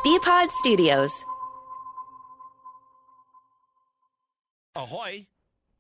BPod Studios. Ahoy.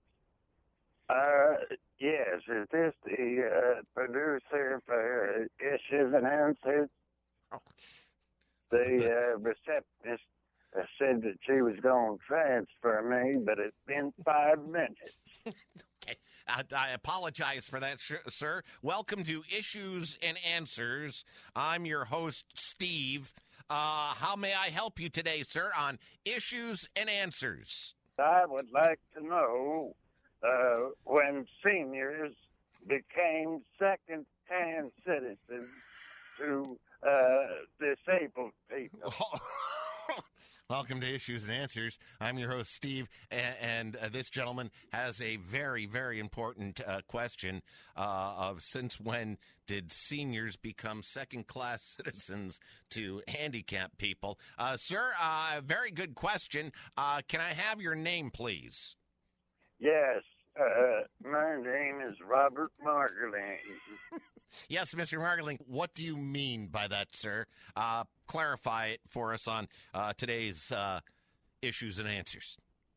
Yes, is this the producer for Issues and Answers? Oh. The receptionist said that she was going to transfer me, but it's been 5 minutes. Okay. I apologize for that, sir. Welcome to Issues and Answers. I'm your host, Steve. How may I help you today, sir, on Issues and Answers? I would like to know when seniors became second-hand citizens to disabled people. Welcome to Issues and Answers. I'm your host, Steve, and this gentleman has a very, very important question of since when did seniors become second-class citizens to handicapped people? Sir, very good question. Can I have your name, please? Yes, my name is Robert Margolin. Yes, Mr. Margolin, what do you mean by that, sir? Clarify it for us on today's Issues and Answers.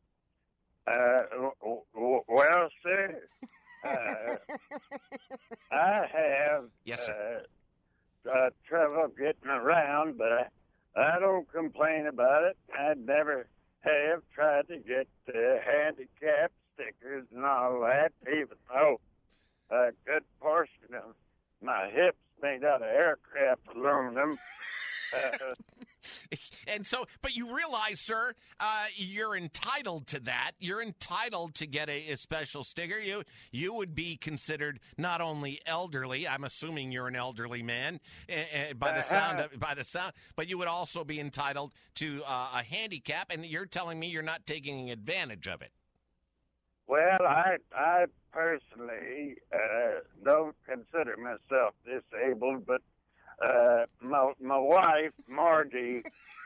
Well, sir, I have yes, sir. trouble getting around, but I don't complain about it. I never have tried to get handicap stickers and all that, even though a good portion of my hips made out of aircraft aluminum. And so, but you realize, sir, you're entitled to that. You're entitled to get a special sticker. You would be considered not only elderly. I'm assuming you're an elderly man by the sound, but you would also be entitled to a handicap. And you're telling me you're not taking advantage of it. Well, I personally don't consider myself disabled, but my wife Margie,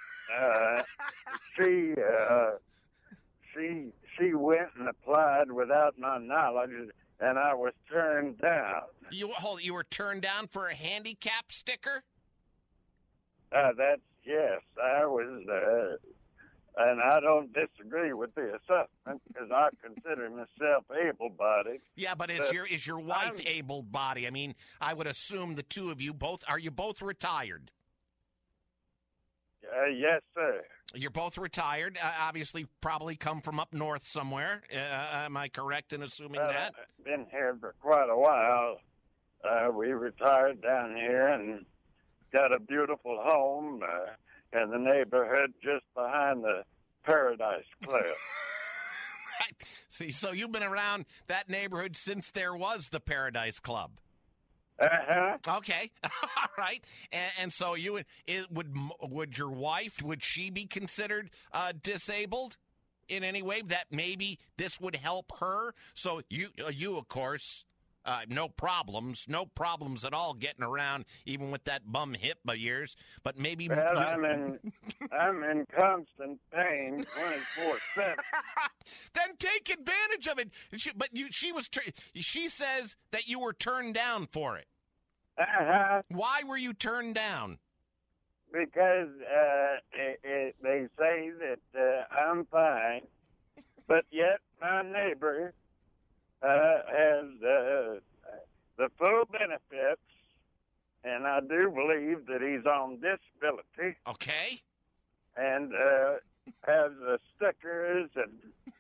she went and applied without my knowledge, and I was turned down. You were turned down for a handicap sticker? Yes, I was. And I don't disagree with the assessment because I consider myself able-bodied. Yeah, but is your wife able-bodied? I mean, I would assume the two of you are you both retired? Yes, sir. You're both retired. Obviously, probably come from up north somewhere. Am I correct in assuming that? I've been here for quite a while. We retired down here and got a beautiful home in the neighborhood just behind the Paradise Club. See, so you've been around that neighborhood since there was the Paradise Club. Uh-huh. Okay, all right. And so would your wife, would she be considered disabled in any way that maybe this would help her? So you of course. No problems at all getting around, even with that bum hip of yours. But maybe. Well, I'm in constant pain 24/7. Then take advantage of it. She says that you were turned down for it. Uh-huh. Why were you turned down? Because they say that I'm fine, but yet my neighbor has the full benefits, and I do believe that he's on disability. Okay. And has the stickers and.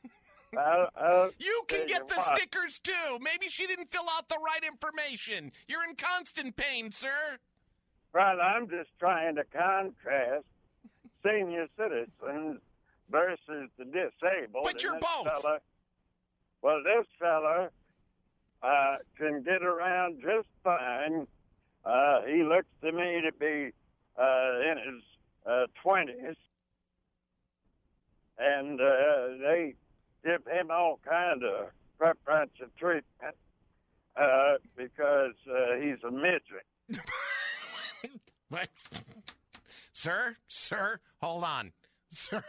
You can get the stickers too. Maybe she didn't fill out the right information. You're in constant pain, sir. Well, I'm just trying to contrast senior citizens versus the disabled. But you're both. This fella can get around just fine. He looks to me to be in his 20s. And they give him all kind of preferential treatment because he's a midget. What? Sir, hold on. Sir,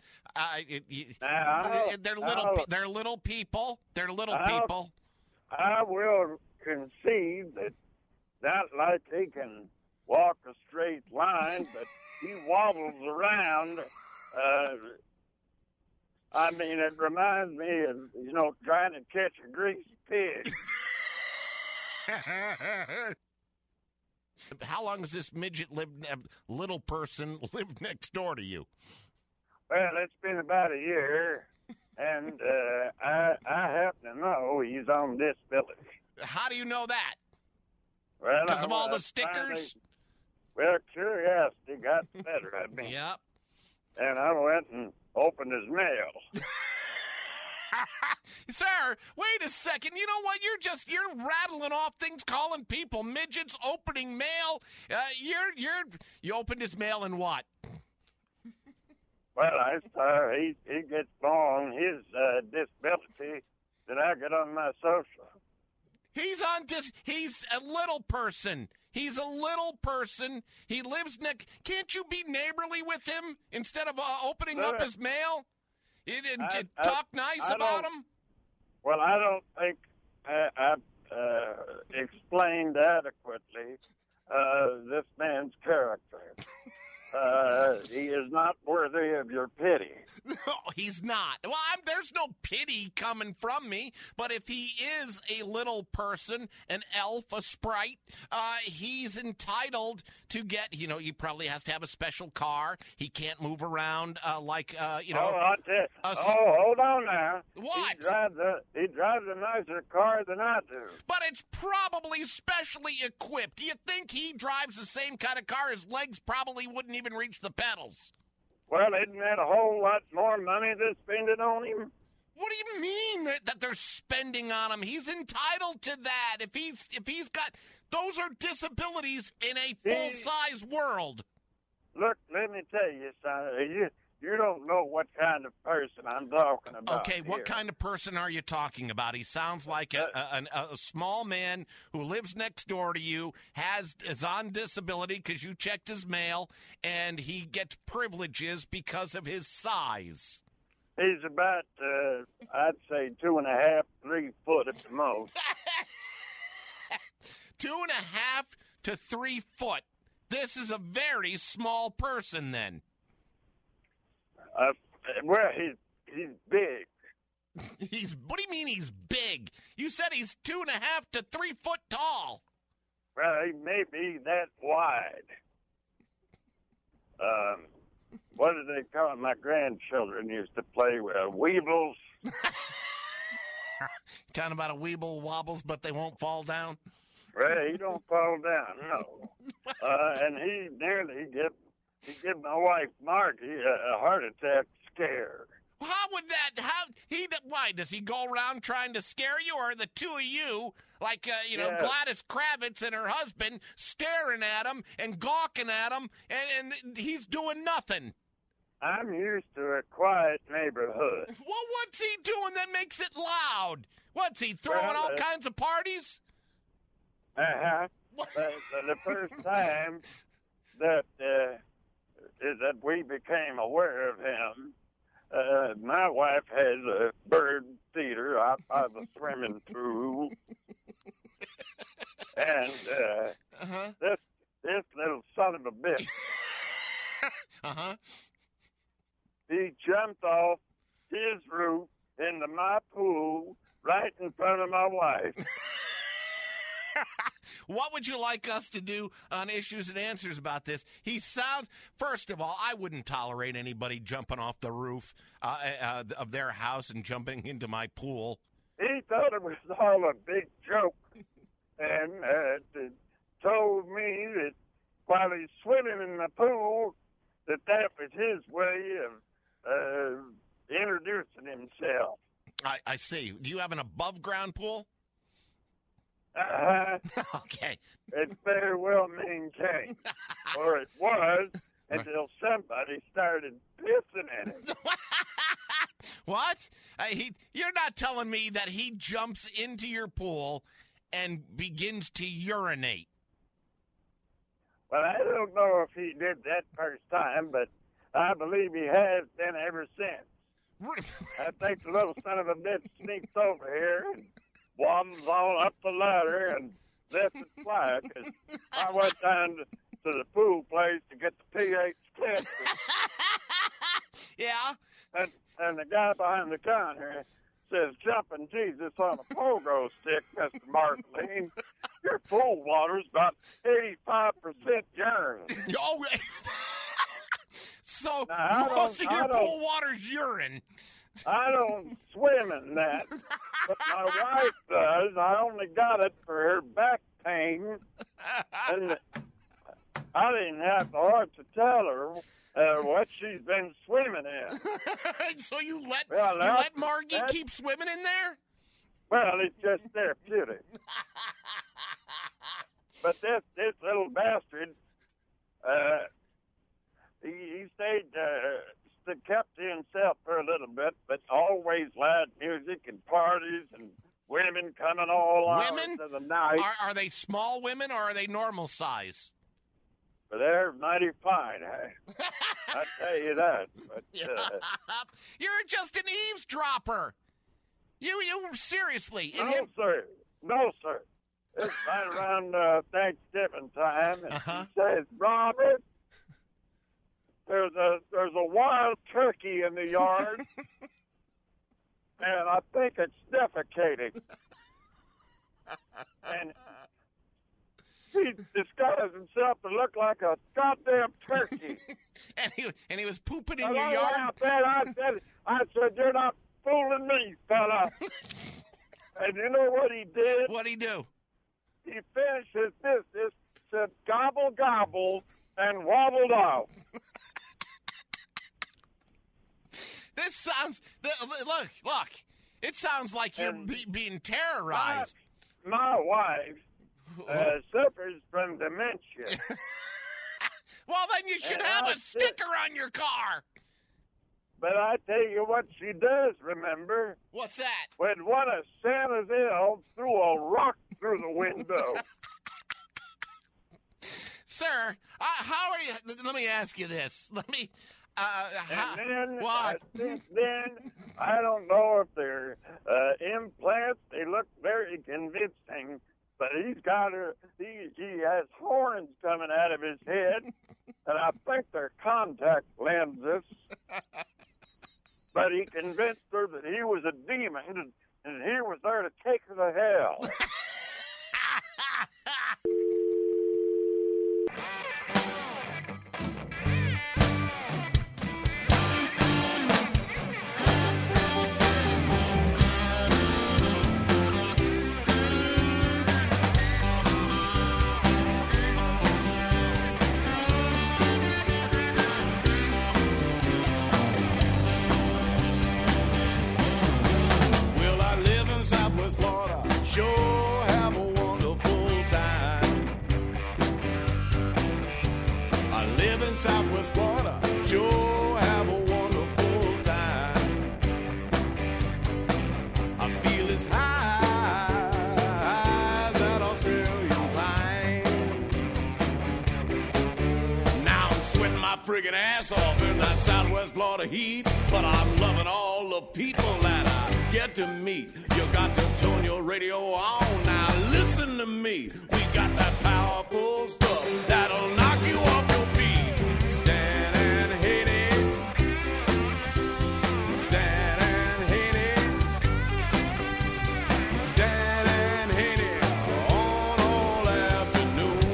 they're little people. They're little people. I will concede that not like he can walk a straight line, but he wobbles around. I mean, it reminds me of, trying to catch a greasy pig. How long has this little person lived next door to you? Well, it's been about a year, and I happen to know he's on disability. How do you know that? Well, Because of all the stickers? Curiosity got the better of me. Yep. And I went and opened his mail. Sir, wait a second. You know what? You're rattling off things, calling people midgets, opening mail. You opened his mail and what? Well, I saw he gets more on his disability than I get on my social. He's a little person. He's a little person. He lives next. Can't you be neighborly with him instead of opening up his mail? Talk nice about him? Well, I don't think I've explained adequately this man's character. He is not worthy of your pity. No, he's not. Well, there's no pity coming from me, but if he is a little person, an elf, a sprite, he's entitled to get, he probably has to have a special car. He can't move around like. Hold on now. What? He drives a nicer car than I do. But it's probably specially equipped. Do you think he drives the same kind of car? His legs probably wouldn't even reach the pedals. Well, isn't that a whole lot more money they're spending on him? What do you mean that they're spending on him? He's entitled to that. If he's got, those are disabilities in a full-size world. Look, let me tell you, son, you don't know what kind of person I'm talking about. Okay, what kind of person are you talking about? He sounds like a small man who lives next door to you, is on disability because you checked his mail, and he gets privileges because of his size. He's about, I'd say, 2.5, 3 foot at the most. 2.5 to 3 foot. This is a very small person, then. Well, he's big. What do you mean he's big? You said he's 2.5 to 3 foot tall. Well, he may be that wide. What do they call it? My grandchildren used to play with weebles. Talking about a weeble wobbles, but they won't fall down? Well, he don't fall down, no. And he nearly give my wife, Margie, a heart attack scare. How would that, why, does he go around trying to scare you, or are the two of you, like, Gladys Kravitz and her husband, staring at him and gawking at him, and he's doing nothing? I'm used to a quiet neighborhood. Well, what's he doing that makes it loud? What's he, throwing all kinds of parties? Uh-huh. The first time that we became aware of him, my wife has a bird feeder out by the swimming pool, and this little son of a bitch, he jumped off his roof into my pool right in front of my wife. What would you like us to do on Issues and Answers about this? He sounds, first of all, I wouldn't tolerate anybody jumping off the roof of their house and jumping into my pool. He thought it was all a big joke and told me that while he's swimming in the pool, that was his way of introducing himself. I see. Do you have an above-ground pool? Okay. It's very well maintained, or it was, until somebody started pissing in it. What? You're not telling me that he jumps into your pool and begins to urinate? Well, I don't know if he did that first time, but I believe he has been ever since. I think the little son of a bitch sneaks over here and waddles all up the ladder and lets it fly. 'Cause I went down to the pool place to get the pH Texas. Yeah. And the guy behind the counter says, "Jumping Jesus on a pogo stick, Mr. Marceline. Your pool water's about 85% urine." Oh, so Now, most of your pool water's urine. I don't swim in that, but my wife does. I only got it for her back pain, and I didn't have the heart to tell her what she's been swimming in. So you let Margie keep swimming in there? Well, it's just therapeutic. But this little bastard, he stayed, kept to himself for a little bit, but always loud music and parties and women coming all hours of the night. Are they small women or are they normal size? But they're mighty fine. I tell you that. But, you're just an eavesdropper. You seriously. No, sir. It's right around Thanksgiving time, and he says, "Robert, there's a wild turkey in the yard, and I think it's defecating." And he disguised himself to look like a goddamn turkey. and he was pooping in your yard? I said, "You're not fooling me, fella." And you know what he did? What'd he do? He finished his business, said gobble gobble, and wobbled off. This sounds... Look. It sounds like you're being terrorized. My wife suffers from dementia. Well, then you should have a sticker on your car. But I tell you what she does remember. What's that? When one of Santa's elves threw a rock through the window. Sir, how are you? Let me ask you this. Since then, I don't know if they're implants. They look very convincing. But he has horns coming out of his head, and I think they're contact lenses. But he convinced her that he was a demon, and he was there to take her to hell. Sure have a wonderful time. I live in Southwest Florida. Sure have a wonderful time. I feel as high as that Australian pine. Now I'm sweating my friggin' ass off in that Southwest Florida heat, but I'm loving all the people that I get to meet. You got to turn your radio on now. Listen to me. We got that powerful stuff that'll knock you off your feet. Stand and hit it. Stand and hit it. Stand and hit it on all afternoon.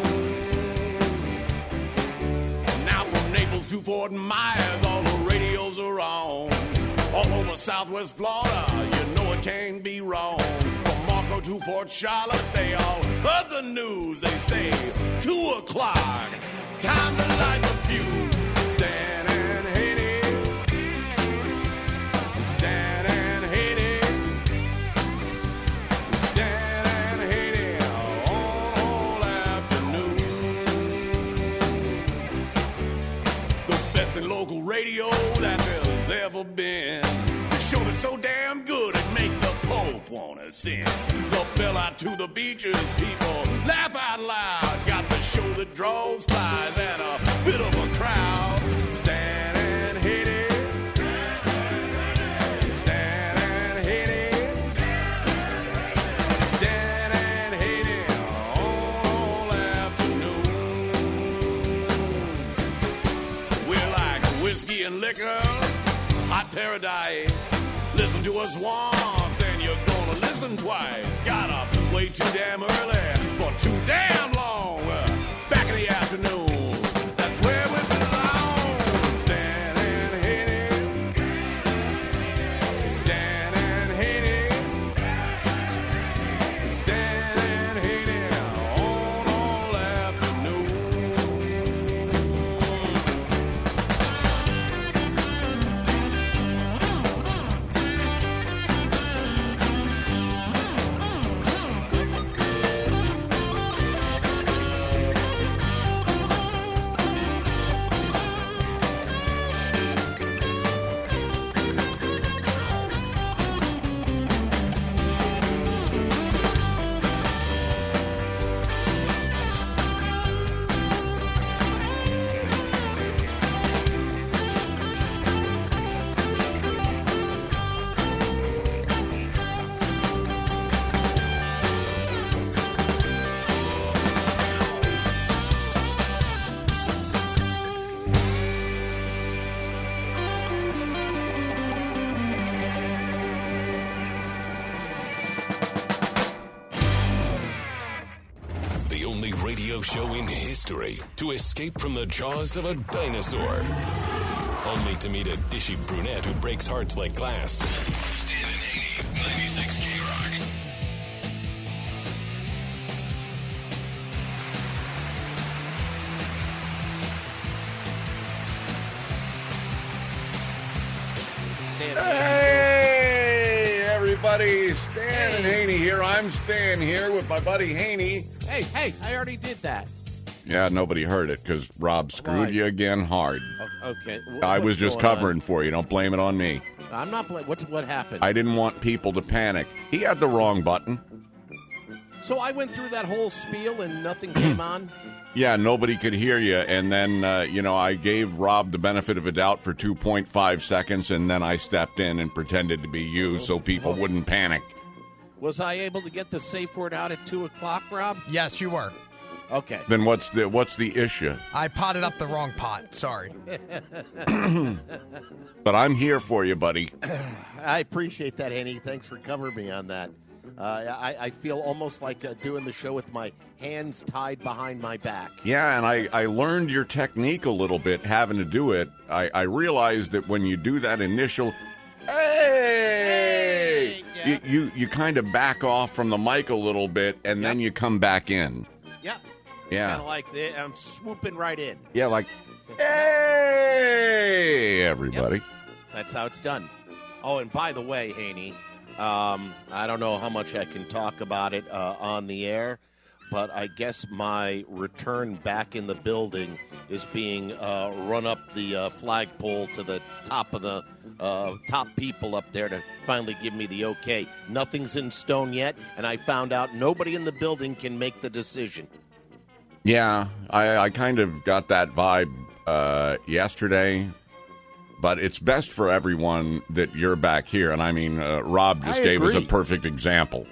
Now from Naples to Fort Myers, all the radios are on. All over Southwest Florida, you know it can't be wrong. From Marco to Port Charlotte, they all heard the news. They say 2 o'clock, time to light the fuse. Stand and hit it. Stand and hit it. Stand and hit it all afternoon. The best in local radio that there's ever been. The show is so damn good it makes the Pope wanna sing. The bell out to the beaches, people laugh out loud. Got the show that draws flies and a bit of a crowd. Stand and hit it. Stand and hit it. Stand and hit it all afternoon. whiskey and liquor, hot paradise. Listen to us once, then you're gonna listen twice. Got up way too damn early for too damn long. Back in the afternoon, that's where we belong. Stan and Haney, Stan and Haney, Stan and Haney on all afternoon. The only radio show in history to escape from the jaws of a dinosaur. Only to meet a dishy brunette who breaks hearts like glass. Stan and Haney, 96 K-Rock. Hey, everybody. Stan and Haney here. I'm Stan here with my buddy Haney. Hey, I already did that. Yeah, nobody heard it because Rob screwed you again hard. Okay. I was just covering for you. Don't blame it on me. I'm not blaming. What happened? I didn't want people to panic. He had the wrong button. So I went through that whole spiel and nothing came on? Yeah, nobody could hear you. And then, I gave Rob the benefit of a doubt for 2.5 seconds, and then I stepped in and pretended to be you so people wouldn't panic. Was I able to get the safe word out at 2 o'clock, Rob? Yes, you were. Okay. Then what's the issue? I potted up the wrong pot. Sorry. But I'm here for you, buddy. I appreciate that, Haney. Thanks for covering me on that. I feel almost like doing the show with my hands tied behind my back. Yeah, and I learned your technique a little bit having to do it. I realized that when you do that initial, hey, yeah. you kind of back off from the mic a little bit, and then you come back in. Yep. Yeah. Kind of like I'm swooping right in. Yeah, like, hey, everybody. Yep. That's how it's done. Oh, and by the way, Haney, I don't know how much I can talk about it on the air, but I guess my return back in the building is being run up the flagpole to the top of the top people up there to finally give me the okay. Nothing's in stone yet, and I found out nobody in the building can make the decision. Yeah, I kind of got that vibe yesterday. But it's best for everyone that you're back here. And I mean, Rob just gave us a perfect example.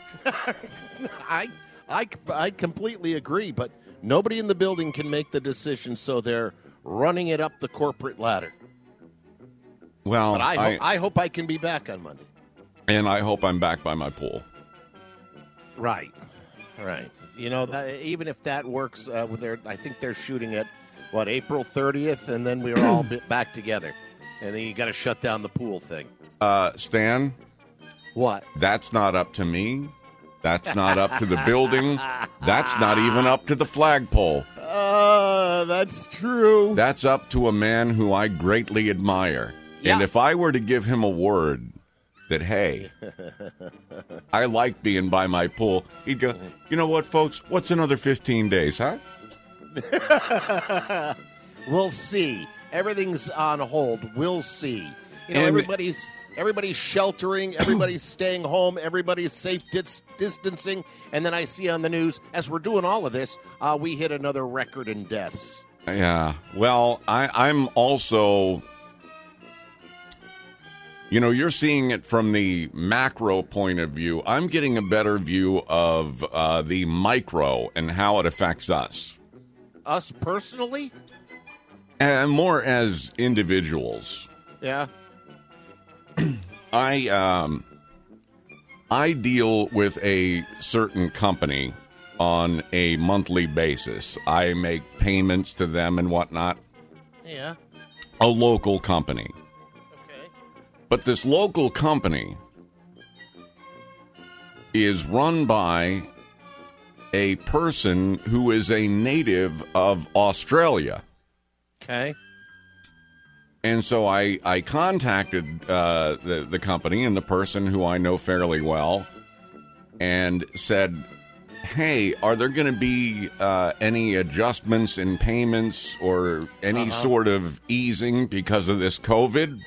I completely agree, but nobody in the building can make the decision, so they're running it up the corporate ladder. Well, but I hope I can be back on Monday. And I hope I'm back by my pool. Right. You know, even if that works, I think they're shooting at, April 30th, and then we're all back together. And then you got to shut down the pool thing. Stan? What? That's not up to me. That's not up to the building. That's not even up to the flagpole. That's true. That's up to a man who I greatly admire. Yeah. And if I were to give him a word that, hey, I like being by my pool, he'd go, you know what, folks, what's another 15 days, huh? We'll see. Everything's on hold. We'll see. You know, everybody's sheltering, everybody's staying home, everybody's safe distancing, and then I see on the news, as we're doing all of this, we hit another record in deaths. Yeah. Well, I'm also, you know, you're seeing it from the macro point of view. I'm getting a better view of the micro and how it affects us. Us personally? More as individuals. Yeah. I deal with a certain company on a monthly basis. I make payments to them and whatnot. Yeah. A local company. Okay. But this local company is run by a person who is a native of Australia. Okay. And so I contacted the company and the person who I know fairly well and said, hey, are there going to be any adjustments in payments or any sort of easing because of this COVID?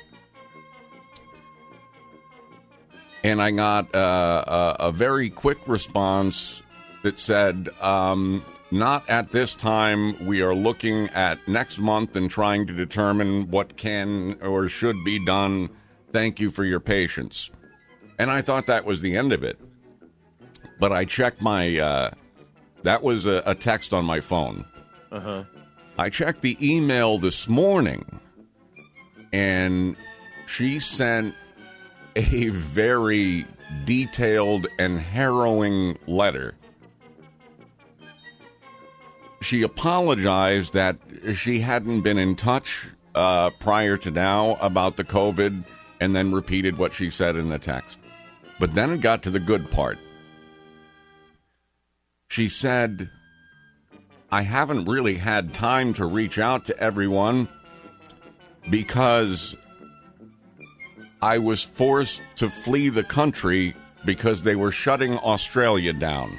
And I got a very quick response that said, not at this time. We are looking at next month and trying to determine what can or should be done. Thank you for your patience. And I thought that was the end of it. But I checked my, that was a text on my phone. I checked the email this morning, and she sent a very detailed and harrowing letter. She apologized that she hadn't been in touch prior to now about the COVID, and then repeated what she said in the text. But then it got to the good part. She said, I haven't really had time to reach out to everyone because I was forced to flee the country because they were shutting Australia down.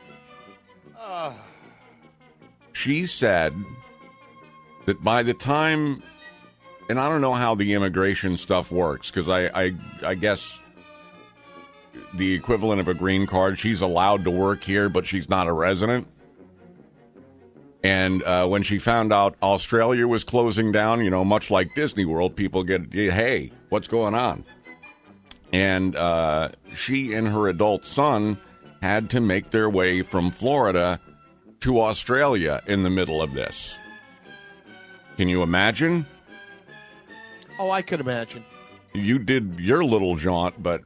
She said that by the time, and I don't know how the immigration stuff works, because I guess the equivalent of a green card, she's allowed to work here, but she's not a resident. And when she found out Australia was closing down, you know, much like Disney World, people get, hey, what's going on? And she and her adult son had to make their way from Florida to Australia in the middle of this. Can you imagine? Oh, I could imagine. You did your little jaunt, but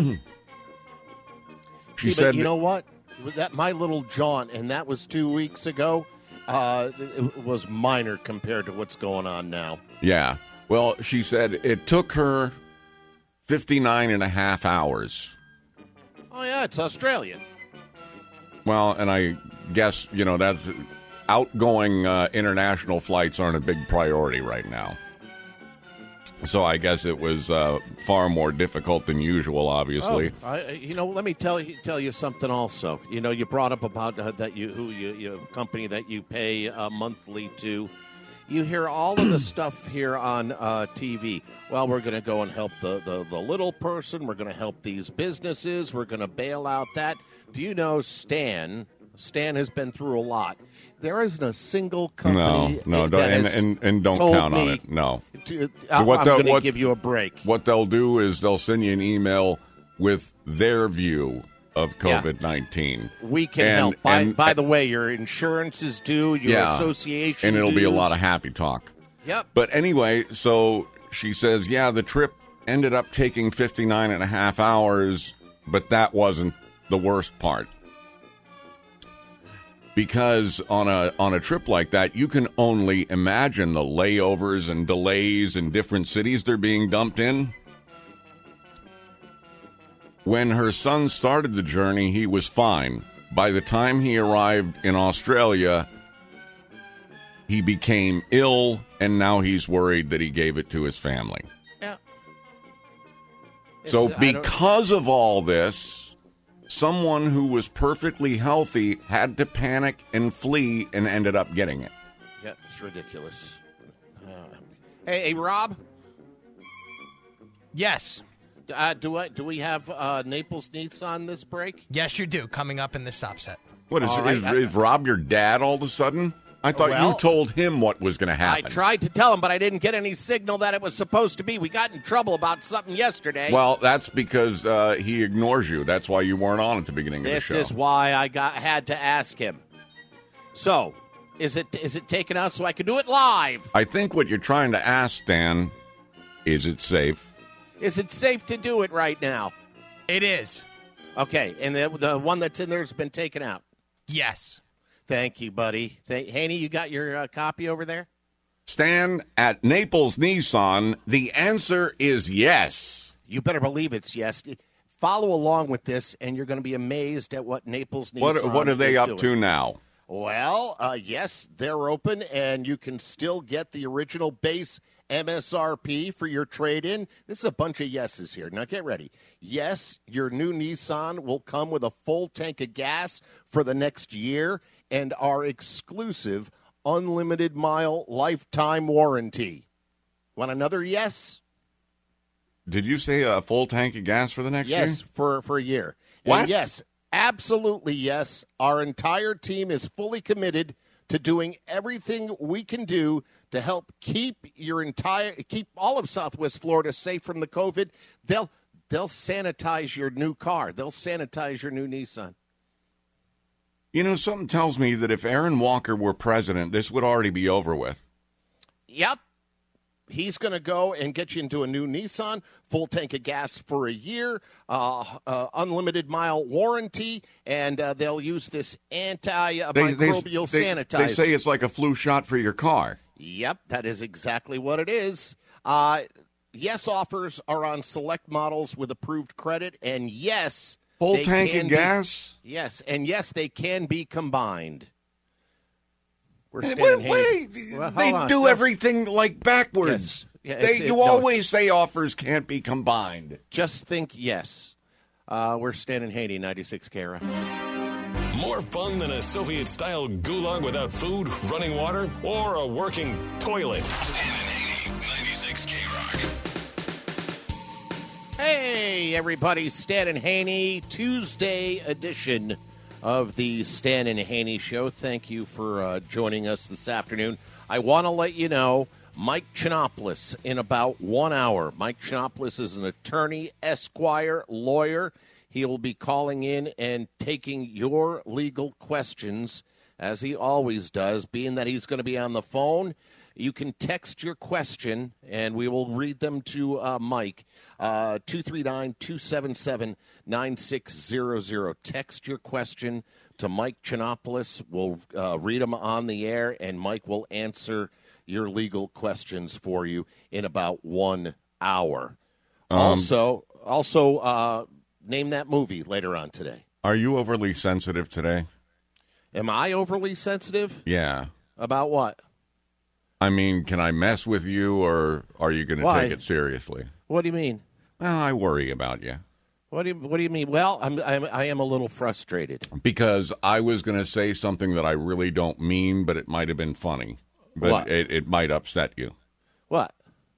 she said, you know what? That my little jaunt, and that was 2 weeks ago. It was minor compared to what's going on now. Yeah. Well, she said it took her 59 and a half hours. Oh, yeah, it's Australia. Well, and I guess, you know, that's outgoing international flights aren't a big priority right now. So I guess it was far more difficult than usual, obviously. Let me tell you something also. You know, you brought up about that your company that you pay monthly to. You hear all of the stuff here on TV. Well, we're going to go and help the little person. We're going to help these businesses. We're going to bail out that. Do you know Stan? Stan has been through a lot. There isn't a single company. No, and don't count on it. No. I'm going to give you a break. What they'll do is they'll send you an email with their view of COVID-19. We can help. By the way, your insurance is due, your association and it'll dues. be a lot of happy talk. Yep. But anyway, so she says, the trip ended up taking 59 and a half hours, but that wasn't the worst part. Because on a trip like that, you can only imagine the layovers and delays in different cities they're being dumped in. When her son started the journey, he was fine. By the time he arrived in Australia, he became ill, and now he's worried that he gave it to his family. Yeah. So because of all this, someone who was perfectly healthy had to panic and flee and ended up getting it. Yeah, it's ridiculous. Hey, Rob? Yes. Do we have Naples Neats on this break? Yes, you do. Coming up in the stop set. What is Rob your dad all of a sudden? I thought you told him what was going to happen. I tried to tell him, but I didn't get any signal that it was supposed to be. We got in trouble about something yesterday. Well, that's because he ignores you. That's why you weren't on at the beginning of the show. This is why I had to ask him. So, Is it taken out so I can do it live? I think what you're trying to ask, Dan, is it safe? Is it safe to do it right now? It is. Okay, and the one that's in there has been taken out. Yes. Thank you, buddy. Haney, you got your copy over there? Stan, at Naples Nissan, the answer is yes. You better believe it's yes. Follow along with this, and you're going to be amazed at what Naples Nissan What are they is up doing. to now? Well, yes, they're open, and you can still get the original base MSRP for your trade-in. This is a bunch of yeses here. Now, get ready. Yes, your new Nissan will come with a full tank of gas for the next year and our exclusive unlimited mile lifetime warranty. Want another yes? Did you say a full tank of gas for the next year? Yes, for a year. What? And yes, absolutely yes. Our entire team is fully committed to doing everything we can do to help keep all of Southwest Florida safe from the COVID. They'll sanitize your new car. They'll sanitize your new Nissan. You know, something tells me that if Aaron Walker were president, this would already be over with. Yep. He's going to go and get you into a new Nissan, full tank of gas for a year, unlimited mile warranty, and they'll use this antimicrobial sanitizer. They say it's like a flu shot for your car. Yep, that is exactly what it is. Yes, offers are on select models with approved credit, and yes, full tank of gas? Yes, and yes, they can be combined. They do everything like backwards. Yes. You always say offers can't be combined. Just think yes. We're Stan and Haney, 96 KROC. More fun than a Soviet-style gulag without food, running water, or a working toilet. Stan and Haney, 96 KROC. Hey, everybody. Stan and Haney, Tuesday edition of the Stan and Haney Show. Thank you for joining us this afternoon. I want to let you know, Mike Chinopoulos in about 1 hour. Mike Chinopoulos is an attorney, esquire, lawyer. He will be calling in and taking your legal questions, as he always does. Being that he's going to be on the phone, you can text your question, and we will read them to Mike. 239-277-9600. Text your question to Mike Chinopoulos. We'll read them on the air, and Mike will answer your legal questions for you in about 1 hour. Also, name that movie later on today. Are you overly sensitive today? Am I overly sensitive? Yeah. About what? I mean, can I mess with you, or are you going to take it seriously? What do you mean? Well, I worry about you. What do you mean? Well, I am a little frustrated. Because I was going to say something that I really don't mean, but it might have been funny. But it might upset you. What?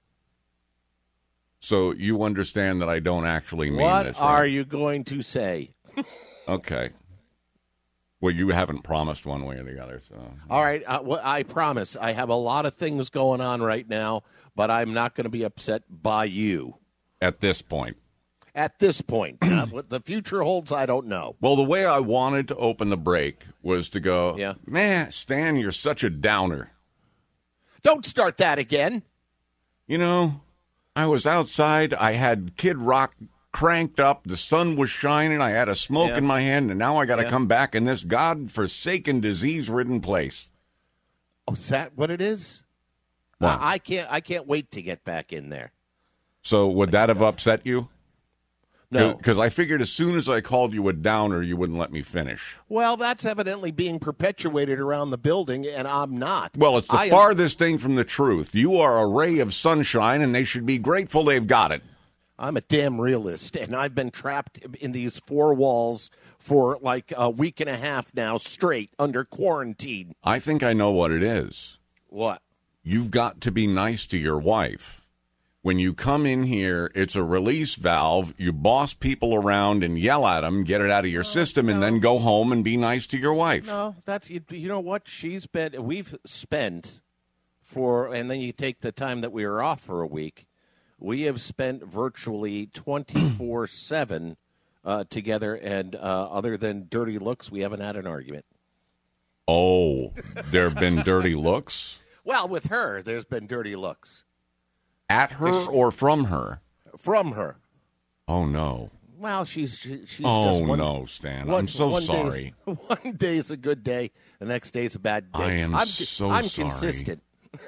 So you understand that I don't actually mean this, right? What are you going to say? Okay. Well, you haven't promised one way or the other, so. All right, I promise. I have a lot of things going on right now, but I'm not going to be upset by you. At this point. At this point. What the future holds, I don't know. Well, the way I wanted to open the break was to go, man, Stan, you're such a downer. Don't start that again. You know, I was outside. I had Kid Rock cranked up. The sun was shining. I had a smoke in my hand, and now I got to come back in this godforsaken, disease-ridden place. Oh, is that what it is? What? I can't wait to get back in there. So would that have upset you? No. Because I figured as soon as I called you a downer, you wouldn't let me finish. Well, that's evidently being perpetuated around the building, and I'm not. Well, it's the farthest thing from the truth. You are a ray of sunshine, and they should be grateful they've got it. I'm a damn realist, and I've been trapped in these four walls for like a week and a half now straight under quarantine. I think I know what it is. What? You've got to be nice to your wife. When you come in here, it's a release valve. You boss people around and yell at them, get it out of your system, and then go home and be nice to your wife. No, that's, you know what? We've spent and then you take the time that we were off for a week, we have spent virtually 24/7 together, and other than dirty looks, we haven't had an argument. Oh, there have been dirty looks? Well, with her, there's been dirty looks. At her or from her? From her. Oh, no. Well, she's just no, Stan. I'm so sorry. One day is a good day. The next day is a bad day. I'm I'm sorry. consistent.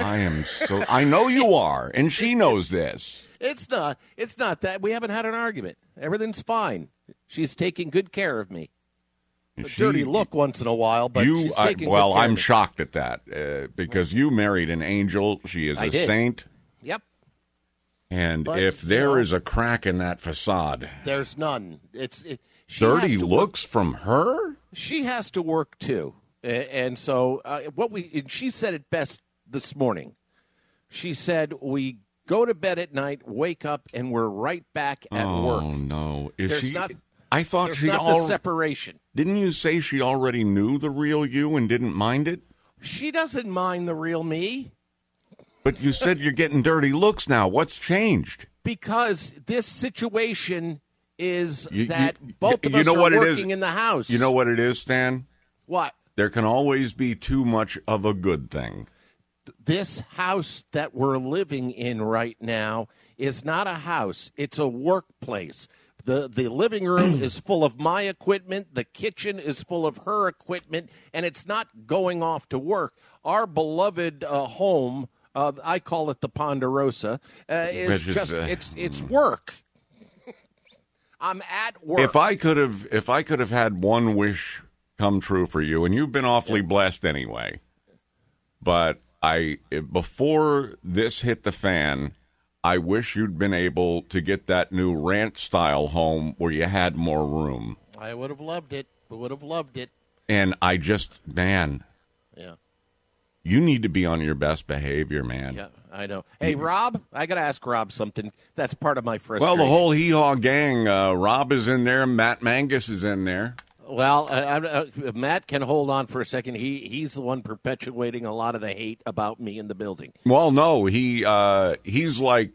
I know you are, and she knows this. It's not that. We haven't had an argument. Everything's fine. She's taking good care of me. A dirty look once in a while, but she's taking good care of I'm me. shocked at that because you married an angel. She is a saint. Yep. And But, if there is a crack in that facade, There's none. She dirty has to looks from her? She has to work too, and so she said it best this morning. She said, "We go to bed at night, wake up, and we're right back at work." Oh no! Is There's she? not- I thought There's she not the separation. Didn't you say she already knew the real you and didn't mind it? She doesn't mind the real me But you said you're getting dirty looks now. What's changed? because this situation is You- that you- both of you us know are what it is? working in the house. You know what it is, Stan? what? There can always be too much of a good thing. This house that we're living in right now is not a house. It's a workplace. The living room is full of my equipment. The kitchen is full of her equipment, and it's not going off to work. Our beloved home, I call it the Ponderosa, is Which is, just it's work. I'm at work. If I could have had one wish come true for you, and you've been awfully blessed anyway, but before this hit the fan, I wish you'd been able to get that new ranch-style home where you had more room. I would have loved it. And I just, man, Yeah. you need to be on your best behavior, man. Yeah, I know. Hey, Rob, I got to ask Rob something. That's part of my frustration. Well, the whole hee-haw gang, Rob is in there, Matt Mangus is in there. Well, Matt can hold on for a second. He's the one perpetuating a lot of the hate about me in the building. Well, no, he's like,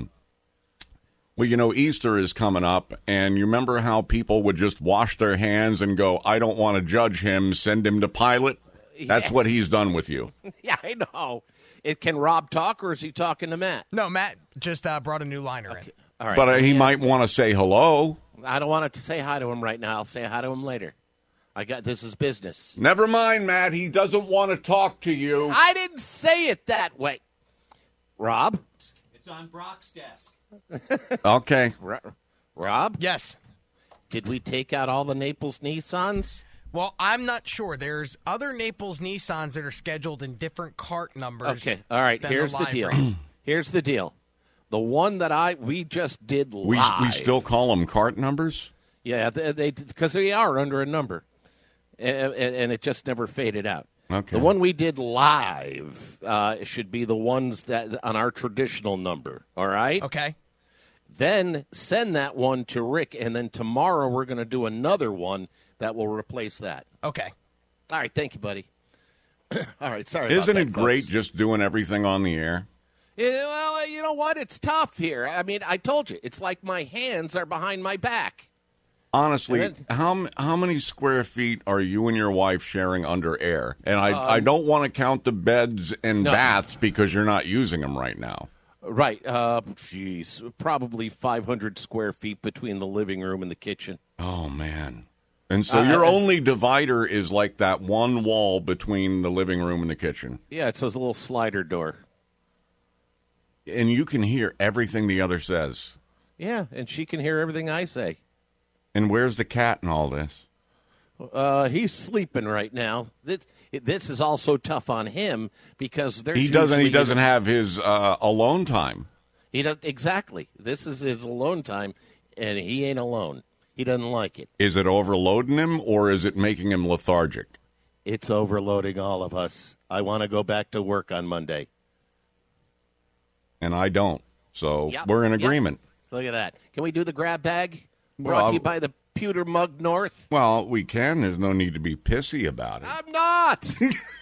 Easter is coming up, and you remember how people would just wash their hands and go, I don't want to judge him, send him to Pilate? That's what he's done with you. Yeah, I know. Can Rob talk, or is he talking to Matt? No, Matt just brought a new liner in. All right. But he might want to say hello. I don't want to say hi to him right now. I'll say hi to him later. This is business. Never mind, Matt. He doesn't want to talk to you. I didn't say it that way. Rob? It's on Brock's desk. Okay. Rob? Yes. Did we take out all the Naples Nissans? Well, I'm not sure. There's other Naples Nissans that are scheduled in different cart numbers. Okay. All right. than Here's the live deal. rate. Here's the deal. The one that we just did We live. still call them cart numbers? Yeah, because they are under a number, and it just never faded out. Okay. The one we did live should be the ones that on our traditional number. All right. Okay. Then send that one to Rick, and then tomorrow we're going to do another one that will replace that. Okay. All right. Thank you, buddy. All right. Sorry. about Isn't that, it great folks. just doing everything on the air? Yeah, well, you know what? It's tough here. I mean, I told you, it's like my hands are behind my back. Honestly, And how many square feet are you and your wife sharing under air? And I don't want to count the beds and No. baths because you're not using them right now. Right. Geez, probably 500 square feet between the living room and the kitchen. Oh, man. And so your only divider is like that one wall between the living room and the kitchen. Yeah, it's a little slider door. And you can hear everything the other says. Yeah, and she can hear everything I say. And where's the cat in all this? He's sleeping right now. This is also tough on him because there's He doesn't have his alone time. He does exactly. This is his alone time, and he ain't alone. He doesn't like it. Is it overloading him or is it making him lethargic? It's overloading all of us. I want to go back to work on Monday. And I don't. So Yep, we're in yep. agreement. Look at that. Can we do the grab bag? Brought Well, to you by the Pewter Mug North. Well, we can. There's no need to be pissy about it. I'm not.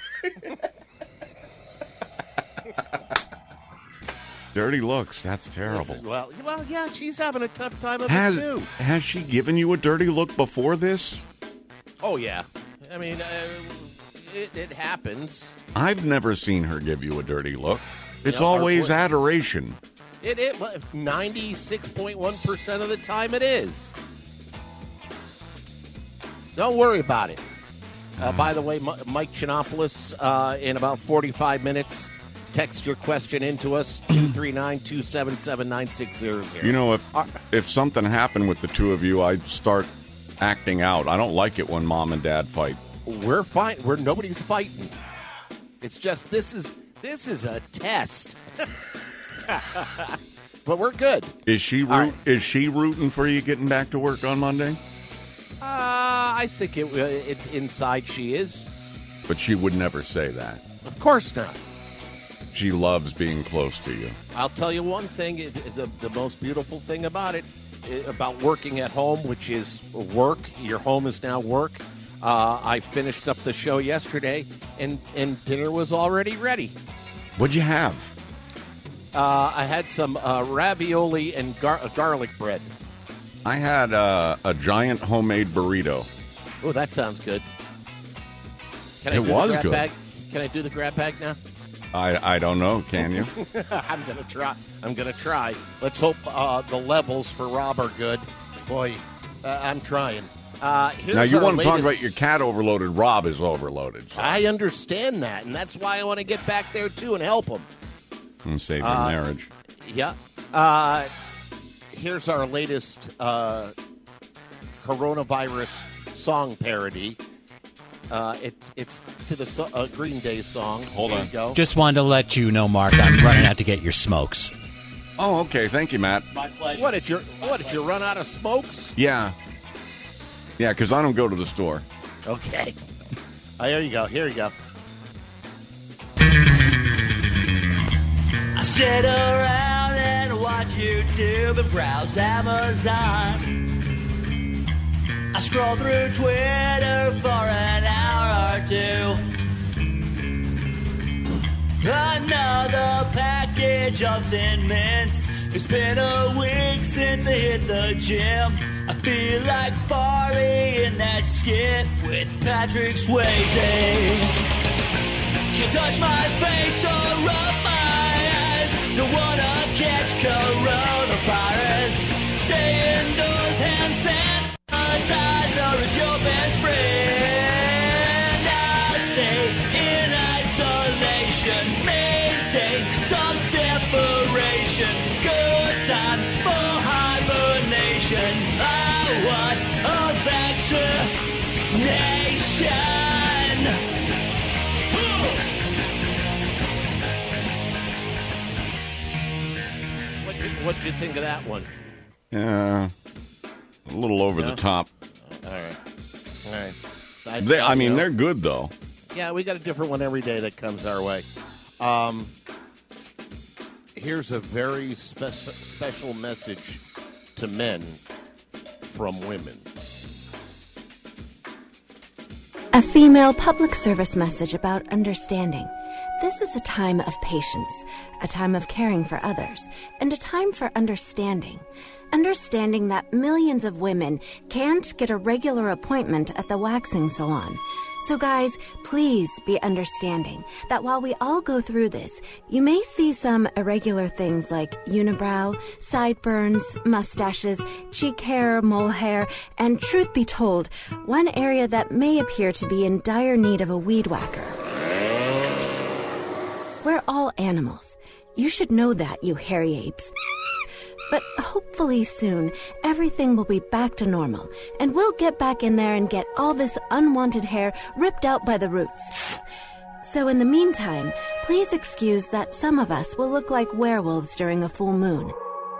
Dirty looks. That's terrible. well, yeah, she's having a tough time of it too. Has she given you a dirty look before this? Oh yeah. I mean, it happens. I've never seen her give you a dirty look. It's Yeah, always adoration. It 96.1% of the time it is. Don't worry about it. By the way, Mike Chinopoulos, in about 45 minutes, text your question into us, 239-277-9600. You know, if something happened with the two of you, I'd start acting out. I don't like it when Mom and Dad fight. We're fine. Nobody's fighting. It's just this is a test. But we're good. Is she rooting for you getting back to work on Monday? I think it inside she is. But she would never say that. Of course not. She loves being close to you. I'll tell you one thing, the most beautiful thing about it, about working at home, which is work. Your home is now work. I finished up the show yesterday, and dinner was already ready. What'd you have? I had some ravioli and garlic bread. I had a giant homemade burrito. Oh, that sounds good. It was good. Bag? Can I do the grab bag now? I don't know. Can you? I'm gonna try. Let's hope the levels for Rob are good. Boy, I'm trying. Now you want to talk about your cat overloaded? Rob is overloaded. So. I understand that, and that's why I want to get back there too and help him. And save your marriage. Yeah. Here's our latest coronavirus song parody. It's to the Green Day song. Hold on. Go. Just wanted to let you know, Mark, I'm running out to get your smokes. Oh, okay. Thank you, Matt. My pleasure. What did you run out of smokes? Yeah. Yeah, because I don't go to the store. Okay. There you go. Here you go. I sit around and watch YouTube and browse Amazon. I scroll through Twitter for an hour or two. Another package of Thin Mints. It's been a week since I hit the gym. I feel like Farley in that skit with Patrick Swayze. Can't touch my face or rub my eyes. Don't wanna catch coronavirus. Stay indoors, hand sanitize. Nourish your best friend. I'll stay in isolation. Maintain some separation. Good time for hibernation. I want a vaccination. What did you think of that one? Yeah, a little over the top. All right. They're good, though. Yeah, we got a different one every day that comes our way. Here's a very special message to men from women. A female public service message about understanding. This is a time of patience, a time of caring for others, and a time for understanding. Understanding that millions of women can't get a regular appointment at the waxing salon. So guys, please be understanding that while we all go through this, you may see some irregular things like unibrow, sideburns, mustaches, cheek hair, mole hair, and truth be told, one area that may appear to be in dire need of a weed whacker. We're all animals. You should know that, you hairy apes. But hopefully soon, everything will be back to normal, and we'll get back in there and get all this unwanted hair ripped out by the roots. So in the meantime, please excuse that some of us will look like werewolves during a full moon.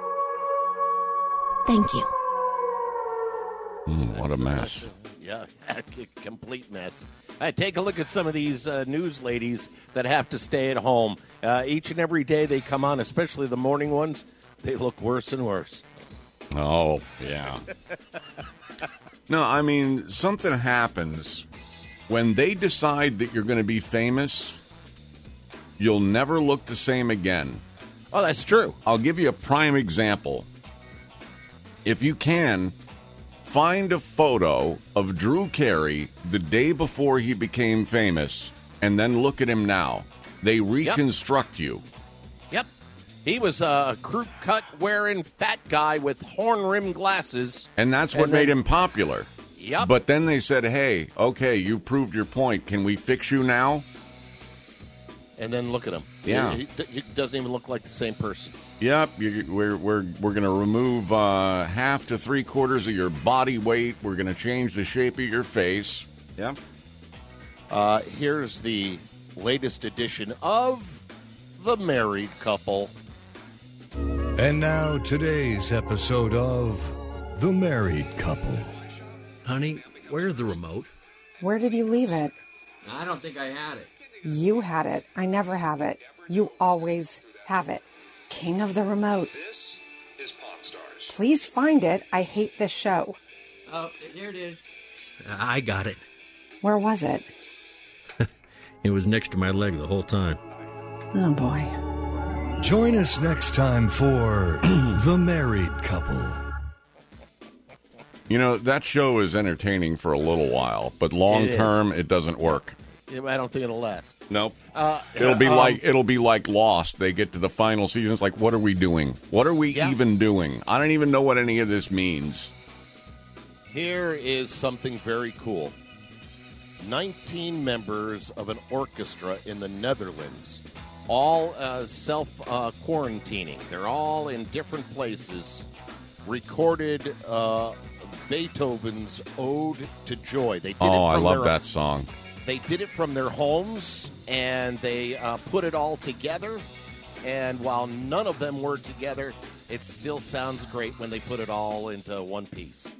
Thank you. What a mess. Yeah, complete mess. Take a look at some of these news ladies that have to stay at home. Each and every day they come on, especially the morning ones, they look worse and worse. Oh, yeah. No, I mean, something happens when they decide that you're going to be famous, you'll never look the same again. Oh, that's true. I'll give you a prime example. If you can, find a photo of Drew Carey the day before he became famous, and then look at him now. They reconstruct you. Yep. He was a crew cut wearing fat guy with horn rimmed glasses. And that's what made him popular. Yep. But then they said, hey, okay, you proved your point. Can we fix you now? And then look at him. Yeah. He doesn't even look like the same person. Yep. We're going to remove half to 3/4 of your body weight. We're going to change the shape of your face. Yep. Here's the latest edition of The Married Couple. And now today's episode of The Married Couple. Honey, where's the remote? Where did you leave it? I don't think I had it. You had it. I never have it. You always have it. King of the remote. This is Pawn Stars. Please find it. I hate this show. Oh, there it is. I got it. Where was it? It was next to my leg the whole time. Oh, boy. Join us next time for The Married Couple. You know, that show is entertaining for a little while, but long term, it doesn't work. I don't think it'll last. Nope. It'll be like Lost. They get to the final season. It's like, what are we doing? What are we even doing? I don't even know what any of this means. Here is something very cool. 19 members of an orchestra in the Netherlands, all self-quarantining. They're all in different places, recorded Beethoven's Ode to Joy. They did I love that song. They did it from their homes, and they put it all together. And while none of them were together, it still sounds great when they put it all into one piece.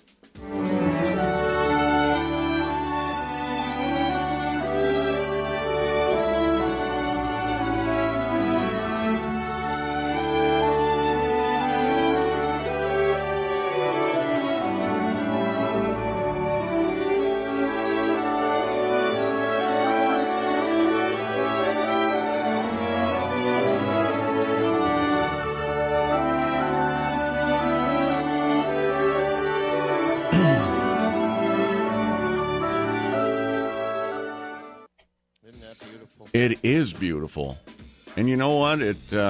It is beautiful. And you know what?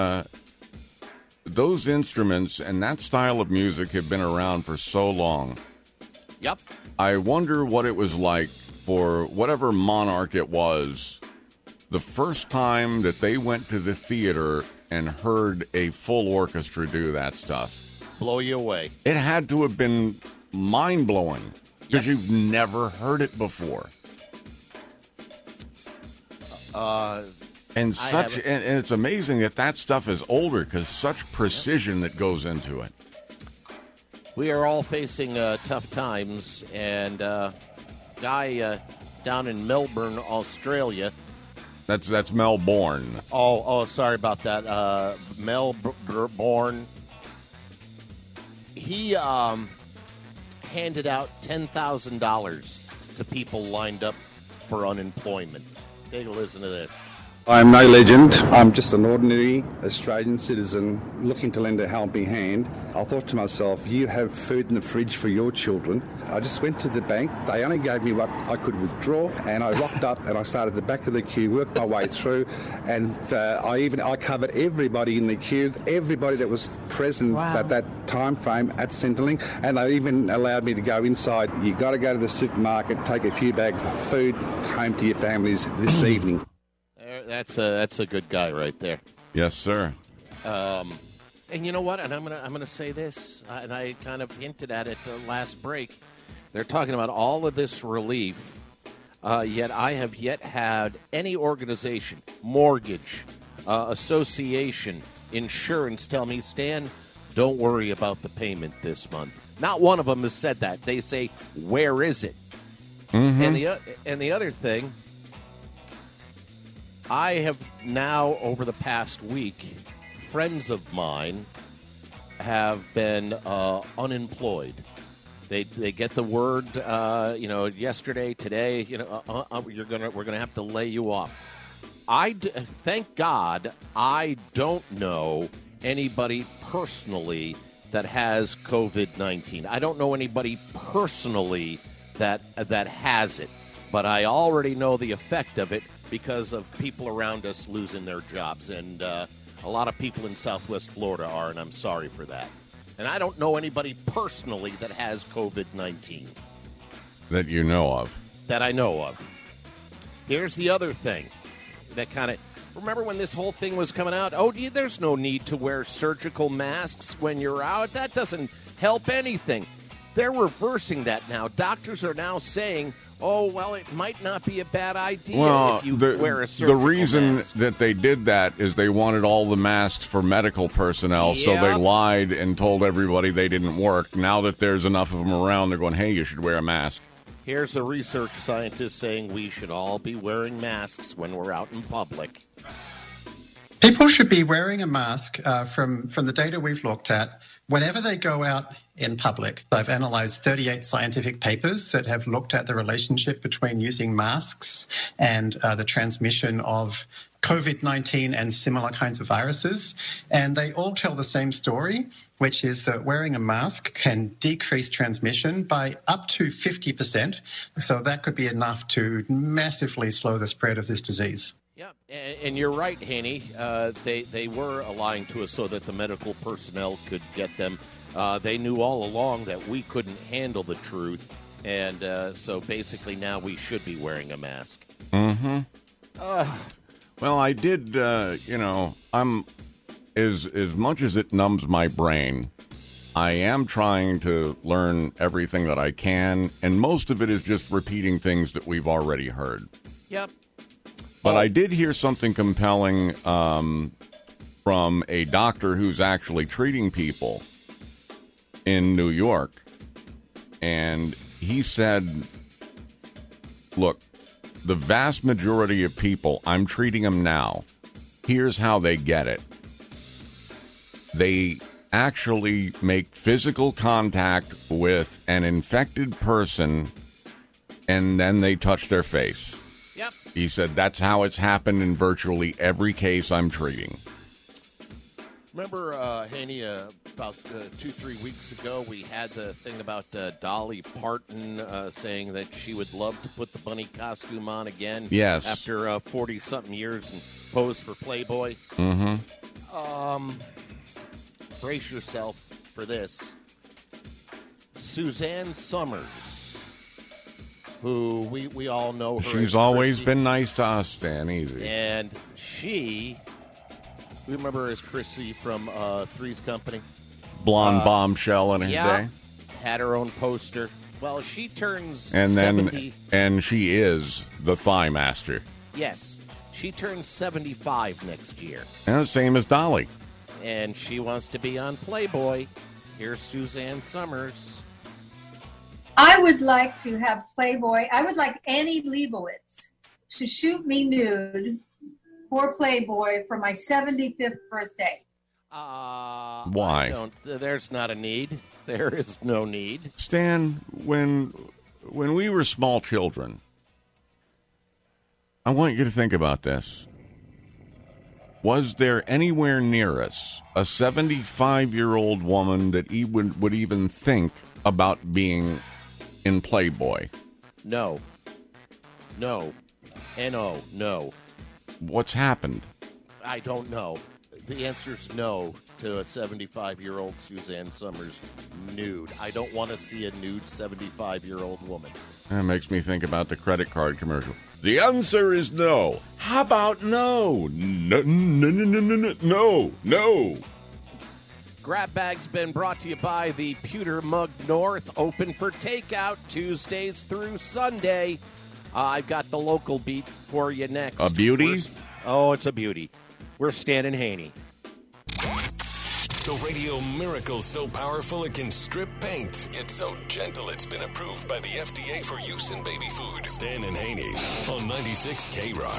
Those instruments and that style of music have been around for so long. Yep. I wonder what it was like for whatever monarch it was the first time that they went to the theater and heard a full orchestra do that stuff. Blow you away. It had to have been mind-blowing because you've never heard it before. And it's amazing that stuff is older because such precision that goes into it. We are all facing tough times, and guy down in Melbourne, Australia. That's Melbourne. Oh, sorry about that. Melbourne. He handed out $10,000 to people lined up for unemployment. Take a listen to this. I'm no legend. I'm just an ordinary Australian citizen looking to lend a helping hand. I thought to myself, you have food in the fridge for your children. I just went to the bank. They only gave me what I could withdraw, and I rocked up and I started at the back of the queue, worked my way through, and I covered everybody in the queue, everybody that was present at that time frame at Centrelink, and they even allowed me to go inside. You got to go to the supermarket, take a few bags of food home to your families this evening. That's a good guy right there. Yes, sir. And you know what? And I'm gonna say this, and I kind of hinted at it last break. They're talking about all of this relief, yet I have yet had any organization, mortgage, association, insurance tell me, Stan, don't worry about the payment this month. Not one of them has said that. They say, where is it? Mm-hmm. And the other thing, I have now, over the past week, friends of mine have been unemployed. They get the word, yesterday, today, we're gonna have to lay you off. Thank God I don't know anybody personally that has COVID-19. I don't know anybody personally that has it, but I already know the effect of it because of people around us losing their jobs, and a lot of people in Southwest Florida are, and I'm sorry for that. And I don't know anybody personally that has COVID-19. That you know of. That I know of. Here's the other thing that kind of... Remember when this whole thing was coming out? Oh, there's no need to wear surgical masks when you're out. That doesn't help anything. They're reversing that now. Doctors are now saying, oh, well, it might not be a bad idea if you wear a surgical mask. The reason mask. that they did that is they wanted all the masks for medical personnel, so they lied and told everybody they didn't work. Now that there's enough of them around, they're going, hey, you should wear a mask. Here's a research scientist saying we should all be wearing masks when we're out in public. People should be wearing a mask from the data we've looked at whenever they go out in public. I've analysed 38 scientific papers that have looked at the relationship between using masks and the transmission of COVID-19 and similar kinds of viruses. And they all tell the same story, which is that wearing a mask can decrease transmission by up to 50%. So that could be enough to massively slow the spread of this disease. Yeah, and you're right, Haney. They were lying to us so that the medical personnel could get them. They knew all along that we couldn't handle the truth, and so basically now we should be wearing a mask. Mm-hmm. Well, I did, I'm, as much as it numbs my brain, I am trying to learn everything that I can, and most of it is just repeating things that we've already heard. Yep. But I did hear something compelling from a doctor who's actually treating people in New York. And he said, look, the vast majority of people, I'm treating them now. Here's how they get it. They actually make physical contact with an infected person, and then they touch their face. Yep. He said that's how it's happened in virtually every case I'm treating. Remember, Haney, about 2-3 weeks ago, we had the thing about Dolly Parton saying that she would love to put the bunny costume on again. Yes. After 40-something years and pose for Playboy. Mm-hmm. Brace yourself for this. Suzanne Summers, who we all know her. She's always been nice to us, Stan. Easy. And we remember her as Chrissy from Three's Company. Blonde bombshell in her day. Had her own poster. Well, she turns and 70. And she is the Thigh Master. Yes. She turns 75 next year. And same as Dolly. And she wants to be on Playboy. Here's Suzanne Summers. I would like to have Playboy. I would like Annie Leibovitz to shoot me nude for Playboy for my 75th birthday. Why? There's not a need. There is no need. Stan, when we were small children, I want you to think about this. Was there anywhere near us a 75-year-old woman that would even think about being in Playboy? No. No. N-O. No. What's happened? I don't know. The answer is no to a 75-year-old Suzanne Summers nude. I don't want to see a nude 75-year-old woman. That makes me think about the credit card commercial. The answer is no. How about no? No, no, no, no, no, no, no. Grab Bag's been brought to you by the Pewter Mug North, open for takeout Tuesdays through Sunday. I've got the local beat for you next. A beauty? It's a beauty. We're Stan and Haney. The radio miracle so powerful it can strip paint. It's so gentle it's been approved by the FDA for use in baby food. Stan and Haney on 96 K-Rock.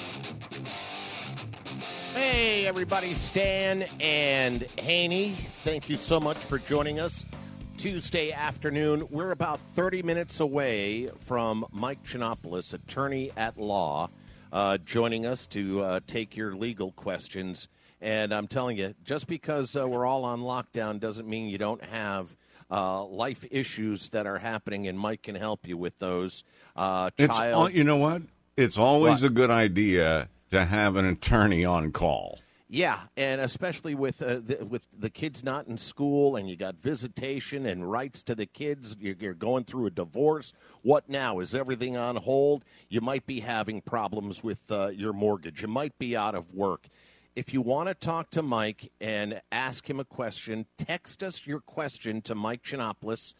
Hey, everybody. Stan and Haney, thank you so much for joining us. Tuesday afternoon, we're about 30 minutes away from Mike Chinopoulos, attorney at law, joining us to take your legal questions. And I'm telling you, just because we're all on lockdown doesn't mean you don't have life issues that are happening, and Mike can help you with those. You know what? It's always a good idea to have an attorney on call. Yeah, and especially with the kids not in school, and you got visitation and rights to the kids. You're going through a divorce. What now? Is everything on hold? You might be having problems with your mortgage. You might be out of work. If you want to talk to Mike and ask him a question, text us your question to Mike Chinopoulos,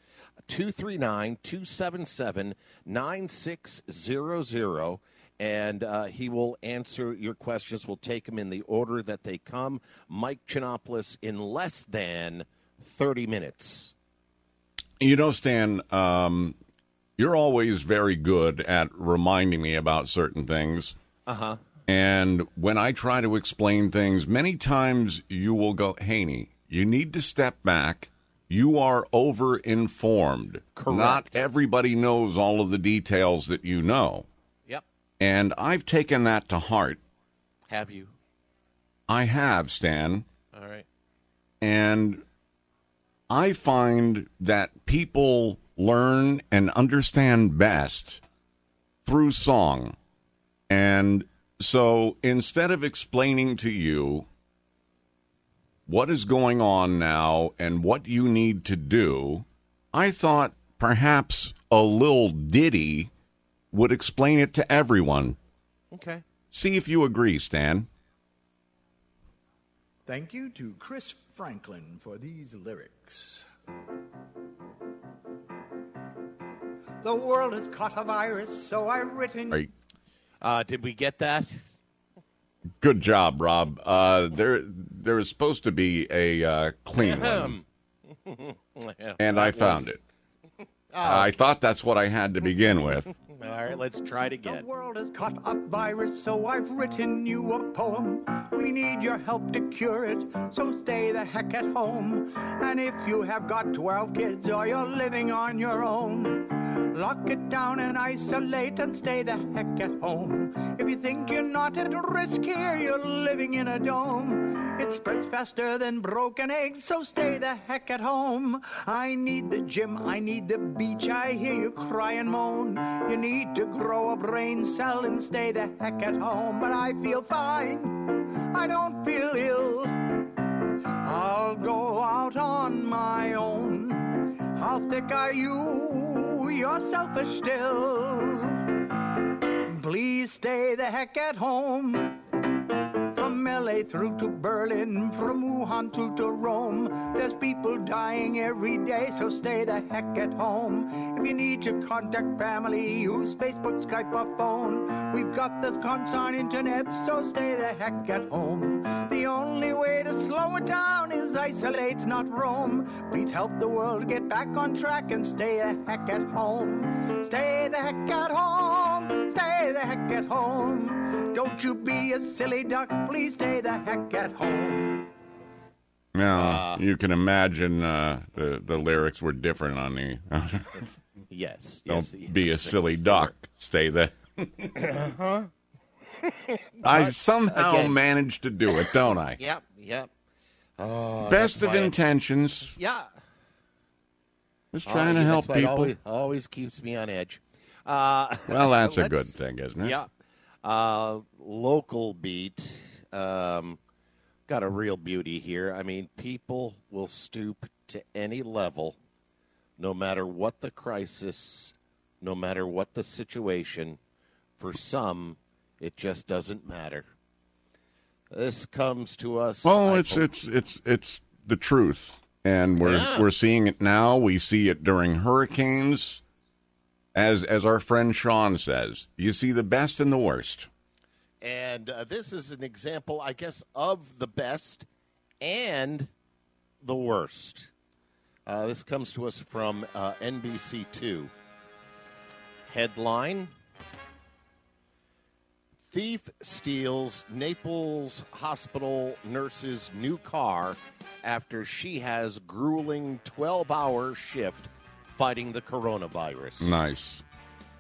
239-277-9600. And he will answer your questions. We'll take them in the order that they come. Mike Chinopoulos in less than 30 minutes. You know, Stan, you're always very good at reminding me about certain things. Uh-huh. And when I try to explain things, many times you will go, Haney, you need to step back. You are over-informed. Correct. Not everybody knows all of the details that you know. And I've taken that to heart. Have you? I have, Stan. All right. And I find that people learn and understand best through song. And so instead of explaining to you what is going on now and what you need to do, I thought perhaps a little ditty would explain it to everyone. Okay. See if you agree, Stan. Thank you to Chris Franklin for these lyrics. The world has caught a virus, so I've written... Right. Did we get that? Good job, Rob. There is supposed to be a clean one. And I found it. I thought that's what I had to begin with. All right, let's try it again. The world has caught a virus, so I've written you a poem. We need your help to cure it, so stay the heck at home. And if you have got 12 kids or you're living on your own, lock it down and isolate and stay the heck at home. If you think you're not at risk here, you're living in a dome. It spreads faster than broken eggs, so stay the heck at home. I need the gym, I need the beach, I hear you cry and moan. You need to grow a brain cell and stay the heck at home. But I feel fine, I don't feel ill. I'll go out on my own. How thick are you? You're selfish still. Please stay the heck at home. From LA through to Berlin, from Wuhan through to Rome, there's people dying every day, so stay the heck at home. If you need to contact family, use Facebook, Skype, or phone. We've got this cons on internet, so stay the heck at home. The only way to slow it down is isolate, not roam. Please help the world get back on track and stay the heck at home. Stay the heck at home. Stay the heck at home. Don't you be a silly duck, please stay the heck at home. Now, you can imagine the lyrics were different on the... Yes. Don't be a silly duck, stay the... Uh-huh. I somehow managed to do it, don't I? Yep. Best of intentions. Yeah. Just trying to help people. Always keeps me on edge. Well, that's a good thing, isn't it? Yeah. Local beat. Got a real beauty here. I mean, people will stoop to any level, no matter what the crisis, no matter what the situation. For some, it just doesn't matter. This comes to us. Well, it's the truth, and we're seeing it now. We see it during hurricanes. As our friend Sean says, you see the best and the worst. And this is an example, I guess, of the best and the worst. This comes to us from NBC2. Headline: Thief steals Naples hospital nurse's new car after she has grueling 12-hour shift fighting the coronavirus. Nice.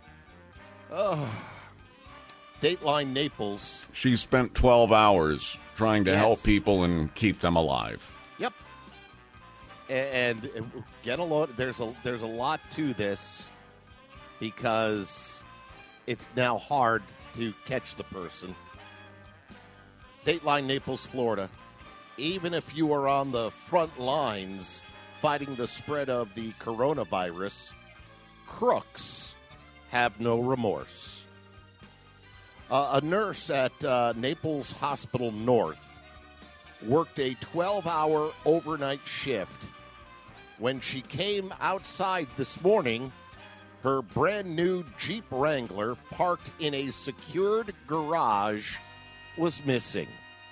Dateline Naples. She spent 12 hours trying to help people and keep them alive. Yep. And get a load. There's a lot to this because it's now hard to catch the person. Dateline, Naples, Florida. Even if you are on the front lines fighting the spread of the coronavirus, crooks have no remorse. A nurse at Naples Hospital North worked a 12-hour overnight shift. When she came outside this morning, her brand-new Jeep Wrangler, parked in a secured garage, was missing.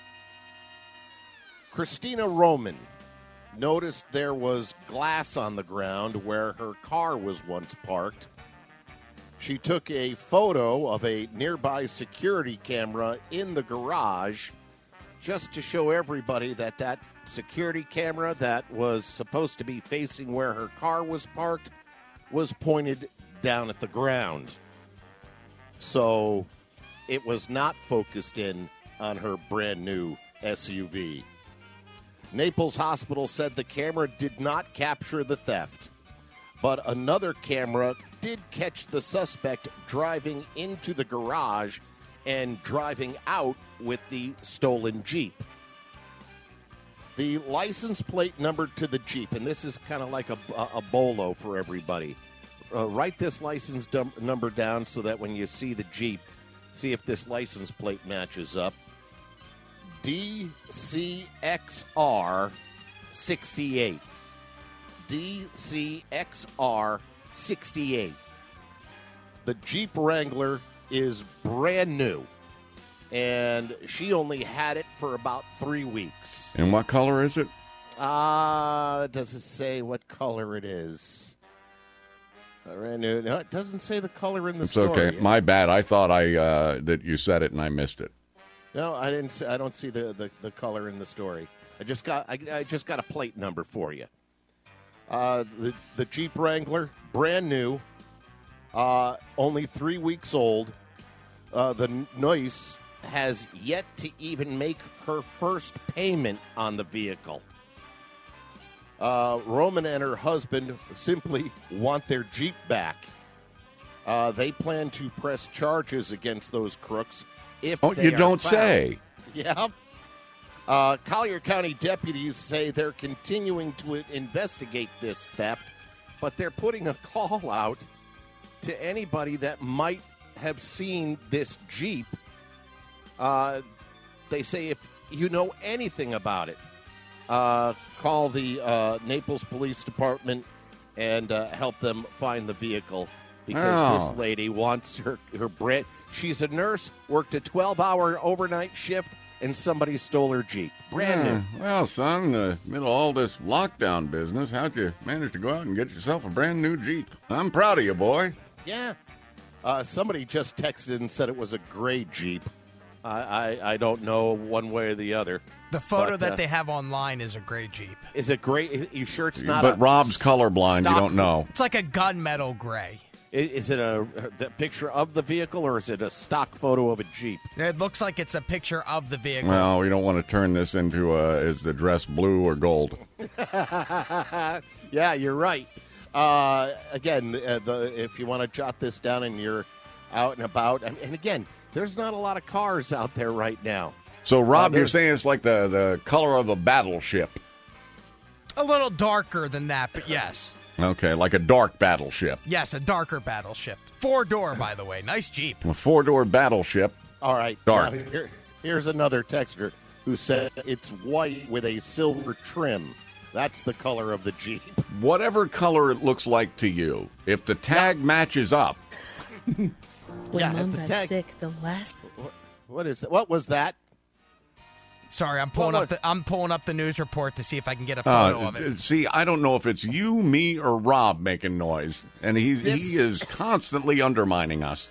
Christina Roman noticed there was glass on the ground where her car was once parked. She took a photo of a nearby security camera in the garage just to show everybody that that security camera that was supposed to be facing where her car was parked was pointed down at the ground. So it was not focused in on her brand new SUV. Naples Hospital said the camera did not capture the theft, but another camera did catch the suspect driving into the garage and driving out with the stolen Jeep. The license plate number to the Jeep, and this is kind of like a bolo for everybody. Write this license number down so that when you see the Jeep, see if this license plate matches up. DCXR 68. DCXR 68. The Jeep Wrangler is brand new, and she only had it for about 3 weeks. And what color is it? It doesn't say what color it is. Brand new. No, it doesn't say the color in the story. It's okay. My bad. I thought that you said it and I missed it. No, I didn't. I don't see the color in the story. I just got a plate number for you. The Jeep Wrangler, brand new, only 3 weeks old. The nurse has yet to even make her first payment on the vehicle. Roman and her husband simply want their Jeep back. They plan to press charges against those crooks if they you are don't found. say. Yeah. Collier County deputies say they're continuing to investigate this theft, but they're putting a call out to anybody that might have seen this Jeep. They say if you know anything about it, call the Naples Police Department and help them find the vehicle, because this lady wants her brand. She's a nurse, worked a 12-hour overnight shift, and somebody stole her Jeep. Brand new. Well, son, in the middle of all this lockdown business, how'd you manage to go out and get yourself a brand new Jeep? I'm proud of you, boy. Yeah. Somebody just texted and said it was a gray Jeep. I don't know one way or the other. The photo that they have online is a gray Jeep. Is it gray? You sure it's not? But Rob's colorblind. You don't know. It's like a gunmetal gray. Is it the picture of the vehicle, or is it a stock photo of a Jeep? It looks like it's a picture of the vehicle. Well, we don't want to turn this into is the dress blue or gold? Yeah, you're right. Again, if you want to jot this down and you're out and about, and again, there's not a lot of cars out there right now. So, Rob, you're saying it's like the color of a battleship? A little darker than that, but yes. Okay, like a dark battleship. Yes, a darker battleship. 4-door, by the way. Nice Jeep. A 4-door battleship. All right. Dark. Here's another texter who said it's white with a silver trim. That's the color of the Jeep. Whatever color it looks like to you, if the tag matches up. When Mom got sick, the last... What is that? What was that? Sorry, I'm pulling up the news report to see if I can get a photo of it. See, I don't know if it's you, me, or Rob making noise, and he is constantly undermining us.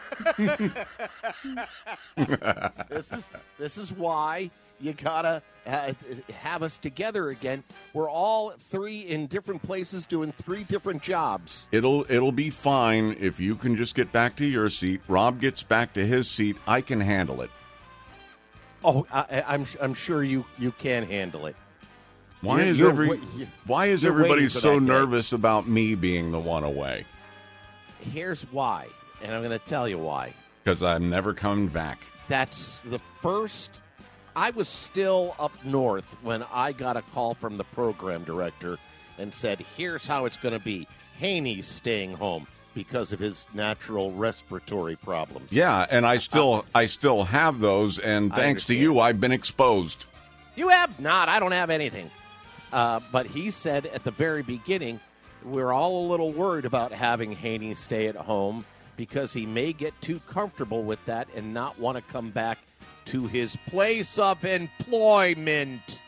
This is why you gotta have us together again. We're all three in different places doing 3 different jobs. It'll be fine if you can just get back to your seat. Rob gets back to his seat. I can handle it. Oh, I'm sure you can handle it. Why is everybody so nervous about me being the one away? Here's why, and I'm going to tell you why. Because I'm never coming back. That's the first. I was still up north when I got a call from the program director and said, here's how it's going to be. Haney's staying home because of his natural respiratory problems. Yeah, and I still have those, and thanks to you, I've been exposed. You have not. I don't have anything. But he said at the very beginning, we're all a little worried about having Haney stay at home because he may get too comfortable with that and not want to come back to his place of employment.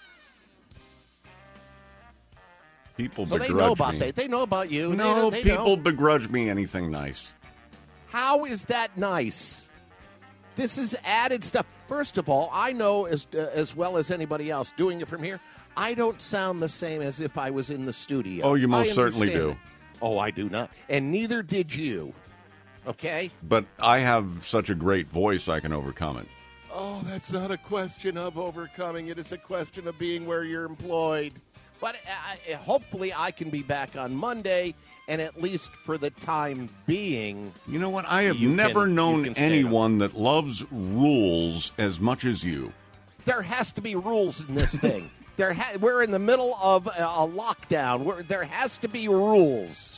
People so begrudge they know about me. They know about you. No, they people know. begrudge me anything nice. How is that nice? This is added stuff. First of all, I know as well as anybody else doing it from here, I don't sound the same as if I was in the studio. Oh, you most certainly do. Oh, I do not. And neither did you. Okay? But I have such a great voice, I can overcome it. Oh, that's not a question of overcoming it. It's a question of being where you're employed. But hopefully I can be back on Monday, and at least for the time being. You know what? I have never known anyone that loves rules as much as you. There has to be rules in this thing. We're in the middle of a lockdown. There has to be rules.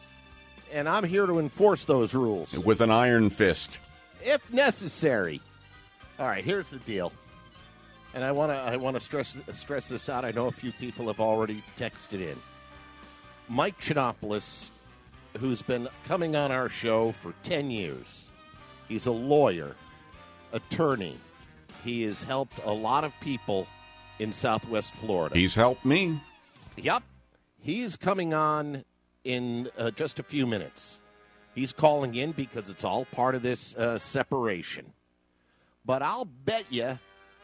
And I'm here to enforce those rules. With an iron fist. If necessary. All right, here's the deal. And I want to stress this out. I know a few people have already texted in. Mike Chinopoulos, who's been coming on our show for 10 years. He's a lawyer, attorney. He has helped a lot of people in Southwest Florida. He's helped me. Yep. He's coming on in just a few minutes. He's calling in because it's all part of this separation. But I'll bet you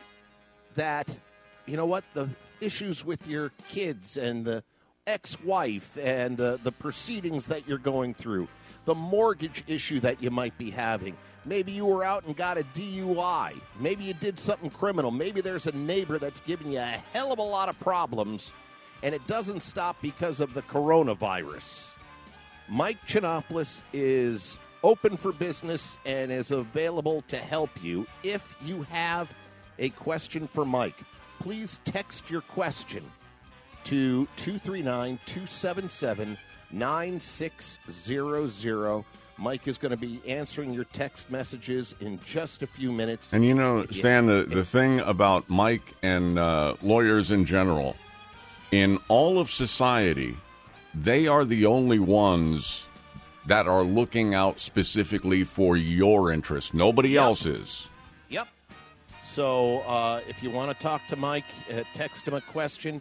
that, you know what, the issues with your kids and the ex-wife and the proceedings that you're going through, the mortgage issue that you might be having. Maybe you were out and got a DUI. Maybe you did something criminal. Maybe there's a neighbor that's giving you a hell of a lot of problems, and it doesn't stop because of the coronavirus. Mike Chinopoulos is open for business and is available to help you. If you have a question for Mike, please text your question to 239-277-9600. Mike is going to be answering your text messages in just a few minutes. And you know, Stan, the thing about Mike and lawyers in general, in all of society, they are the only ones that are looking out specifically for your interest. Nobody else is. Yep. So if you want to talk to Mike, text him a question,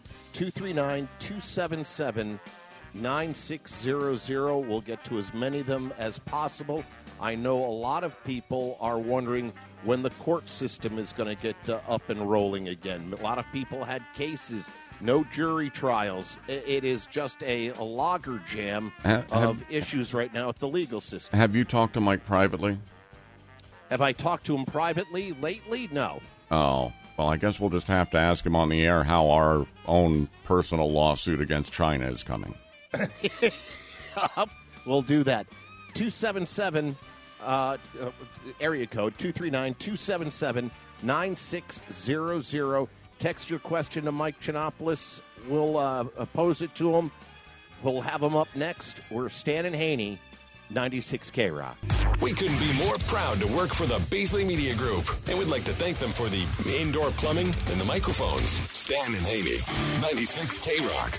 239-277-9600. We'll get to as many of them as possible. I know a lot of people are wondering when the court system is going to get up and rolling again. A lot of people had cases, no jury trials. It is just a logger jam of issues right now at the legal system. Have you talked to Mike privately? Have I talked to him privately lately? No. Oh, well, I guess we'll just have to ask him on the air how our own personal lawsuit against China is coming. We'll do that. 277 area code 239-277-9600. Text your question to Mike Chinopoulos. We'll pose it to him. We'll have him up next. We're Stan and Haney, 96 K-Rock. We couldn't be more proud to work for the Beasley Media Group, and we'd like to thank them for the indoor plumbing and the microphones. Stan and Haney, 96 K-Rock.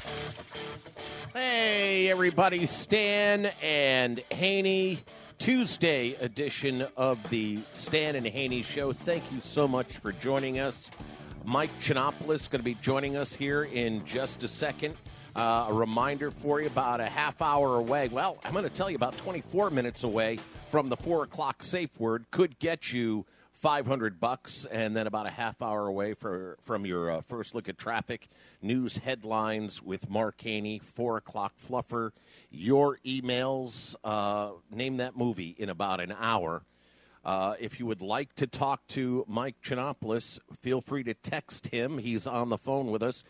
Hey, everybody. Stan and Haney, Tuesday edition of the Stan and Haney Show. Thank you so much for joining us. Mike Chinopoulos going to be joining us here in just a second. A reminder for you, about a half hour away. Well, I'm going to tell you about 24 minutes away from the 4 o'clock safe word. Could get you $500, and then about a half hour away from your first look at traffic news headlines with Mark Haney, 4 o'clock fluffer. Your emails, name that movie in about an hour. If you would like to talk to Mike Chinopoulos, feel free to text him. He's on the phone with us,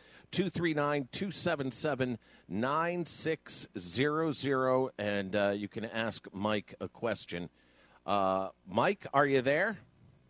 239-277-9600, and you can ask Mike a question. Mike, are you there?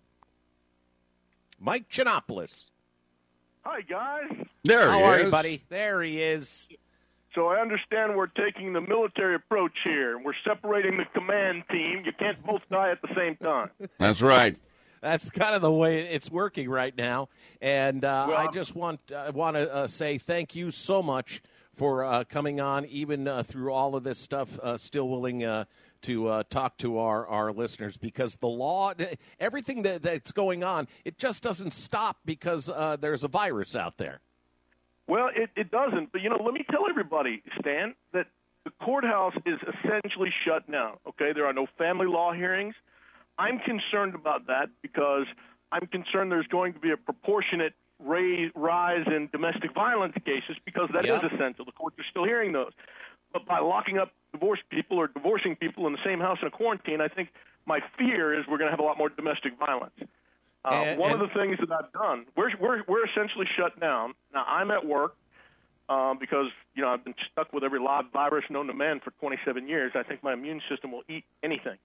Mike Chinopoulos. Hi, guys. There How he are is. you, buddy? There he is. So I understand we're taking the military approach here. We're separating the command team. You can't both die at the same time. That's right. That's kind of the way it's working right now. And I just want to say thank you so much for coming on, even through all of this stuff, still willing to talk to our listeners, because the law, everything that's going on, it just doesn't stop because there's a virus out there. Well, it doesn't. But, let me tell everybody, Stan, that the courthouse is essentially shut down, okay? There are no family law hearings. I'm concerned about that because I'm concerned there's going to be a proportionate rise in domestic violence cases because that is essential. The courts are still hearing those. But by locking up divorced people or divorcing people in the same house in a quarantine, I think my fear is we're going to have a lot more domestic violence. One of the things that I've done, we're essentially shut down. Now, I'm at work because, I've been stuck with every live virus known to man for 27 years. I think my immune system will eat anything.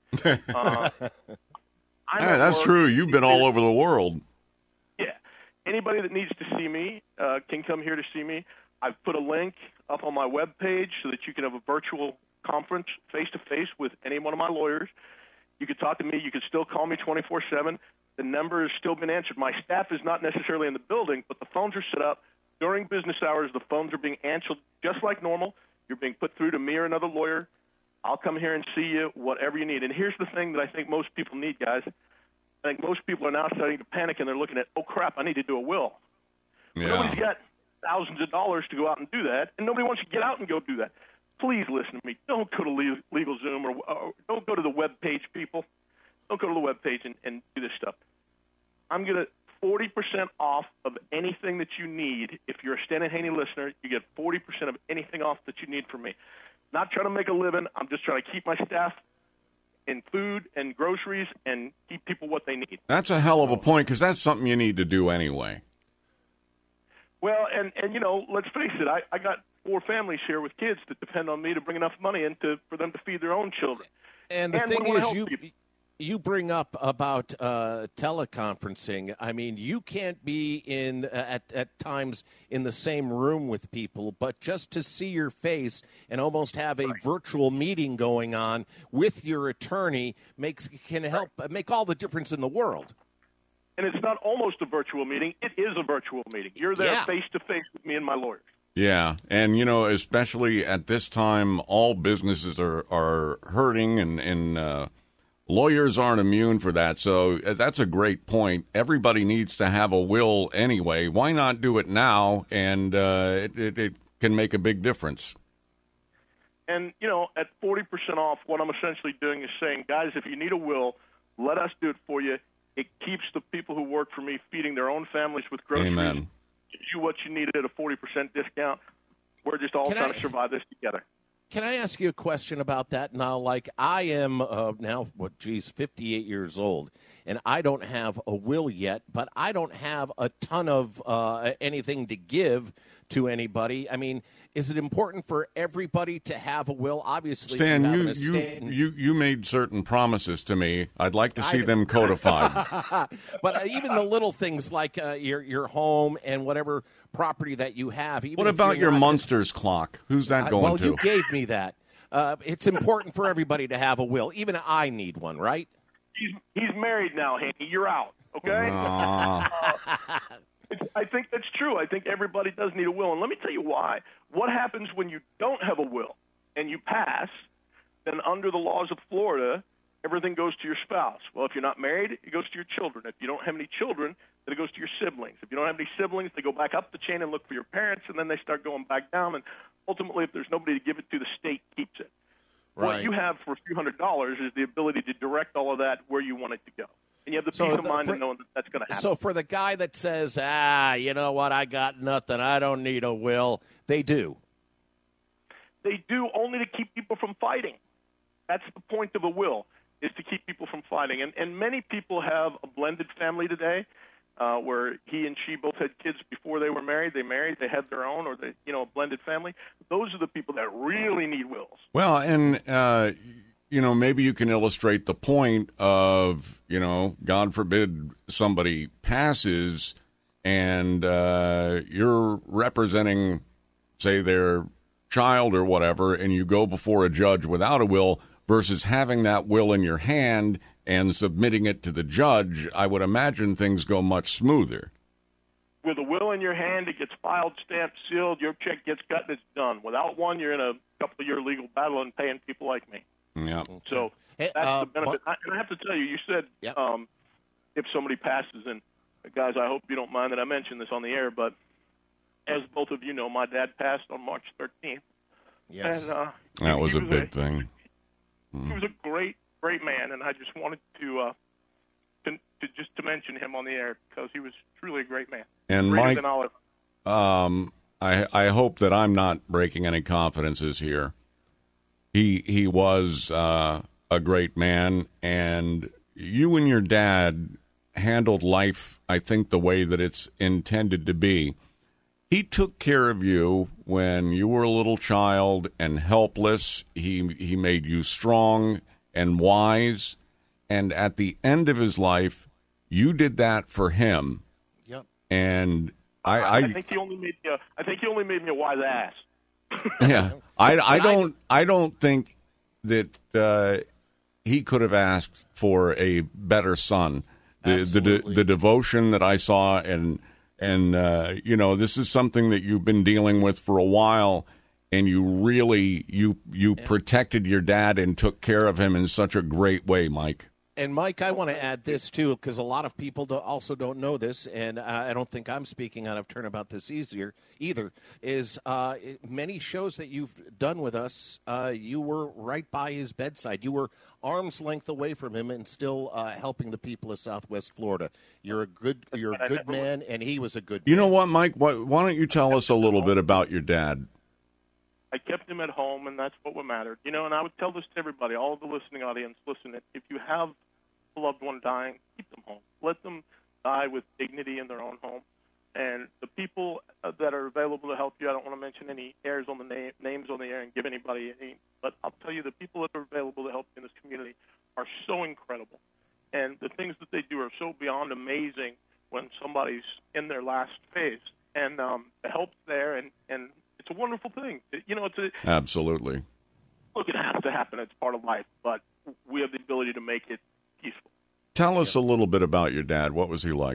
That's true. You've been all over the world. Yeah. Anybody that needs to see me can come here to see me. I've put a link up on my webpage so that you can have a virtual conference face-to-face with any one of my lawyers. You could talk to me. You could still call me 24/7. The number has still been answered. My staff is not necessarily in the building, but the phones are set up. During business hours, the phones are being answered just like normal. You're being put through to me or another lawyer. I'll come here and see you, whatever you need. And here's the thing that I think most people need, guys. I think most people are now starting to panic, and they're looking at, oh, crap, I need to do a will. Yeah. Nobody's got thousands of dollars to go out and do that, and nobody wants to get out and go do that. Please listen to me. Don't go to LegalZoom or don't go to the web page, people. Don't go to the web page and do this stuff. I'm going to 40% off of anything that you need. If you're a Stan and Haney listener, you get 40% of anything off that you need from me. Not trying to make a living. I'm just trying to keep my staff in food and groceries and keep people what they need. That's a hell of a point, because that's something you need to do anyway. Well, and let's face it, I got 4 families here with kids that depend on me to bring enough money in for them to feed their own children. And the thing is, you bring up about teleconferencing. I mean, you can't be at times in the same room with people, but just to see your face and almost have a virtual meeting going on with your attorney can help make all the difference in the world. And it's not almost a virtual meeting. It is a virtual meeting. You're there face-to-face with me and my lawyers. Yeah, and, especially at this time, all businesses are hurting, and lawyers aren't immune for that. So that's a great point. Everybody needs to have a will anyway. Why not do it now? And it can make a big difference. And, at 40% off, what I'm essentially doing is saying, guys, if you need a will, let us do it for you. It keeps the people who work for me feeding their own families with groceries. Amen. Gives you what you needed at a 40% discount. We're just all trying to survive this together. Can I ask you a question about that now? Like, I am now, 58 years old, and I don't have a will yet, but I don't have a ton of anything to give to anybody. I mean, is it important for everybody to have a will? Obviously, Stan, you made certain promises to me. I'd like to see them codified. But even the little things like your home and whatever property that you have. Even what about your Munsters clock? Who's that going to? Well, you gave me that. It's important for everybody to have a will. Even I need one, right? He's married now, Haney. You're out, okay? I think that's true. I think everybody does need a will. And let me tell you why. What happens when you don't have a will and you pass, then under the laws of Florida, everything goes to your spouse. Well, if you're not married, it goes to your children. If you don't have any children, then it goes to your siblings. If you don't have any siblings, they go back up the chain and look for your parents, and then they start going back down. And ultimately, if there's nobody to give it to, the state keeps it. Right. What you have for a few $100s is the ability to direct all of that where you want it to go. And you have the peace of mind of knowing that that's going to happen. So for the guy that says, you know what, I got nothing, I don't need a will, they do. They do only to keep people from fighting. That's the point of a will. is to keep people from fighting. And many people have a blended family today, where he and she both had kids before they were married. They married, they had their own, or a blended family. Those are the people that really need wills. Well, and maybe you can illustrate the point of, God forbid somebody passes and you're representing, say, their child or whatever, and you go before a judge without a will versus having that will in your hand and submitting it to the judge. I would imagine things go much smoother. With a will in your hand, it gets filed, stamped, sealed, your check gets cut, and it's done. Without one, you're in a couple-year legal battle and paying people like me. Yeah. So that's the benefit. And I have to tell you, you said if somebody passes, and guys, I hope you don't mind that I mention this on the air, but as both of you know, my dad passed on March 13th. Yes. And, that was a big thing. He was a great man, and I just wanted to mention him on the air because he was truly a great man. And Greater Mike, than all I hope that I'm not breaking any confidences here. He was a great man, and you and your dad handled life, I think, the way that it's intended to be. He took care of you when you were a little child and helpless. He made you strong and wise, and at the end of his life, you did that for him. Yep. And I think he only made me a wise ass. Yeah, I don't think that he could have asked for a better son. The devotion that I saw, and this is something that you've been dealing with for a while, and you really you protected your dad and took care of him in such a great way, Mike. And, Mike, I want to add this, too, because a lot of people also don't know this, and I don't think I'm speaking out of turn about this either, is many shows that you've done with us, you were right by his bedside. You were arm's length away from him and still helping the people of Southwest Florida. You're a good man, and he was a good man. You know what, Mike? Why don't you tell us a little bit about your dad? I kept him at home, and that's what mattered. And I would tell this to everybody, all of the listening audience, listen, if you have a loved one dying, keep them home. Let them die with dignity in their own home. And the people that are available to help you, I don't want to mention any names on the air and give anybody any, but I'll tell you the people that are available to help you in this community are so incredible. And the things that they do are so beyond amazing when somebody's in their last phase. And the help's there, and it's a wonderful thing. Absolutely. Look, it has to happen. It's part of life, but we have the ability to make it peaceful. Tell us a little bit about your dad. What was he like?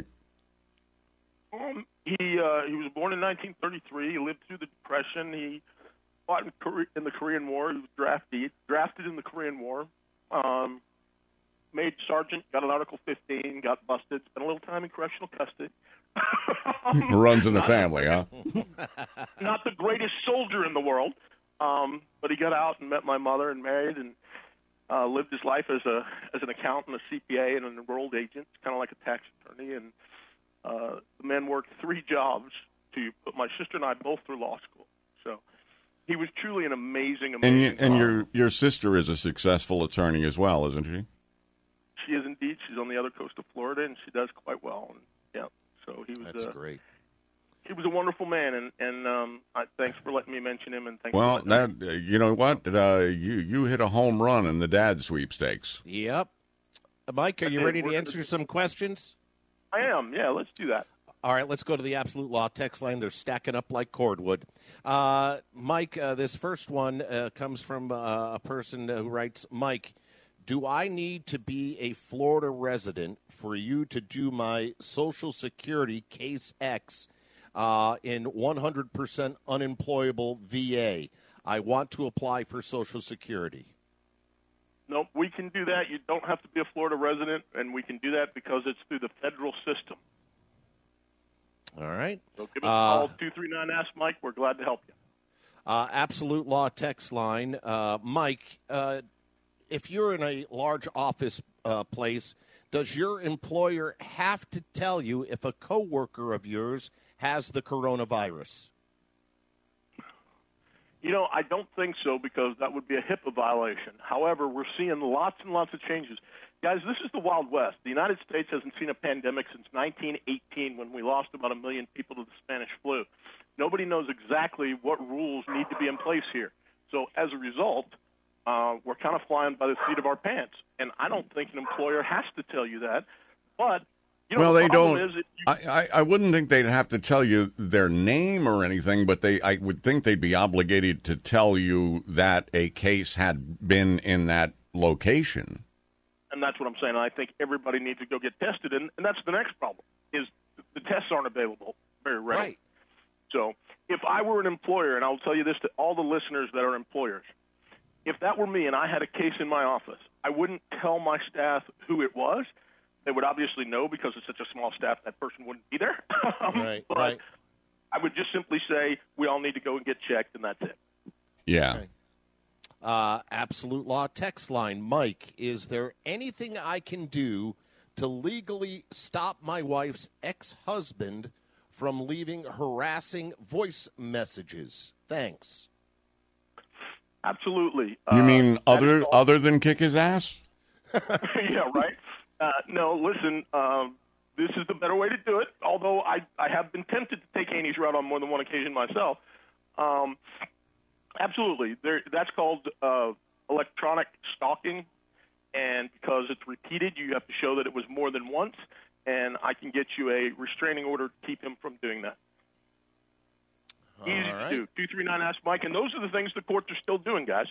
He was born in 1933. He lived through the Depression. He fought in the Korean War. He was drafted in the Korean War. Made sergeant, got an Article 15, got busted, spent a little time in correctional custody. Runs in the family, huh? Not the greatest soldier in the world, but he got out and met my mother and married and lived his life as an accountant, a CPA, and an enrolled agent, kind of like a tax attorney. And the man worked 3 jobs to put my sister and I both through law school. So he was truly an amazing And your sister is a successful attorney as well, isn't she? She is indeed. She's on the other coast of Florida, and she does quite well. And, yeah, so he was. That's great. He was a wonderful man, and thanks for letting me mention him. And you know what? You hit a home run in the dad sweepstakes. Yep. Mike, are you ready to answer some questions? I am. Yeah, let's do that. All right, let's go to the Absolute Law text line. They're stacking up like cordwood. Mike, this first one comes from a person who writes, Mike, do I need to be a Florida resident for you to do my Social Security Case X in 100% unemployable VA? I want to apply for Social Security. No, we can do that. You don't have to be a Florida resident, and we can do that because it's through the federal system. All right. So give us a call, 239-ASK Mike. We're glad to help you. Absolute Law text line. Mike, if you're in a large office place, does your employer have to tell you if a coworker of yours has the coronavirus? I don't think so, because that would be a HIPAA violation. However, we're seeing lots and lots of changes. Guys, this is the Wild West. The United States hasn't seen a pandemic since 1918, when we lost about 1 million people to the Spanish flu. Nobody knows exactly what rules need to be in place here. So as a result, we're kind of flying by the seat of our pants. And I don't think an employer has to tell you that. But well, they don't. I wouldn't think they'd have to tell you their name or anything, but I would think they'd be obligated to tell you that a case had been in that location. And that's what I'm saying. I think everybody needs to go get tested, and that's the next problem, is the tests aren't available very readily. Right. So if I were an employer, and I'll tell you this to all the listeners that are employers, if that were me and I had a case in my office, I wouldn't tell my staff who it was. They would obviously know, because it's such a small staff, that person wouldn't be there. Right. I would just simply say, we all need to go and get checked, and that's it. Yeah. Okay. Absolute Law text line. Mike, is there anything I can do to legally stop my wife's ex-husband from leaving harassing voice messages? Thanks. Absolutely. You mean other than kick his ass? Yeah, right. No, listen, this is the better way to do it, although I have been tempted to take Haney's route on more than one occasion myself. Absolutely. That's called electronic stalking, and because it's repeated, you have to show that it was more than once, and I can get you a restraining order to keep him from doing that. Easy to do. 239 Ask Mike, and those are the things the courts are still doing, guys.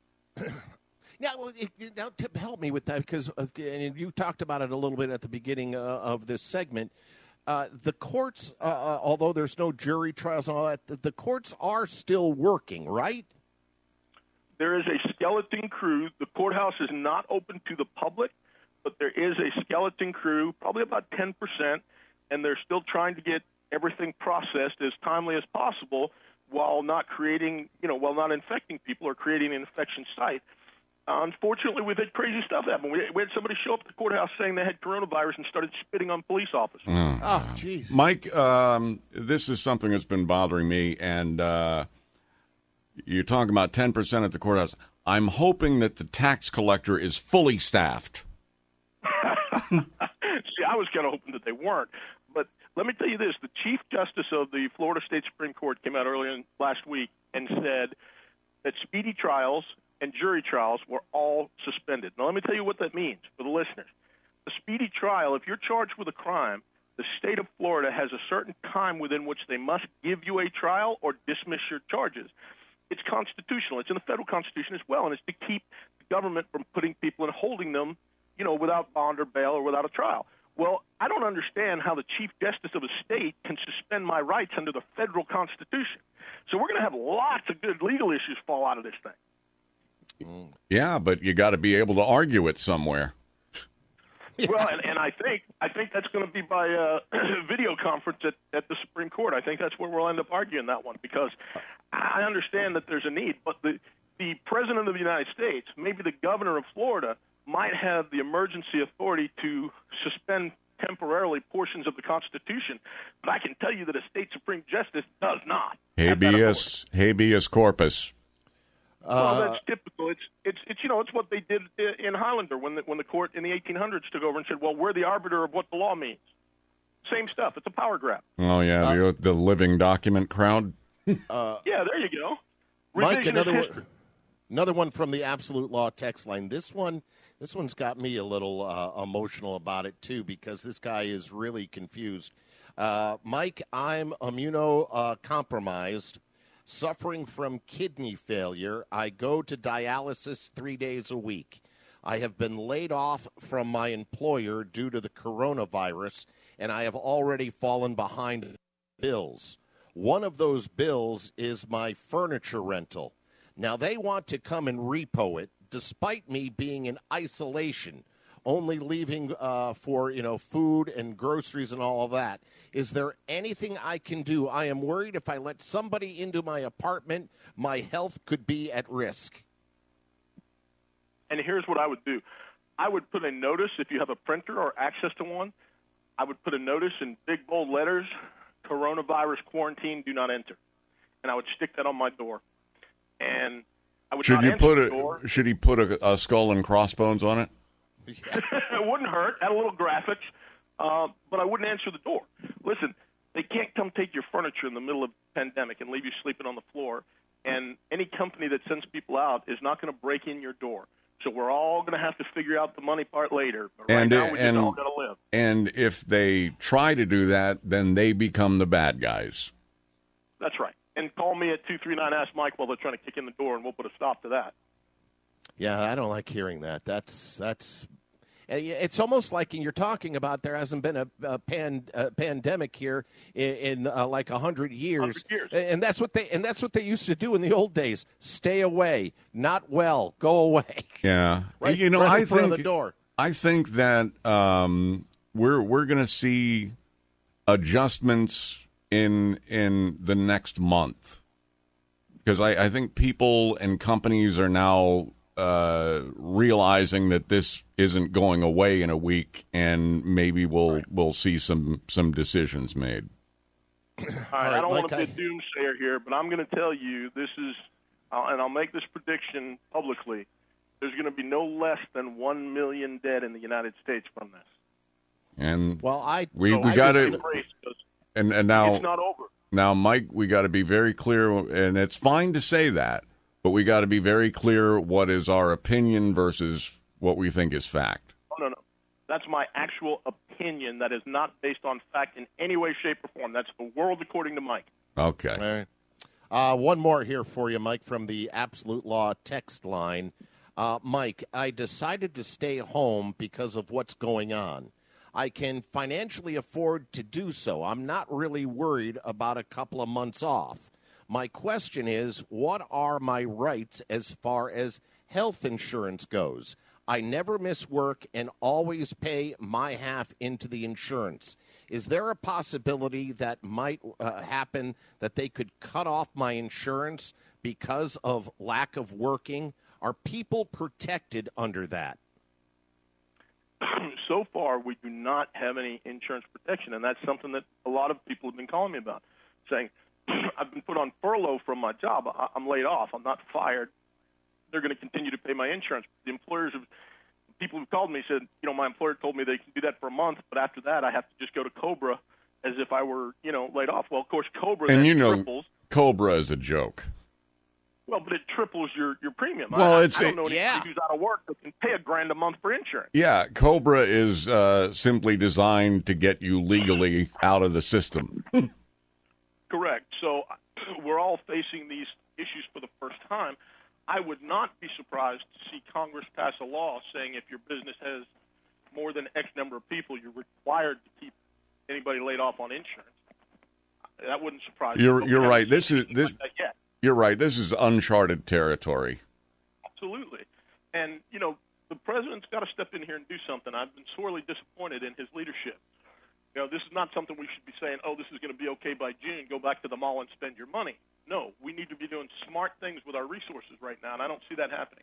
Now, help me with that, because and you talked about it a little bit at the beginning of this segment. The courts, although there's no jury trials and all that, the courts are still working, right? There is a skeleton crew. The courthouse is not open to the public, but there is a skeleton crew, probably about 10%, and they're still trying to get everything processed as timely as possible while not creating, while not infecting people or creating an infection site. Unfortunately, we've had crazy stuff happen. We had somebody show up at the courthouse saying they had coronavirus and started spitting on police officers. Oh, jeez. Mike, this is something that's been bothering me, and you're talking about 10% at the courthouse. I'm hoping that the tax collector is fully staffed. See, I was kind of hoping that they weren't. But let me tell you this. The Chief Justice of the Florida State Supreme Court came out earlier last week and said that speedy trials and jury trials were all suspended. Now, let me tell you what that means for the listeners. A speedy trial, if you're charged with a crime, the state of Florida has a certain time within which they must give you a trial or dismiss your charges. It's constitutional. It's in the federal constitution as well, and it's to keep the government from putting people and holding them, without bond or bail or without a trial. Well, I don't understand how the Chief Justice of a state can suspend my rights under the federal constitution. So we're going to have lots of good legal issues fall out of this thing. Yeah, but you got to be able to argue it somewhere. Well, and I think that's going to be by video conference at the Supreme Court. I think that's where we'll end up arguing that one, because I understand that there's a need, but the President of the United States, maybe the governor of Florida, might have the emergency authority to suspend temporarily portions of the Constitution, but I can tell you that a state Supreme Justice does not. Habeas corpus. Well, that's typical. It's what they did in Highlander when the court in the 1800s took over and said, well, we're the arbiter of what the law means. Same stuff. It's a power grab. Oh, yeah, the living document crowd. Yeah, there you go. Mike, another one from the Absolute Law text line. This one's got me a little emotional about it, too, because this guy is really confused. Mike, I'm immunocompromised. Suffering from kidney failure. I go to dialysis 3 days a week. I have been laid off from my employer due to the coronavirus, and I have already fallen behind bills. One of those bills is my furniture rental. Now, they want to come and repo it, despite me being in isolation, only leaving for, food and groceries and all of that. Is there anything I can do? I am worried if I let somebody into my apartment, my health could be at risk. And here's what I would do. I would put a notice, if you have a printer or access to one, I would put a notice in big, bold letters, coronavirus quarantine, do not enter. And I would stick that on my door. and I would Should not you answer put the door. Should he put a skull and crossbones on it? It wouldn't hurt. Add a little graphics, but I wouldn't answer the door. Listen, they can't come take your furniture in the middle of the pandemic and leave you sleeping on the floor. And any company that sends people out is not going to break in your door. So we're all going to have to figure out the money part later. But right now, we just all got to live. And if they try to do that, then they become the bad guys. That's right. And call me at 239-ASK-MIKE while they're trying to kick in the door, and we'll put a stop to that. Yeah, I don't like hearing that. That's. It's almost like you're talking about there hasn't been a pandemic here in like 100 years. And that's what they used to do in the old days. Stay away, not well, go away. Yeah, Right, you know, right in front of the door. I think that we're going to see adjustments in the next month, because I think people and companies are now realizing that this isn't going away in a week, and maybe we'll see some decisions made. All right, I don't want to be a doomsayer here, but I'm going to tell you this is, and I'll make this prediction publicly. There's going to be no less than 1 million dead in the United States from this. And we got to, and now it's not over. Now, Mike, we got to be very clear, and it's fine to say that, but we got to be very clear what is our opinion versus what we think is fact. No. That's my actual opinion. That is not based on fact in any way, shape, or form. That's the world according to Mike. Okay. All right. One more here for you, Mike, from the Absolute Law text line. Mike, I decided to stay home because of what's going on. I can financially afford to do so. I'm not really worried about a couple of months off. My question is, what are my rights as far as health insurance goes? I never miss work and always pay my half into the insurance. Is there a possibility that might happen that they could cut off my insurance because of lack of working? Are people protected under that? So far, we do not have any insurance protection, and that's something that a lot of people have been calling me about, saying, I've been put on furlough from my job. I'm laid off. I'm not fired. They're going to continue to pay my insurance. The people who've called me said, my employer told me they can do that for a month, but after that I have to just go to COBRA as if I were, laid off. Well, of course, COBRA then triples. COBRA is a joke. Well, but it triples your premium. Well, I don't know anybody who's out of work that can pay $1,000 a month for insurance. Yeah, COBRA is simply designed to get you legally out of the system. Correct. So we're all facing these issues for the first time. I would not be surprised to see Congress pass a law saying if your business has more than X number of people, you're required to keep anybody laid off on insurance. That wouldn't surprise me. You're right. You're right. This is uncharted territory. Absolutely. And, the president's got to step in here and do something. I've been sorely disappointed in his leadership. This is not something we should be saying, this is going to be okay by June, go back to the mall and spend your money. No, we need to be doing smart things with our resources right now, and I don't see that happening.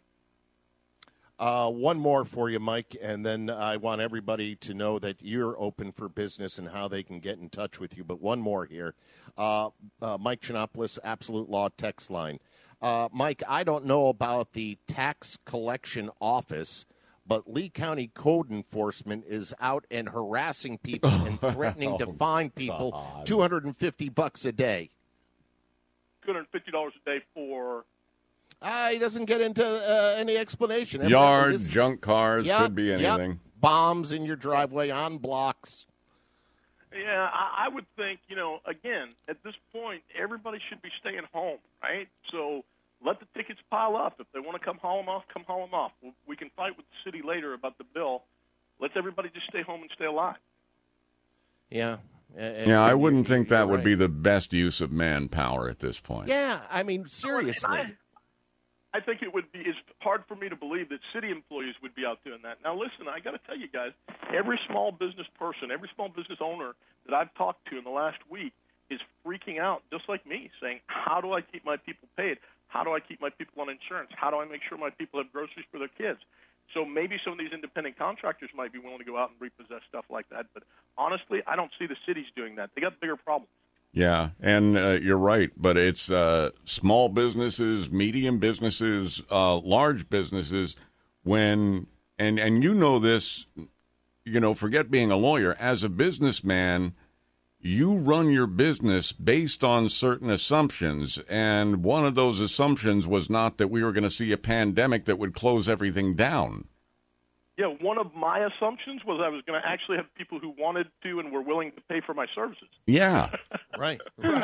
One more for you, Mike, and then I want everybody to know that you're open for business and how they can get in touch with you. But one more here. Mike Chinopoulos, Absolute Law text line. Mike, I don't know about the tax collection office, but Lee County Code Enforcement is out and harassing people and threatening to fine people $250 a day. $250 a day for... He doesn't get into any explanation. Yards, junk cars, could be anything. Yep. Bombs in your driveway, on blocks. Yeah, I would think, again, at this point, everybody should be staying home, right? So let the tickets pile up. If they want to come haul them off, come haul them off. We can fight with the city later about the bill. Let's everybody just stay home and stay alive. Yeah. I wouldn't think that would be the best use of manpower at this point. Yeah, I mean, seriously. I think it would be, it's hard for me to believe that city employees would be out doing that. Now, listen, I got to tell you guys, every small business person, every small business owner that I've talked to in the last week is freaking out, just like me, saying, how do I keep my people paid? How do I keep my people on insurance? How do I make sure my people have groceries for their kids? So maybe some of these independent contractors might be willing to go out and repossess stuff like that. But honestly, I don't see the cities doing that. They got bigger problems. Yeah, and you're right, but it's small businesses, medium businesses, large businesses. And you know this, forget being a lawyer. As a businessman, you run your business based on certain assumptions, and one of those assumptions was not that we were going to see a pandemic that would close everything down. Yeah, one of my assumptions was I was going to actually have people who wanted to and were willing to pay for my services. Yeah. Right.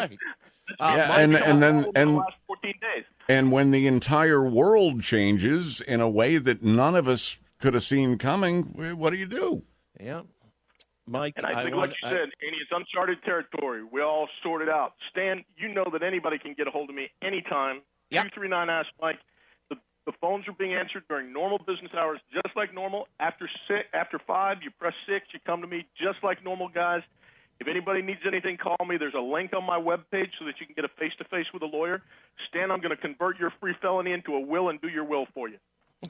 And then the last 14 days. And when the entire world changes in a way that none of us could have seen coming, what do you do? Yeah. Mike, and I think, like you said, Andy, it's uncharted territory. We all sort it out. Stan, you know that anybody can get a hold of me anytime. 239 Ask Mike. The phones are being answered during normal business hours, just like normal. After 5, you press 6, you come to me just like normal guys. If anybody needs anything, call me. There's a link on my webpage so that you can get a face-to-face with a lawyer. Stan, I'm going to convert your free felony into a will and do your will for you.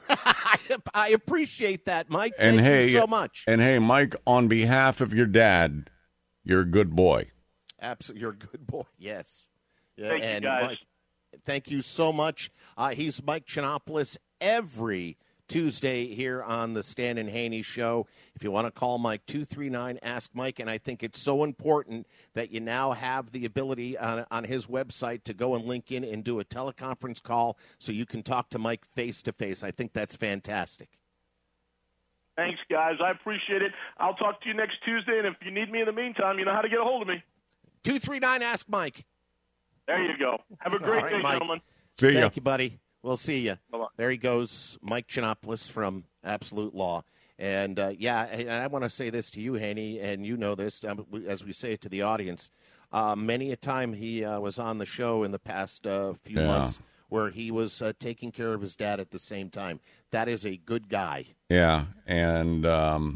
I appreciate that, Mike. And Thank you so much. And hey, Mike, on behalf of your dad, you're a good boy. Absolutely, you're a good boy. Yes. Thank you, guys. Mike, thank you so much. He's Mike Chinopoulos every Tuesday here on the Stan and Haney Show. If you want to call Mike, 239 Ask Mike. And I think it's so important that you now have the ability on his website to go and link in and do a teleconference call so you can talk to Mike face-to-face. I think that's fantastic. Thanks, guys. I appreciate it. I'll talk to you next Tuesday, and if you need me in the meantime, you know how to get a hold of me. 239 Ask Mike. There you go. Have a great day, Mike. gentlemen. See ya. Thank you, buddy. We'll see you. Bye-bye. There he goes, Mike Chinopoulos from Absolute Law. And, and I want to say this to you, Haney, and you know this, as we say it to the audience. Many a time he was on the show in the past few months where he was taking care of his dad at the same time. That is a good guy. Yeah, and,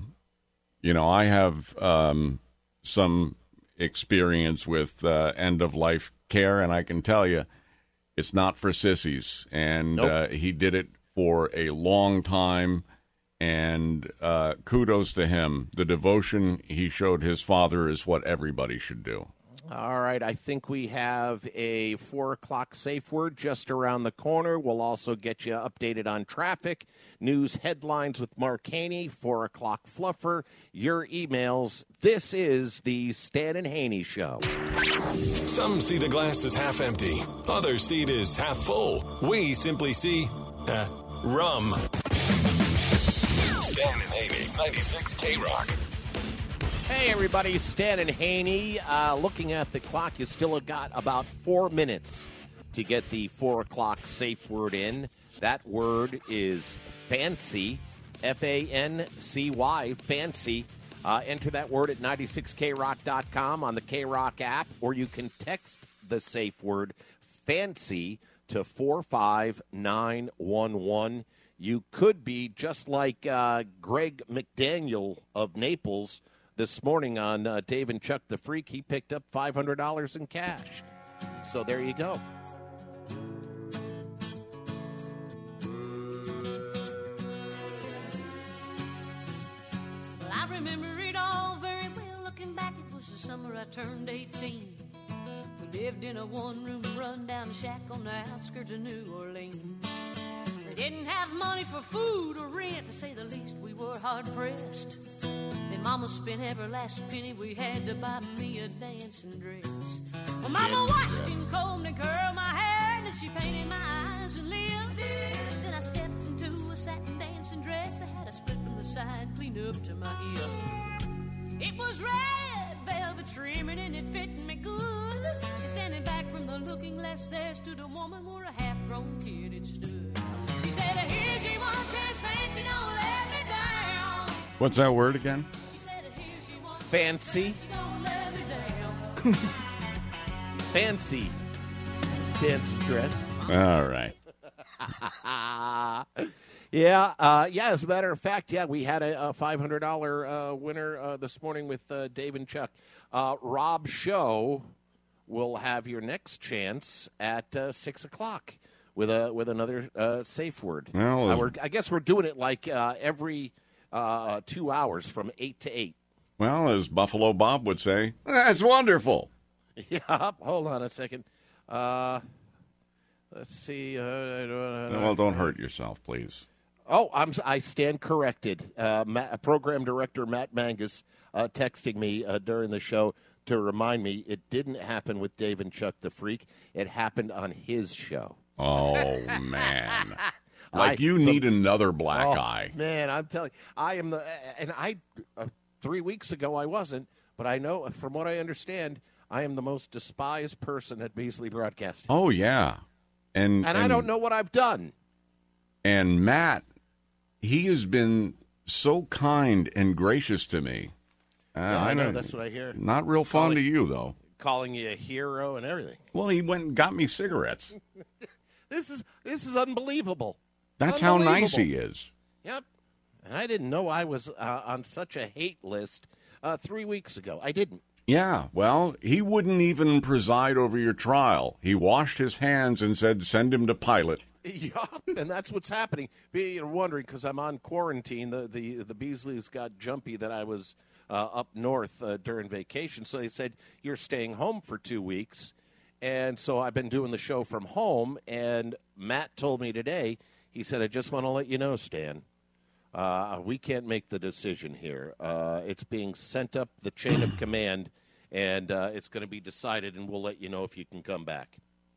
I have some experience with end-of-life care, and I can tell you, it's not for sissies, and Nope. He did it for a long time, and kudos to him. The devotion he showed his father is what everybody should do. All right, I think we have a 4 o'clock safe word just around the corner. We'll also get you updated on traffic, news headlines with Mark Haney, 4 o'clock fluffer, your emails. This is the Stan and Haney Show. Some see the glass as half empty. Others see it as half full. We simply see rum. Stan and Haney, 96 K-Rock. Hey, everybody, Stan and Haney. Looking at the clock, you still got about 4 minutes to get the 4 o'clock safe word in. That word is fancy, F-A-N-C-Y, fancy. Enter that word at 96krock.com on the K-Rock app, or you can text the safe word fancy to 45911. You could be just like Greg McDaniel of Naples this morning on Dave and Chuck the Freak. He picked up $500 in cash. So there you go. Well, I remember it all very well. Looking back, it was the summer I turned 18. We lived in a one-room run-down shack on the outskirts of New Orleans. We didn't have money for food or rent, to say the least. We were hard-pressed. Then Mama spent every last penny we had to buy me a dancing dress. Well, Mama washed and combed and curled my hair, and she painted my eyes and lips. Then I stepped into a satin dancing dress that had a split from the side, cleaned up to my hip. It was red velvet trimming and it fit me good. And standing back from the looking glass, there stood a woman where a half-grown kid had stood. She said, "Here's your one chance, fancy, don't let me down." What's that word again? Fancy. Fancy. Dancing dress. All right. Yeah, as a matter of fact, we had a $500 winner this morning with Dave and Chuck. Rob Show will have your next chance at 6 o'clock with another safe word. Well, I guess we're doing it like every 2 hours from 8 to 8. Well, as Buffalo Bob would say, that's wonderful. Yeah, hold on a second. Let's see. Well, don't hurt yourself, please. Oh, I stand corrected. Program director Matt Mangus texting me during the show to remind me it didn't happen with Dave and Chuck the Freak. It happened on his show. Oh, man. You need another black eye. Man, I'm telling you, I am and 3 weeks ago I wasn't, but I know from what I understand, I am the most despised person at Beasley Broadcasting. Oh, yeah. And I don't know what I've done. And Matt, he has been so kind and gracious to me. I know, that's what I hear. Not real fond of you, though. Calling you a hero and everything. Well, he went and got me cigarettes. This is unbelievable. That's how nice he is. Yep. And I didn't know I was on such a hate list 3 weeks ago. I didn't. Yeah, well, he wouldn't even preside over your trial. He washed his hands and said, send him to Pilot. Yeah, and that's what's happening. You're wondering, because I'm on quarantine, the Beasleys got jumpy that I was up north during vacation. So they said, you're staying home for 2 weeks. And so I've been doing the show from home. And Matt told me today, he said, I just want to let you know, Stan, we can't make the decision here. It's being sent up the chain of command, and it's going to be decided, and we'll let you know if you can come back.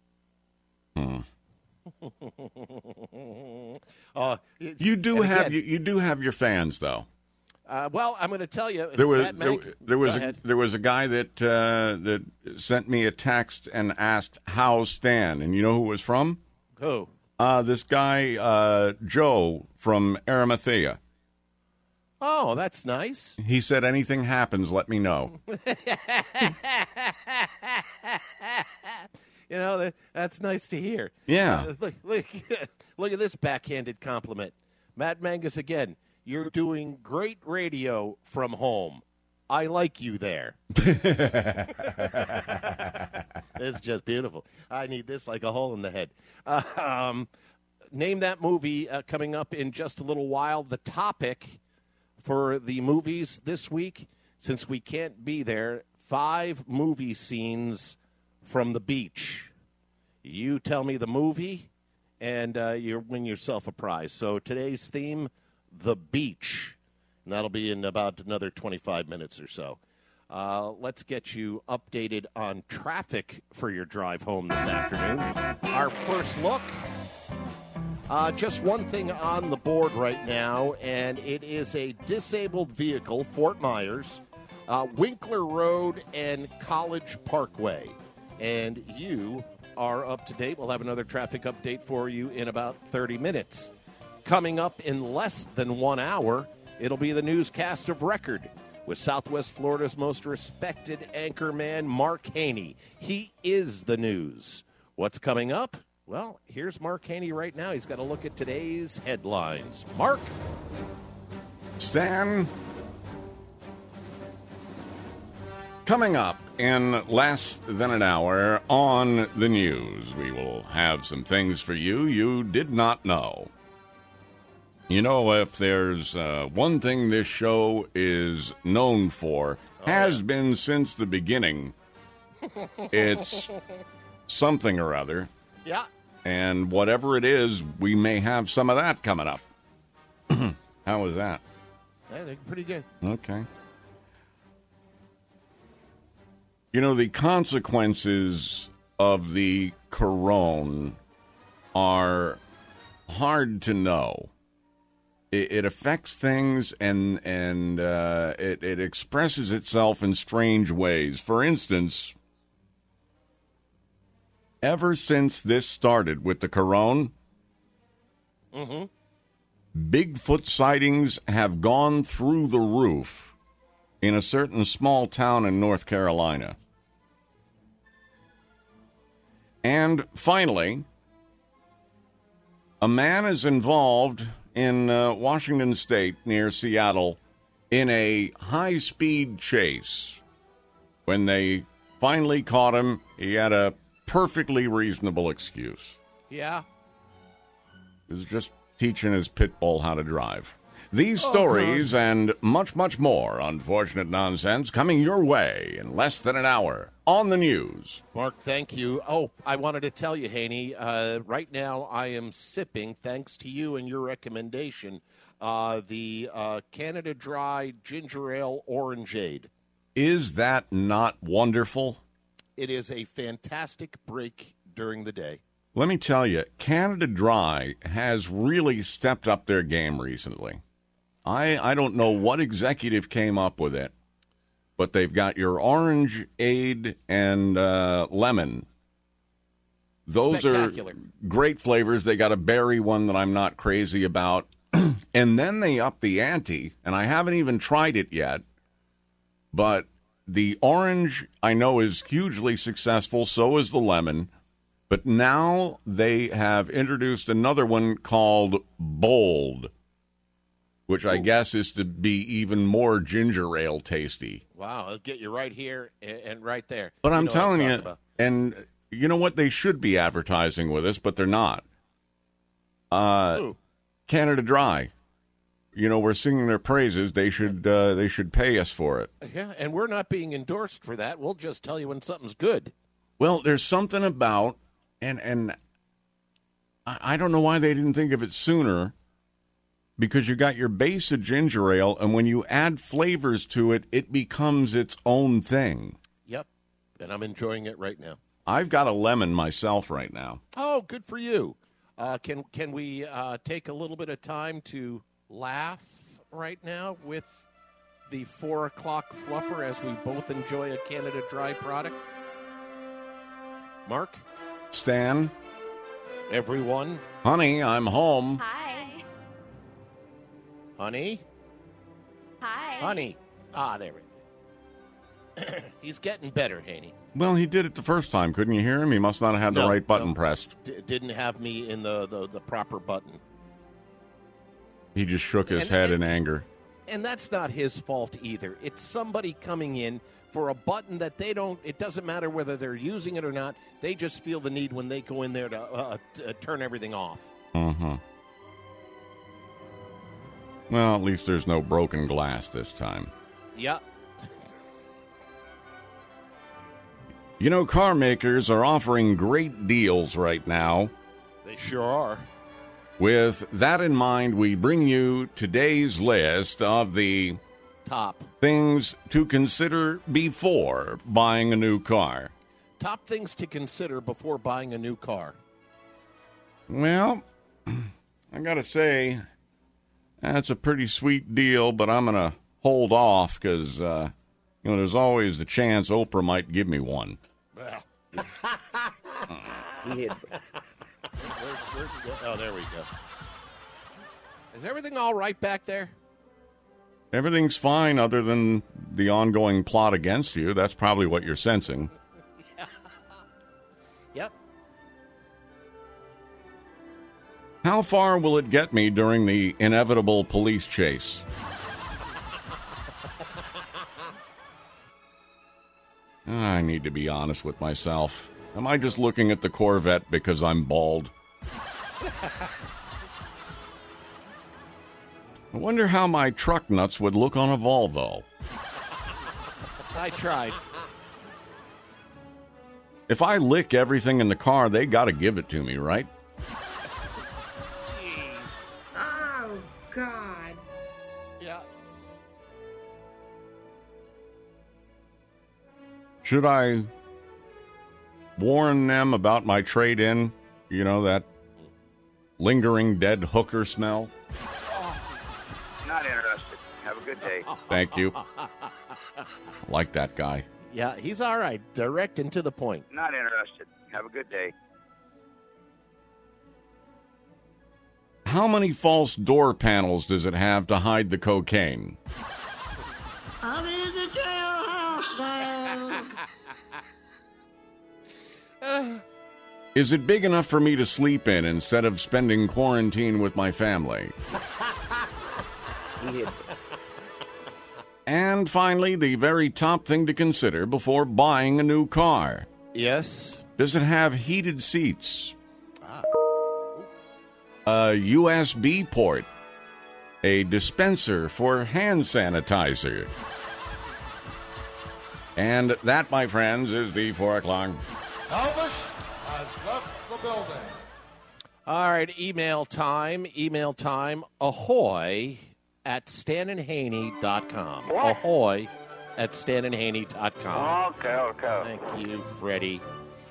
You do have your fans, though. Well, I'm going to tell you. There was a guy that sent me a text and asked how's Stan, and you know who it was from? Who? This guy Joe from Arimathea. Oh, that's nice. He said, anything happens, let me know. You know, that's nice to hear. Yeah. Look at this backhanded compliment. Matt Mangus again. You're doing great radio from home. I like you there. It's just beautiful. I need this like a hole in the head. Name that movie coming up in just a little while. The topic for the movies this week, since we can't be there, 5 movie scenes from the beach. You tell me the movie, and you win yourself a prize. So today's theme, the beach. And that'll be in about another 25 minutes or so. Let's get you updated on traffic for your drive home this afternoon. Our first look, just one thing on the board right now, and it is a disabled vehicle, Fort Myers, Winkler Road and College Parkway. And you are up to date. We'll have another traffic update for you in about 30 minutes. Coming up in less than 1 hour, it'll be the newscast of record with Southwest Florida's most respected anchorman, Mark Haney. He is the news. What's coming up? Well, here's Mark Haney right now. He's got a look at today's headlines. Mark? Stan? Coming up in less than an hour on the news, we will have some things for you did not know. You know, if there's one thing this show is known for, has been since the beginning, it's something or other. Yeah. And whatever it is, we may have some of that coming up. How was that? I think pretty good. Okay. You know, the consequences of the corona are hard to know. It affects things and it expresses itself in strange ways. For instance, ever since this started with the corona, Bigfoot sightings have gone through the roof in a certain small town in North Carolina. And finally, a man is involved in Washington State near Seattle in a high-speed chase. When they finally caught him, he had a perfectly reasonable excuse. Yeah. He was just teaching his pit bull how to drive. These stories and much, much more unfortunate nonsense coming your way in less than an hour on the news. Mark, thank you. Oh, I wanted to tell you, Haney, right now I am sipping, thanks to you and your recommendation, the Canada Dry Ginger Ale Orangeade. Is that not wonderful? It is a fantastic break during the day. Let me tell you, Canada Dry has really stepped up their game recently. I don't know what executive came up with it, but they've got your Orangeade and lemon. Those are great flavors. They got a berry one that I'm not crazy about. And then they up the ante, and I haven't even tried it yet, but the orange I know is hugely successful, so is the lemon. But now they have introduced another one called Bold, which I guess is to be even more ginger ale tasty. Wow, I'll get you right here and right there. But I'm telling you, and you know what? They should be advertising with us, but they're not. Canada Dry. You know, we're singing their praises. They should pay us for it. Yeah, and we're not being endorsed for that. We'll just tell you when something's good. Well, there's something about, and I don't know why they didn't think of it sooner, because you got your base of ginger ale, and when you add flavors to it, it becomes its own thing. Yep, and I'm enjoying it right now. I've got a lemon myself right now. Oh, good for you. Can we take a little bit of time to laugh right now with the 4 o'clock fluffer as we both enjoy a Canada Dry product? Mark? Stan? Everyone? Honey, I'm home. Hi. Honey? Hi. Honey. There we go. He's getting better, Haney. Well, he did it the first time. Couldn't you hear him? He must not have had the right button pressed. Didn't have me in the proper button. He just shook his head in anger. And that's not his fault either. It's somebody coming in for a button that they don't, it doesn't matter whether they're using it or not. They just feel the need when they go in there to turn everything off. Mm-hmm. Well, at least there's no broken glass this time. Yep. You know, car makers are offering great deals right now. They sure are. With that in mind, we bring you today's list of the top things to consider before buying a new car. Top things to consider before buying a new car. Well, I got to say, that's a pretty sweet deal, but I'm going to hold off because, there's always the chance Oprah might give me one. Well. Oh, there we go. Is everything all right back there? Everything's fine other than the ongoing plot against you. That's probably what you're sensing. Yep. How far will it get me during the inevitable police chase? I need to be honest with myself. Am I just looking at the Corvette because I'm bald? I wonder how my truck nuts would look on a Volvo. I tried. If I lick everything in the car, they got to give it to me, right? Jeez. Oh, God. Yeah. Should I warn them about my trade-in? You know, that lingering dead hooker smell? Not interested. Have a good day. Thank you. Like that guy. Yeah, he's all right. Direct and to the point. Not interested. Have a good day. How many false door panels does it have to hide the cocaine? I'm in the jailhouse now. Is it big enough for me to sleep in instead of spending quarantine with my family? And finally, the very top thing to consider before buying a new car. Yes. Does it have heated seats? A USB port? a dispenser for hand sanitizer. And that, my friends, is the 4 o'clock. Elvis has left the building. All right, email time. Ahoy at StanandHaney.com. What? Ahoy at StanandHaney.com. Okay. Thank you, Freddie.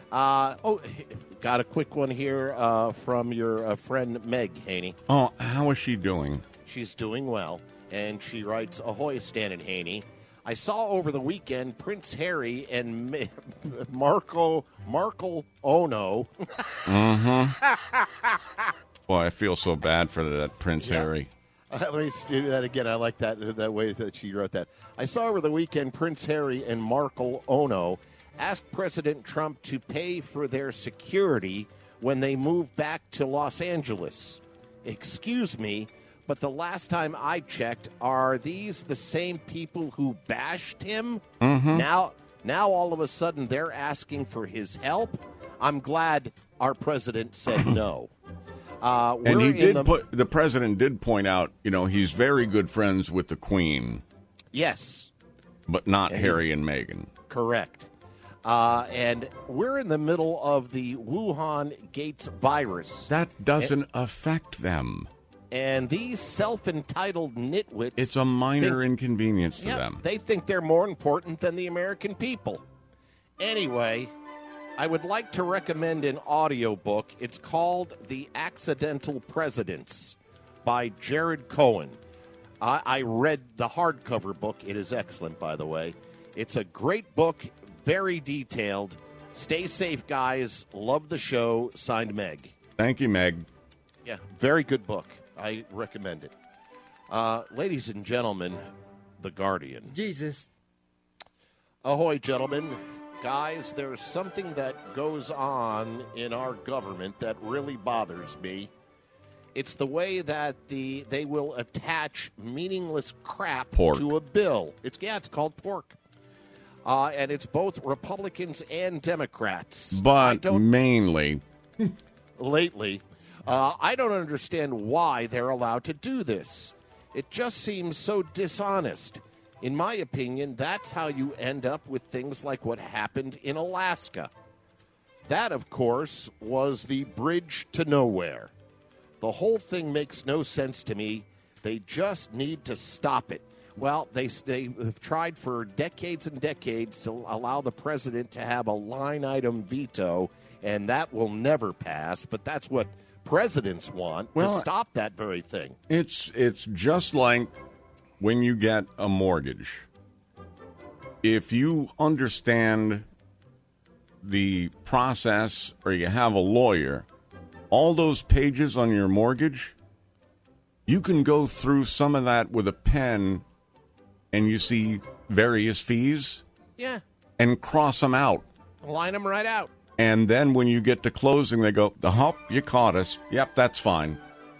Got a quick one here from your friend Meg Haney. Oh, how is she doing? She's doing well, and she writes, Ahoy, Stan and Haney. I saw over the weekend Prince Harry and Marco Ono. Mm-hmm. Boy, I feel so bad for that Prince Harry. Let me do that again. I like that way that she wrote that. I saw over the weekend Prince Harry and Marco Ono asked President Trump to pay for their security when they move back to Los Angeles. Excuse me, but the last time I checked, are these the same people who bashed him? Mm-hmm. Now all of a sudden they're asking for his help? I'm glad our president said no. And the president did point out, he's very good friends with the Queen. Yes. But not Harry and Meghan. Correct. And we're in the middle of the Wuhan Gates virus. That doesn't affect them. And these self-entitled nitwits... It's a minor inconvenience to them. They think they're more important than the American people. Anyway, I would like to recommend an audiobook. It's called The Accidental Presidents by Jared Cohen. I read the hardcover book. It is excellent, by the way. It's a great book, very detailed. Stay safe, guys. Love the show. Signed, Meg. Thank you, Meg. Yeah, very good book. I recommend it. Ladies and gentlemen, The Guardian. Jesus. Ahoy, gentlemen. Guys, there's something that goes on in our government that really bothers me. It's the way that they will attach meaningless crap to a bill. It's called pork. And it's both Republicans and Democrats. But mainly. Lately. I don't understand why they're allowed to do this. It just seems so dishonest. In my opinion, that's how you end up with things like what happened in Alaska. That, of course, was the bridge to nowhere. The whole thing makes no sense to me. They just need to stop it. Well, they have tried for decades and decades to allow the president to have a line-item veto, and that will never pass. But that's what presidents want, to stop that very thing. It's just like when you get a mortgage. If you understand the process or you have a lawyer, all those pages on your mortgage, you can go through some of that with a pen and you see various fees. Yeah. And cross them out. Line them right out. And then when you get to closing, they go, you caught us. Yep, that's fine.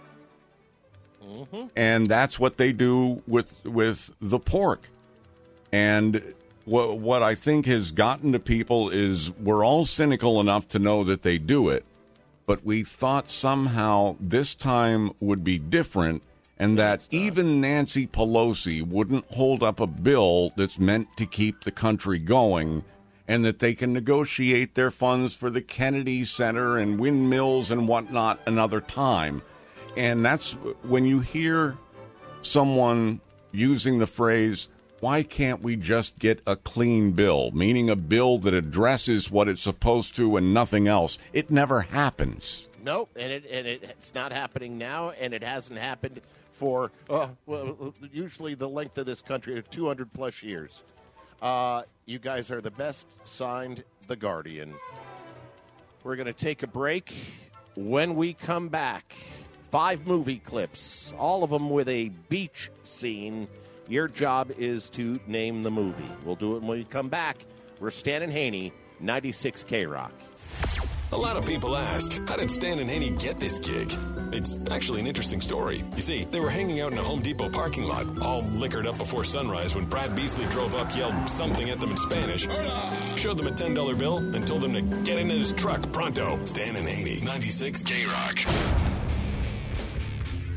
Mm-hmm. And that's what they do with the pork. And what I think has gotten to people is we're all cynical enough to know that they do it, but we thought somehow this time would be different, and that even Nancy Pelosi wouldn't hold up a bill that's meant to keep the country going, and that they can negotiate their funds for the Kennedy Center and windmills and whatnot another time. And that's when you hear someone using the phrase, why can't we just get a clean bill, meaning a bill that addresses what it's supposed to and nothing else? It never happens. Nope, and it's not happening now, and it hasn't happened for usually the length of this country, 200-plus years. You guys are the best. Signed, The Guardian. We're going to take a break. When we come back, 5 movie clips, all of them with a beach scene. Your job is to name the movie. We'll do it when we come back. We're Stan and Haney, 96 K-Rock. A lot of people ask, how did Stan and Haney get this gig? It's actually an interesting story. You see, they were hanging out in a Home Depot parking lot, all liquored up before sunrise when Brad Beasley drove up, yelled something at them in Spanish, showed them a $10 bill, and told them to get into his truck pronto. Stan and Haney, 96 K-Rock.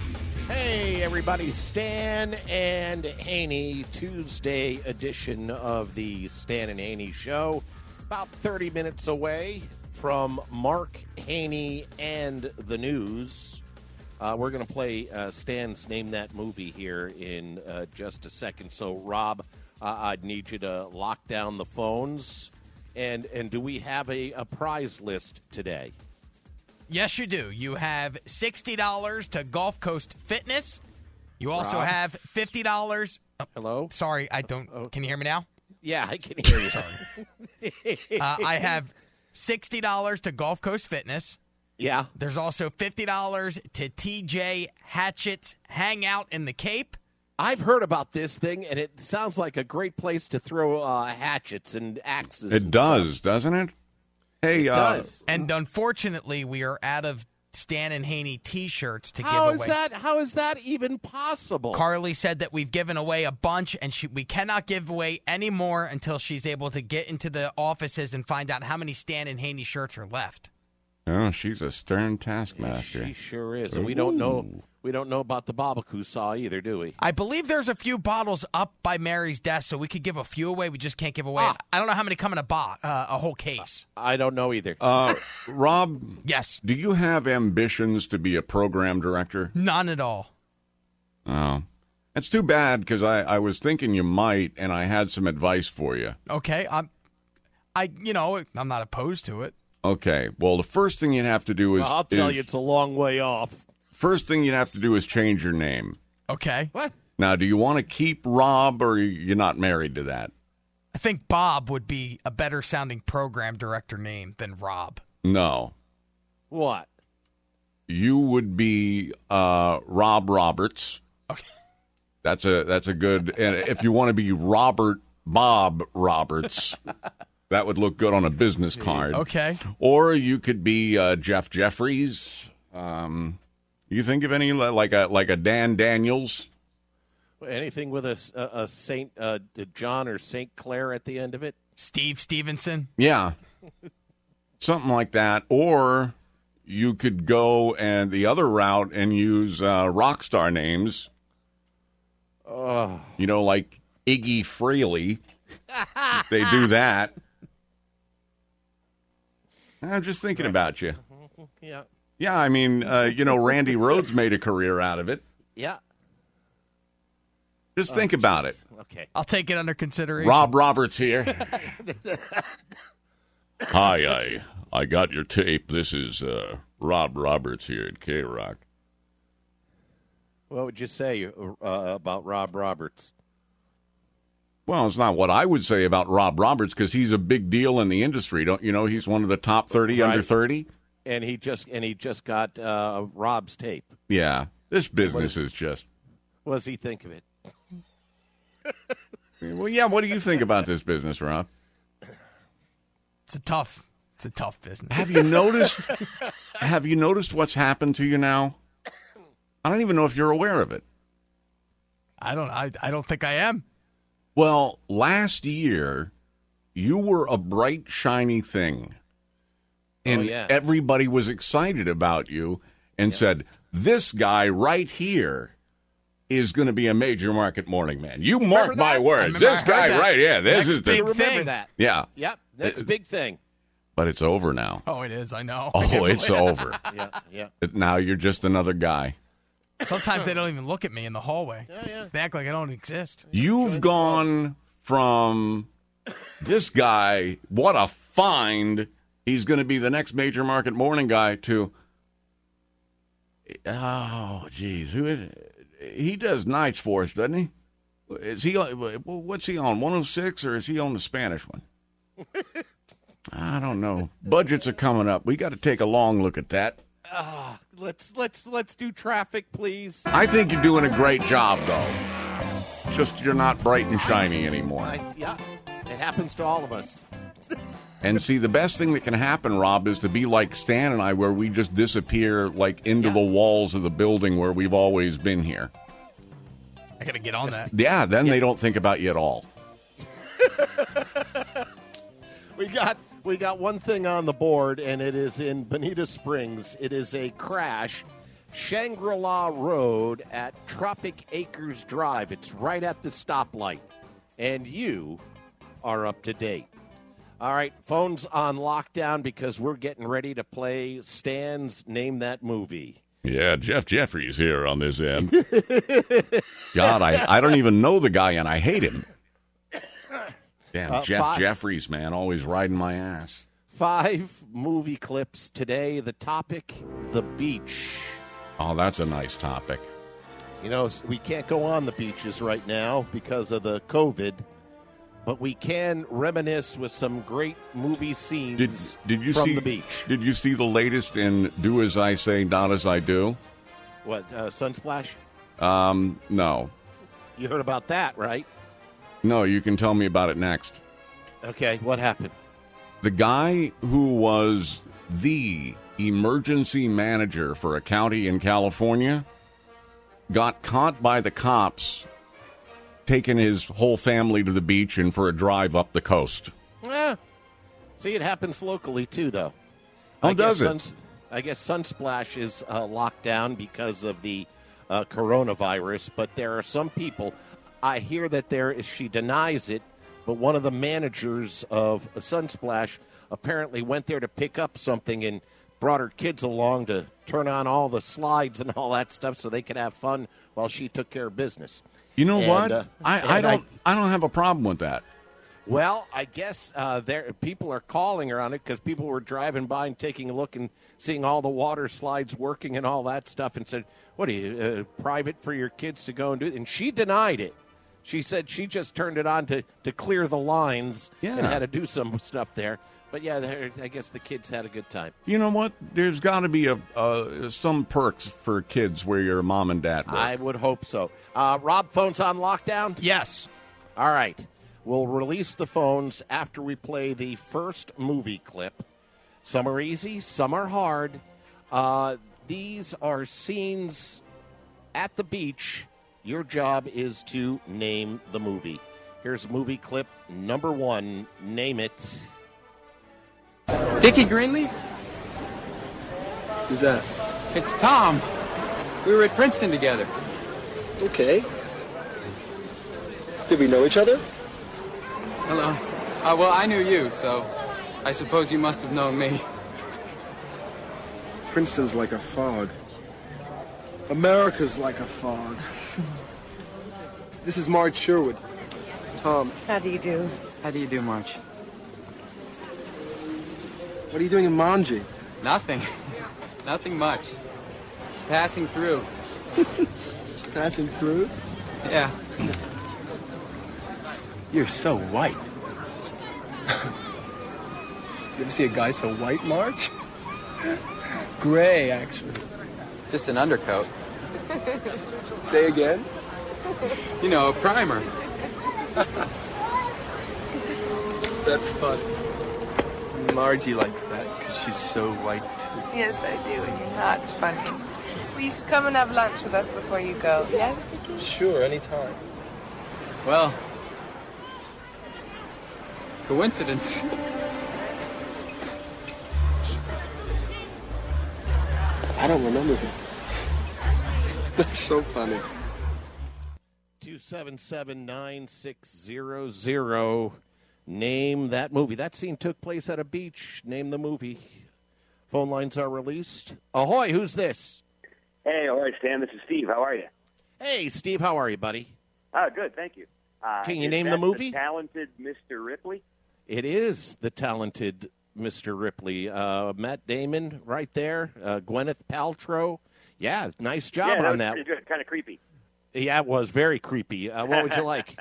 Hey, everybody. Stan and Haney, Tuesday edition of the Stan and Haney Show. About 30 minutes away from Mark Haney and the news. We're going to play Stan's Name That Movie here in just a second. So, Rob, I'd need you to lock down the phones. And do we have a prize list today? Yes, you do. You have $60 to Gulf Coast Fitness. You also have $50. Oh, hello? Sorry, I don't. Can you hear me now? Yeah, I can hear you. Sorry. I have $60 to Gulf Coast Fitness. Yeah. There's also $50 to TJ Hatchet Hangout in the Cape. I've heard about this thing, and it sounds like a great place to throw hatchets and axes. It does, doesn't it? Hey, it does. And unfortunately, we are out of Stan and Haney T-shirts to give away. How is that even possible? Carly said that we've given away a bunch, and we cannot give away any more until she's able to get into the offices and find out how many Stan and Haney shirts are left. Oh, she's a stern taskmaster. She sure is, and we don't know about the Babaku saw either, do we? I believe there's a few bottles up by Mary's desk, so we could give a few away. We just can't give away. I don't know how many come in a whole case. I don't know either. Rob? Yes. Do you have ambitions to be a program director? None at all. Oh. That's too bad, because I was thinking you might, and I had some advice for you. Okay. I'm not opposed to it. Okay. Well, the first thing you'd have to do is... Well, I'll tell you, it's a long way off. First thing you'd have to do is change your name. Okay. What? Now, do you want to keep Rob, or you're not married to that? I think Bob would be a better sounding program director name than Rob. No. What? You would be Rob Roberts. Okay. That's a good... And if you want to be Bob Roberts... That would look good on a business card. Okay. Or you could be Jeff Jeffries. You think of any like a Dan Daniels? Anything with a Saint John or Saint Clair at the end of it? Steve Stevenson? Yeah. Something like that. Or you could go and the other route and use rock star names. Like Iggy Freely. They do that. I'm just thinking about you. Yeah. Yeah, I mean, Randy Rhoads made a career out of it. Yeah. Just think about it. Okay. I'll take it under consideration. Rob Roberts here. Hi, I got your tape. This is Rob Roberts here at K-Rock. What would you say about Rob Roberts? Well, it's not what I would say about Rob Roberts because he's a big deal in the industry. Don't you know he's one of the top 30 under 30? And he just got Rob's tape. Yeah, this business is just. What does he think of it? Well, yeah. What do you think about this business, Rob? It's a tough business. Have you noticed? Have you noticed what's happened to you now? I don't even know if you're aware of it. I don't think I am. Well, last year, you were a bright, shiny thing. And everybody was excited about you and said, this guy right here is going to be a major market morning man. You mark my words. This guy right here. This is the... Remember that. Yeah. Yep. That's a big thing. But it's over now. Oh, it is. I know. Oh, it's over. Yeah. Now you're just another guy. Sometimes they don't even look at me in the hallway. Yeah. They act like I don't exist. You've gone from this guy, what a find, he's going to be the next major market morning guy, to, oh, geez, who is it? He does nights for us, doesn't he? Is he? What's he on, 106, or is he on the Spanish one? I don't know. Budgets are coming up. We got to take a long look at that. Let's do traffic, please. I think you're doing a great job, though. Just you're not bright and shiny anymore. Yeah, it happens to all of us. And see, the best thing that can happen, Rob, is to be like Stan and I, where we just disappear like into the walls of the building where we've always been here. I got to get on that. Yeah, then they don't think about you at all. We got one thing on the board, and it is in Bonita Springs. It is a crash Shangri-La Road at Tropic Acres Drive. It's right at the stoplight. And you are up to date. All right, phone's on lockdown because we're getting ready to play Stan's Name That Movie. Yeah, Jeff Jeffries here on this end. God, I don't even know the guy, and I hate him. Damn, Jeff Jeffries, man, always riding my ass. 5 movie clips today. The topic, the beach. Oh, that's a nice topic. You know, we can't go on the beaches right now because of the COVID, but we can reminisce with some great movie scenes did you from see, the beach. Did you see the latest in Do As I Say, Not As I Do? What, Sunsplash? No. You heard about that, right? No, you can tell me about it next. Okay, what happened? The guy who was the emergency manager for a county in California got caught by the cops taking his whole family to the beach and for a drive up the coast. Yeah. See, it happens locally, too, though. How does it? I guess Sunsplash is locked down because of the coronavirus, but there are some people, I hear that she denies it, but one of the managers of Sunsplash apparently went there to pick up something and brought her kids along to turn on all the slides and all that stuff so they could have fun while she took care of business. You know what? I don't have a problem with that. Well, I guess people are calling her on it because people were driving by and taking a look and seeing all the water slides working and all that stuff and said, what are you, private for your kids to go and do? And she denied it. She said she just turned it on to clear the lines and had to do some stuff there. But, yeah, I guess the kids had a good time. You know what? There's got to be some perks for kids where your mom and dad work. I would hope so. Rob, phones on lockdown? Yes. All right. We'll release the phones after we play the first movie clip. Some are easy, some are hard. These are scenes at the beach. Your job is to name the movie. Here's movie clip number 1. Name it. Dickie Greenleaf? Who's that? It's Tom. We were at Princeton together. Okay. Did we know each other? Hello. Well, I knew you, so I suppose you must have known me. Princeton's like a fog. America's like a fog. This is Marge Sherwood. Tom. How do you do? How do you do, Marge? What are you doing in Manji? Nothing. Nothing much. It's passing through. Passing through? Yeah. You're so white. Did you ever see a guy so white, Marge? Gray, actually. It's just an undercoat. Say again? You know, a primer. That's fun. Margie likes that because she's so white. Yes, I do, and you're not funny. Well, you should come and have lunch with us before you go. Yes, Dickie? Sure, anytime. Well, coincidence. I don't remember him. That's so funny. 277-9600. Name that movie. That scene took place at a beach. Name the movie. Phone lines are released. Ahoy, who's this? Hey, all right, Stan. This is Steve. How are you? Hey, Steve. How are you, buddy? Good, thank you. Can you name the movie? The Talented Mr. Ripley? It is The Talented Mr. Ripley. Matt Damon right there. Gwyneth Paltrow. Yeah, nice job on that. Pretty good. Kind of creepy. Yeah, it was very creepy. What would you like?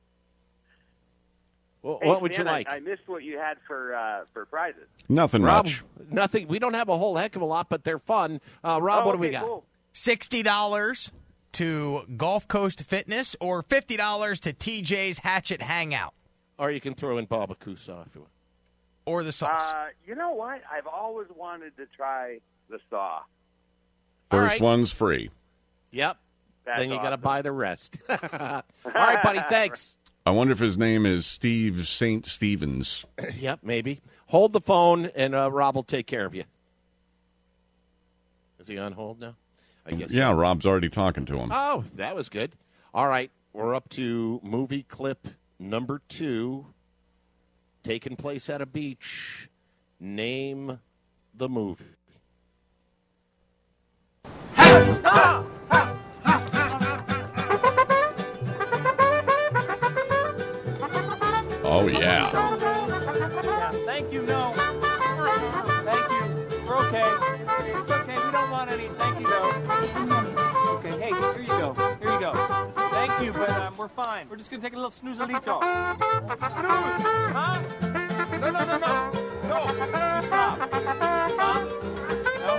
What would you like? I missed what you had for prizes. Nothing Rob, much. Nothing. We don't have a whole heck of a lot, but they're fun. Rob, what do we got? Cool. $60 to Gulf Coast Fitness or $50 to TJ's Hatchet Hangout. Or you can throw in Barbacoa if you want. Or the sauce. You know what? I've always wanted to try the saw. First one's free. Yep. That's then you got to awesome. buy the rest. All right, buddy. Thanks. I wonder if his name is Steve St. Stevens. Yep, maybe. Hold the phone, and Rob will take care of you. Is he on hold now? I guess. Yeah, Rob's already talking to him. Oh, that was good. All right, we're up to movie clip number 2, taking place at a beach. Name the movie. Oh, yeah. Thank you, no. Thank you. We're okay. It's okay. We don't want any. Thank you, no. Okay, hey, here you go. Here you go. Thank you, but we're fine. We're just going to take a little snooze-a-lito. Snooze! Huh? No. No, you stop. Huh? No?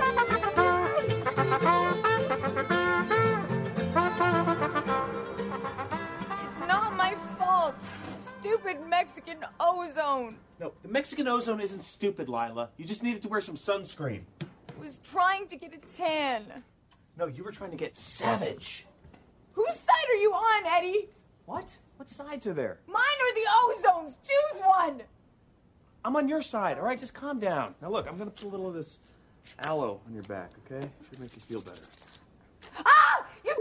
It's not my fault. Stupid Mexican ozone. No, the Mexican ozone isn't stupid, Lila. You just needed to wear some sunscreen. I was trying to get a tan. No, you were trying to get savage. Whose side are you on, Eddie? What? What sides are there? Mine or the ozone's? Choose one. I'm on your side, all right? Just calm down. Now, look, I'm going to put a little of this aloe on your back, okay? Should make you feel better. Ah! You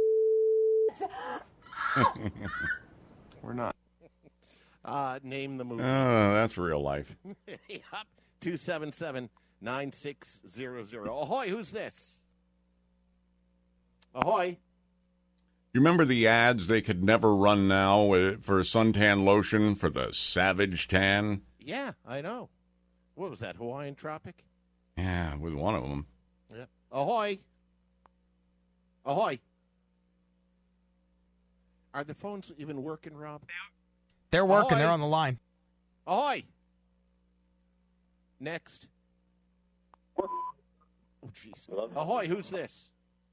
We're not. Name the movie. Oh, that's real life. Yep. 277-9600. Ahoy, who's this? Ahoy. You remember the ads they could never run now for suntan lotion for the Savage Tan? Yeah, I know. What was that, Hawaiian Tropic? Yeah, with one of them. Yep. Ahoy. Ahoy. Are the phones even working, Rob? They're working. Ahoy. They're on the line. Ahoy. Next. Oh, jeez. Ahoy, who's this?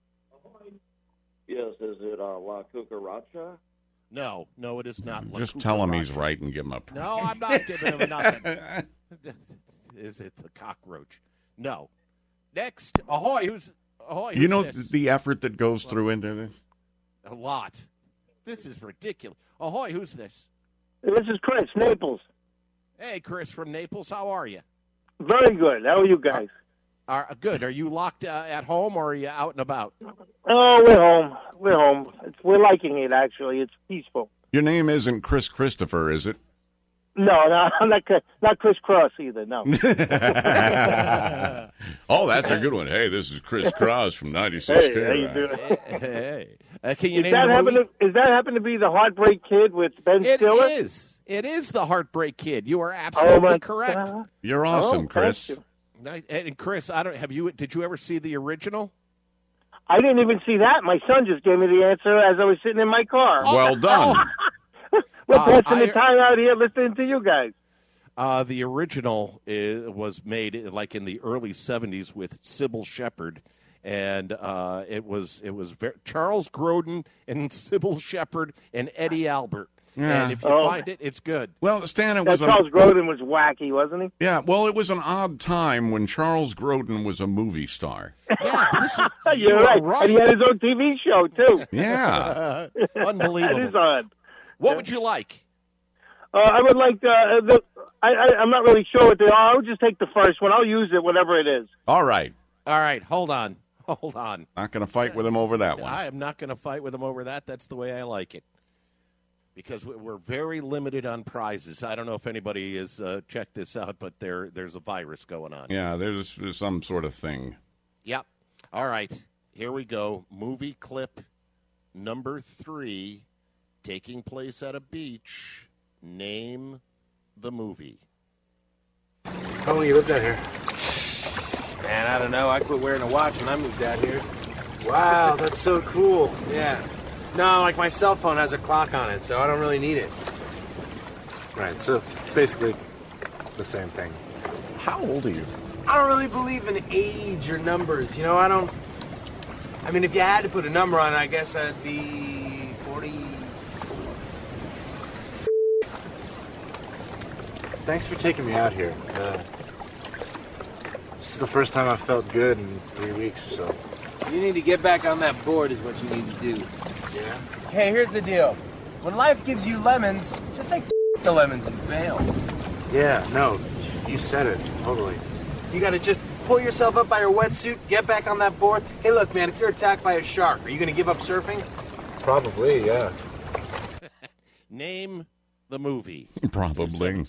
Yes, is it La Cucaracha? No, it is not. La Just tell him he's Cucaracha. right and give him a No, I'm not giving him nothing. Is it the cockroach? No. Next. Ahoy, who's You know this? the effort that goes through into this? A lot. This is ridiculous. Ahoy, who's this? This is Chris, Naples. Hey, Chris from Naples. How are you? Very good. How are you guys? Good. Are you locked at home or are you out and about? Oh, we're home. We're home. We're liking it, actually. It's peaceful. Your name isn't Chris Christopher, is it? No, I'm not Chris Cross either, no. Oh, that's a good one. Hey, this is Chris Cross from 96 Hey, how you doing? Hey. Can you Is name that, the movie? is that happen to be the Heartbreak Kid with Ben Stiller? It is. It is the Heartbreak Kid. You are absolutely correct. You're awesome, Chris. Thank you. And Chris, did you ever see the original? I didn't even see that. My son just gave me the answer as I was sitting in my car. Well done. We're passing the time out here listening to you guys. The original was made like in the early 70s with Sybil Shepherd, and it was Charles Grodin and Sybil Shepherd and Eddie Albert. Yeah. And if you find it, it's good. Well, Stan, it was Charles Grodin was wacky, wasn't he? Yeah, well, it was an odd time when Charles Grodin was a movie star. You're right. And he had his own TV show, too. Yeah. Unbelievable. That is odd. What would you like? I would like I'm not really sure what they are. I would just take the first one. I'll use it, whatever it is. All right. Hold on. Not going to fight with him over that one. I am not going to fight with him over that. That's the way I like it. Because we're very limited on prizes. I don't know if anybody has checked this out, but there's a virus going on. Yeah, there's some sort of thing. Yep. All right. Here we go. Movie clip number 3, taking place at a beach. Name the movie. How long you lived out here? Man, I don't know. I quit wearing a watch when I moved out here. Wow, that's so cool. Yeah. No, like my cell phone has a clock on it, so I don't really need it. Right, so it's basically the same thing. How old are you? I don't really believe in age or numbers, you know? I mean, if you had to put a number on it, I guess I'd be 40. Thanks for taking me out here. This is the first time I've felt good in 3 weeks or so. You need to get back on that board is what you need to do. Yeah? Hey, here's the deal. When life gives you lemons, just say the lemons and bail. Yeah, no, you said it, totally. You gotta just pull yourself up by your wetsuit, get back on that board. Hey, look, man, if you're attacked by a shark, are you going to give up surfing? Probably, yeah. Name the movie. Probably.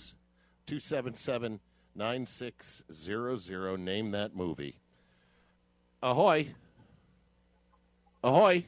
277-9600. Name that movie. Ahoy. Ahoy.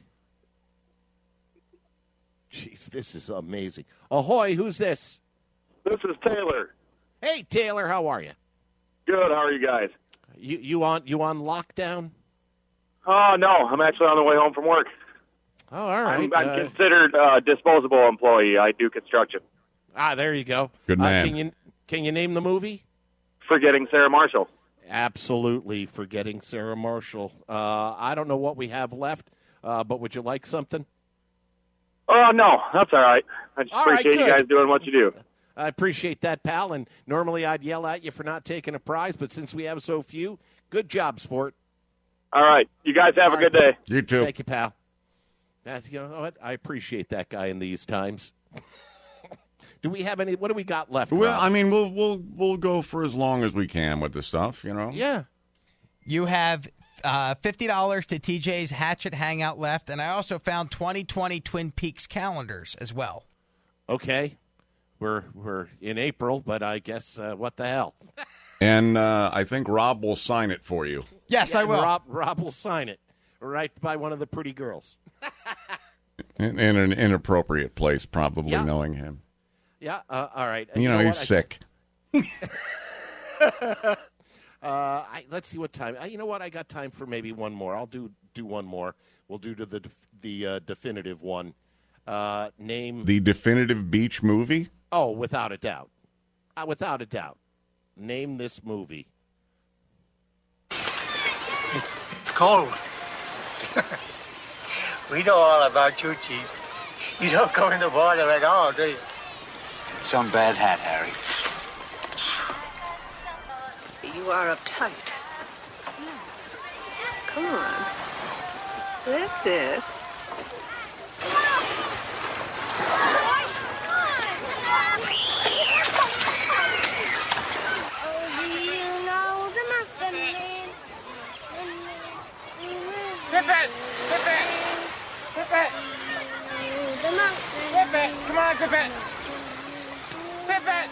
Jeez, this is amazing. Ahoy, who's this? This is Taylor. Hey, Taylor, how are you? Good. How are you guys? You on lockdown? Oh, no. I'm actually on the way home from work. Oh, all right. I'm considered a disposable employee. I do construction. There you go. Good man. Can you name the movie? Forgetting Sarah Marshall. Absolutely, Forgetting Sarah Marshall. I don't know what we have left, but would you like something? Oh, no. That's all right. I just All right, appreciate you good. guys doing what you do. I appreciate that, pal. And normally I'd yell at you for not taking a prize, but since we have so few, good job, sport. All right. You guys have a good day. You too. Thank you, pal. You know what? I appreciate that guy in these times. Do we have any? What do we got left? Well, Rob? I mean, we'll go for as long as we can with the stuff, you know. Yeah. You have $50 to TJ's Hatchet Hangout left, and I also found 2020 Twin Peaks calendars as well. Okay. We're in April, but I guess what the hell? And I think Rob will sign it for you. Yes, I will. Rob will sign it right by one of the pretty girls. In an inappropriate place, probably, Yeah. knowing him. Yeah, all right. You know, he's what? sick. Let's see what time. You know what? I got time for maybe one more. I'll do one more. We'll do to the definitive one. Name The definitive beach movie? Oh, without a doubt. Without a doubt. Name this movie. It's cold. We know all about you, Chief. You don't go in the water at all, do you? Some bad hat, Harry. You are uptight. Yes. Come on. That's it. Pippin! Pippin! Pippin! Pippin! Come on, Pippin! Pippin!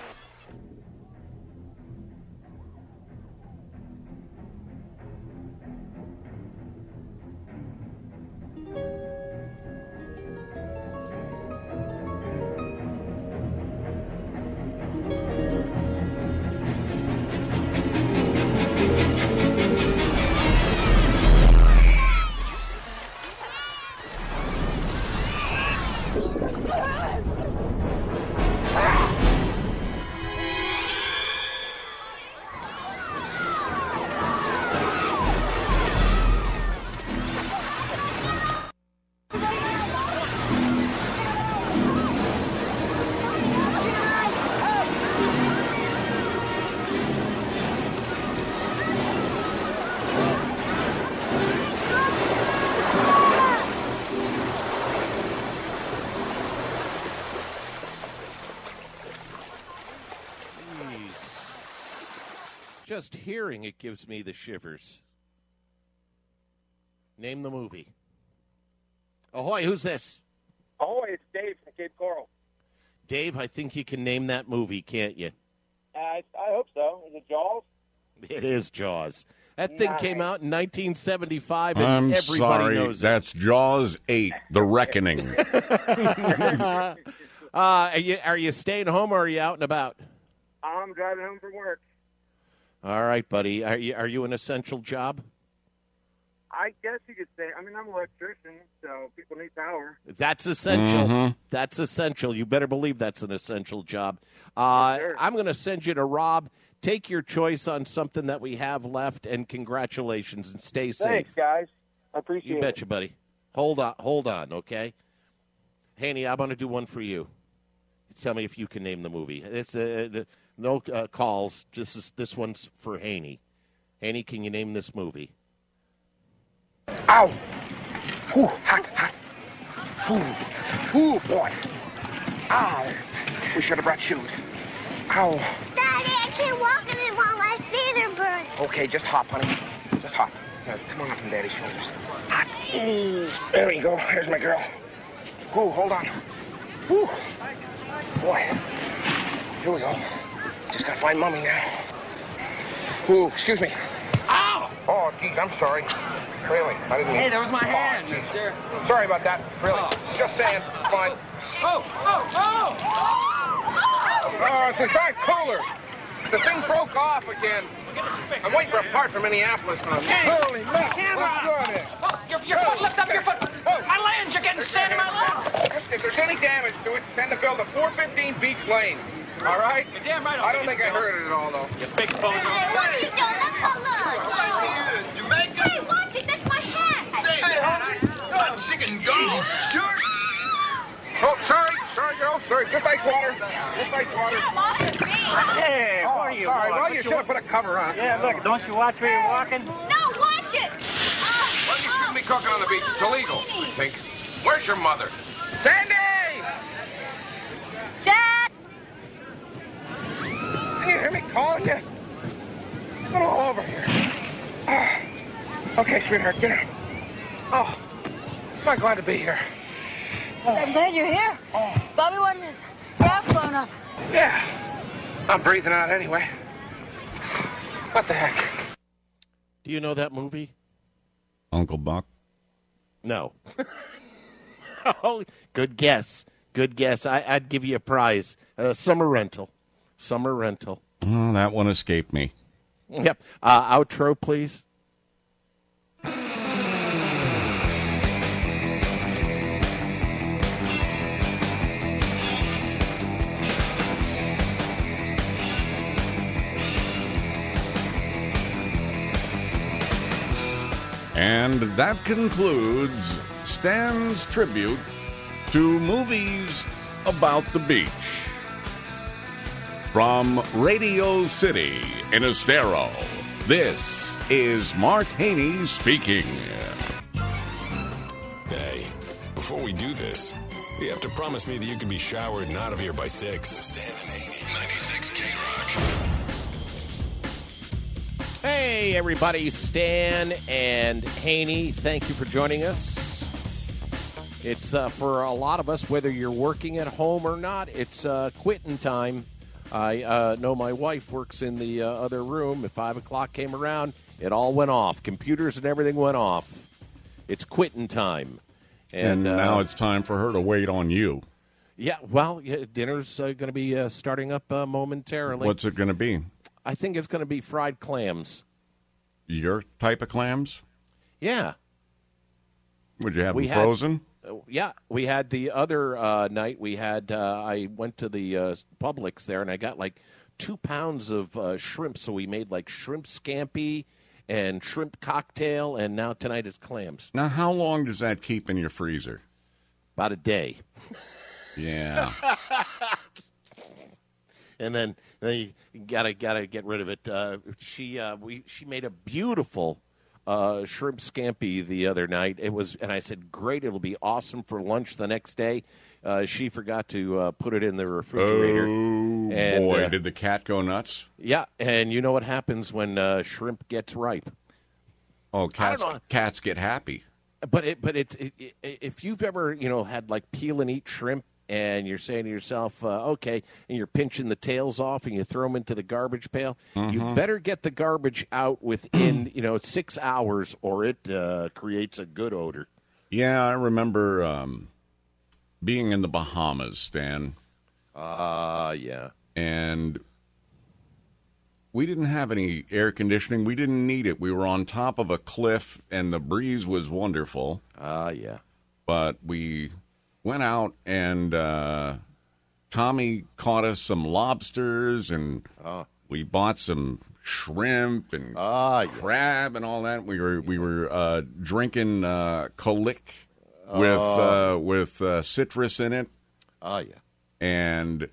Just hearing it gives me the shivers. Name the movie. Ahoy, who's this? Ahoy, it's Dave from Cape Coral. Dave, I think you can name that movie, can't you? I hope so. Is it Jaws? It is Jaws. That thing came out in 1975, and I'm everybody sorry. knows it. That's Jaws 8, The Reckoning. Are you staying home or are you out and about? I'm driving home from work. All right, buddy. Are you an essential job? I guess you could say. I mean, I'm an electrician, so people need power. That's essential. Mm-hmm. That's essential. You better believe that's an essential job. I'm going to send you to Rob. Take your choice on something that we have left, and congratulations, and stay safe. Thanks, guys. I appreciate it. You betcha, buddy. Hold on, okay? Haney, I'm going to do one for you. Tell me if you can name the movie. It's no calls. This one's for Haney. Haney, can you name this movie? Ow! Ooh, hot. Ooh, boy. Ow! We should have brought shoes. Ow. Daddy, I can't walk in it while my feet are burning. Okay, just hop, honey. Just hop. Now, come on up from Daddy's shoulders. Hot. Ooh, there we go. Here's my girl. Ooh, hold on. Ooh. Boy. Here we go. Just gotta find Mommy now. Ooh, excuse me. Ow! Oh, geez, I'm sorry. Really, I didn't mean... Hey, there was my hand, geez. mister. Sorry about that. Really. Just saying. Fine. Oh! Oh, it's a darn cooler. The thing broke off again. I'm waiting for a part from Minneapolis now. Holy mackerel! Your foot, lift up your foot. My lands, you're getting sand in my lands. If there's any damage to it, send the bill to 415 Beach Lane. All right? You're damn right. I don't think I heard it at all, though. You big bozo. Hey, what are you doing? Let's go look. Jamaica? Hey, watch it. That's my hat. Hey, homie. Got chicken gone. Sure. Oh, sorry, girl. Sorry. Just ice water. Come on, it's me. Hey, what are you? Sorry, well, you should have put a cover on. Yeah, look, don't you watch where you're walking? No, watch it. Well, you shouldn't be cooking on the beach. It's illegal, I think. Where's your mother? Sandy! Dad! Can you hear me calling you? Get all over here. Okay, sweetheart, get out. Oh, am I glad to be here? I'm glad you're here. Bobby wanted his gas blown up. Yeah. I'm breathing out anyway. What the heck? Do you know that movie? Uncle Buck? No. Oh, good guess. Good guess. I'd give you a prize. Summer rental. Oh, that one escaped me. Yep. Outro, please. And that concludes Stan's tribute to movies about the beach. From Radio City in Estero, this is Mark Haney speaking. Hey, before we do this, you have to promise me that you can be showered and out of here by 6. Stan and Haney, 96 K-Rock. Hey, everybody, Stan and Haney, thank you for joining us. It's for a lot of us, whether you're working at home or not, it's quitting time. I know my wife works in the other room. If 5 o'clock came around, it all went off. Computers and everything went off. It's quitting time. And now it's time for her to wait on you. Yeah, well, dinner's going to be starting up momentarily. What's it going to be? I think it's going to be fried clams. Your type of clams? Yeah. Would you have them frozen? Yeah, we had the other night. We had I went to the Publix there, and I got like 2 pounds of shrimp. So we made like shrimp scampi and shrimp cocktail, and now tonight is clams. Now, how long does that keep in your freezer? About a day. Yeah. And then you gotta get rid of it. She made a beautiful shrimp scampi the other night. And I said, great, it'll be awesome for lunch the next day. She forgot to put it in the refrigerator. Oh, and, boy, did the cat go nuts? Yeah, and you know what happens when shrimp gets ripe? Oh, cats get happy. But if you've ever had like peel and eat shrimp, and you're saying to yourself, okay, and you're pinching the tails off and you throw them into the garbage pail, you better get the garbage out within 6 hours, or it creates a good odor. Yeah, I remember being in the Bahamas, Stan. Yeah. And we didn't have any air conditioning. We didn't need it. We were on top of a cliff, and the breeze was wonderful. Yeah. But we went out, and Tommy caught us some lobsters, and we bought some shrimp and crab and all that. We were drinking Colic with citrus in it. Yeah. And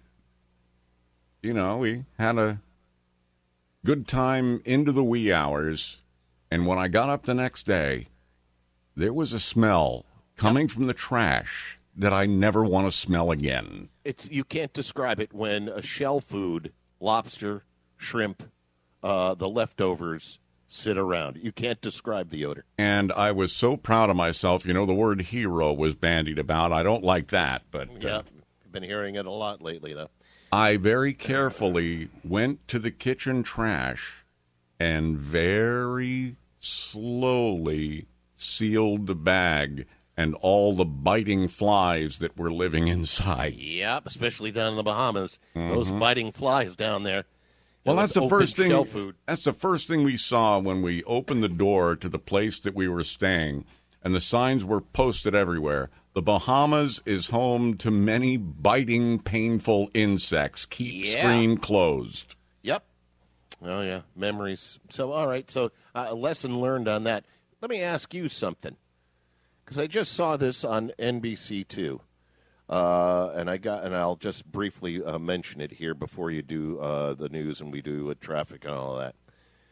we had a good time into the wee hours. And when I got up the next day, there was a smell coming from the trash that I never want to smell again. You can't describe it when a shell food, lobster, shrimp, the leftovers sit around. You can't describe the odor. And I was so proud of myself. You know, the word hero was bandied about. I don't like that, but yeah, I've been hearing it a lot lately, though. I very carefully went to the kitchen trash and very slowly sealed the bag and all the biting flies that were living inside. Yep, especially down in the Bahamas. Those biting flies down there. Well, that's the first thing. Shell food. That's the first thing we saw when we opened the door to the place that we were staying, and the signs were posted everywhere. The Bahamas is home to many biting, painful insects. Keep screen closed. Yep. Oh yeah, memories. So all right. So a lesson learned on that. Let me ask you something, because I just saw this on NBC2. And I'll just briefly mention it here before you do the news and we do traffic and all that.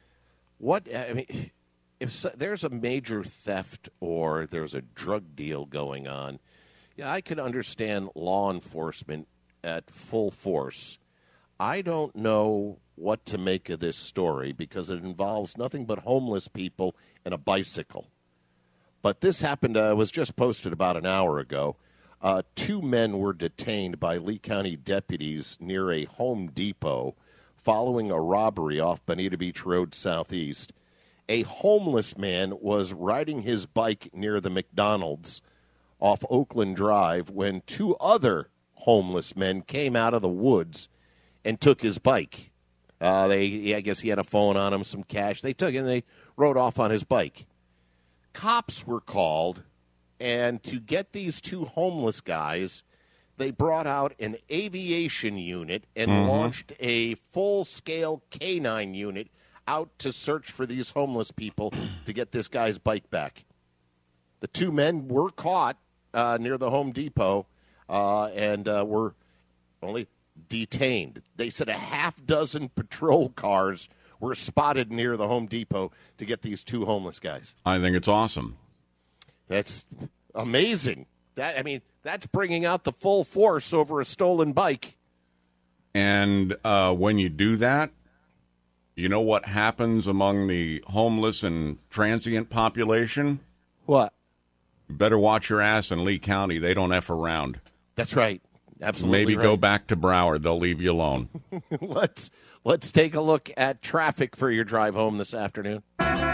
If there's a major theft or there's a drug deal going on, yeah, I could understand law enforcement at full force. I don't know what to make of this story because it involves nothing but homeless people and a bicycle. But this happened, was just posted about an hour ago. 2 men were detained by Lee County deputies near a Home Depot following a robbery off Bonita Beach Road Southeast. A homeless man was riding his bike near the McDonald's off Oakland Drive when 2 other homeless men came out of the woods and took his bike. I guess he had a phone on him, some cash. They took it and they rode off on his bike. Cops were called. And to get these 2 homeless guys, they brought out an aviation unit and launched a full-scale canine unit out to search for these homeless people to get this guy's bike back. The 2 men were caught near the Home Depot and were only detained. They said a half-dozen patrol cars were spotted near the Home Depot to get these 2 homeless guys. I think it's awesome. That's amazing. That's bringing out the full force over a stolen bike. And when you do that, you know what happens among the homeless and transient population? What? You better watch your ass in Lee County. They don't F around. That's right. Absolutely. Maybe right. Go back to Broward. They'll leave you alone. Let's take a look at traffic for your drive home this afternoon.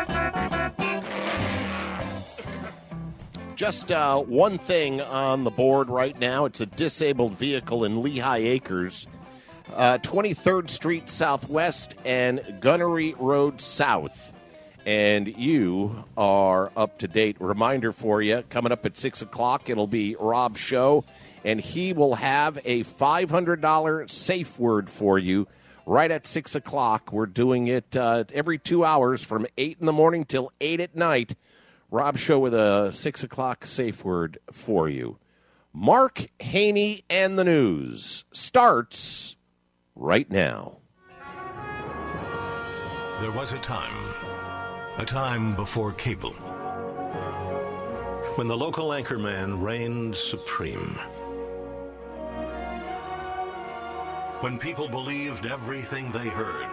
Just one thing on the board right now. It's a disabled vehicle in Lehigh Acres, 23rd Street Southwest and Gunnery Road South. And you are up to date. Reminder for you, coming up at 6 o'clock, it'll be Rob's show, and he will have a $500 safe word for you right at 6 o'clock. We're doing it every 2 hours from 8 in the morning till 8 at night. Rob Show with a 6 o'clock safe word for you. Mark Haney and the News starts right now. There was a time before cable, when the local anchorman reigned supreme. When people believed everything they heard.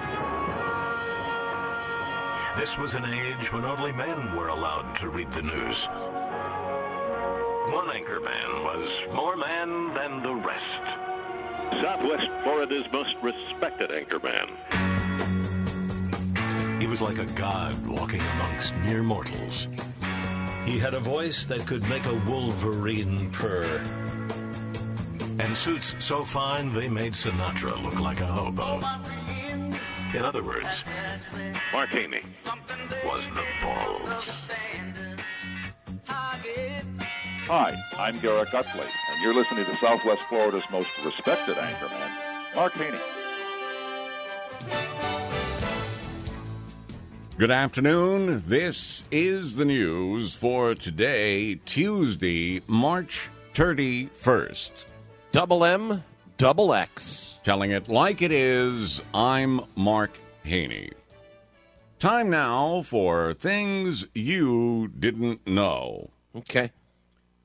This was an age when only men were allowed to read the news. One anchorman was more man than the rest. Southwest Florida's most respected anchorman. He was like a god walking amongst mere mortals. He had a voice that could make a wolverine purr. And suits so fine they made Sinatra look like a hobo. In other words, Mark Haney was the balls. Hi, I'm Garrett Gutley, and you're listening to Southwest Florida's most respected anchorman, Mark Haney. Good afternoon. This is the news for today, Tuesday, March 31st. Double M, double X. Telling it like it is, I'm Mark Haney. Time now for things you didn't know. Okay.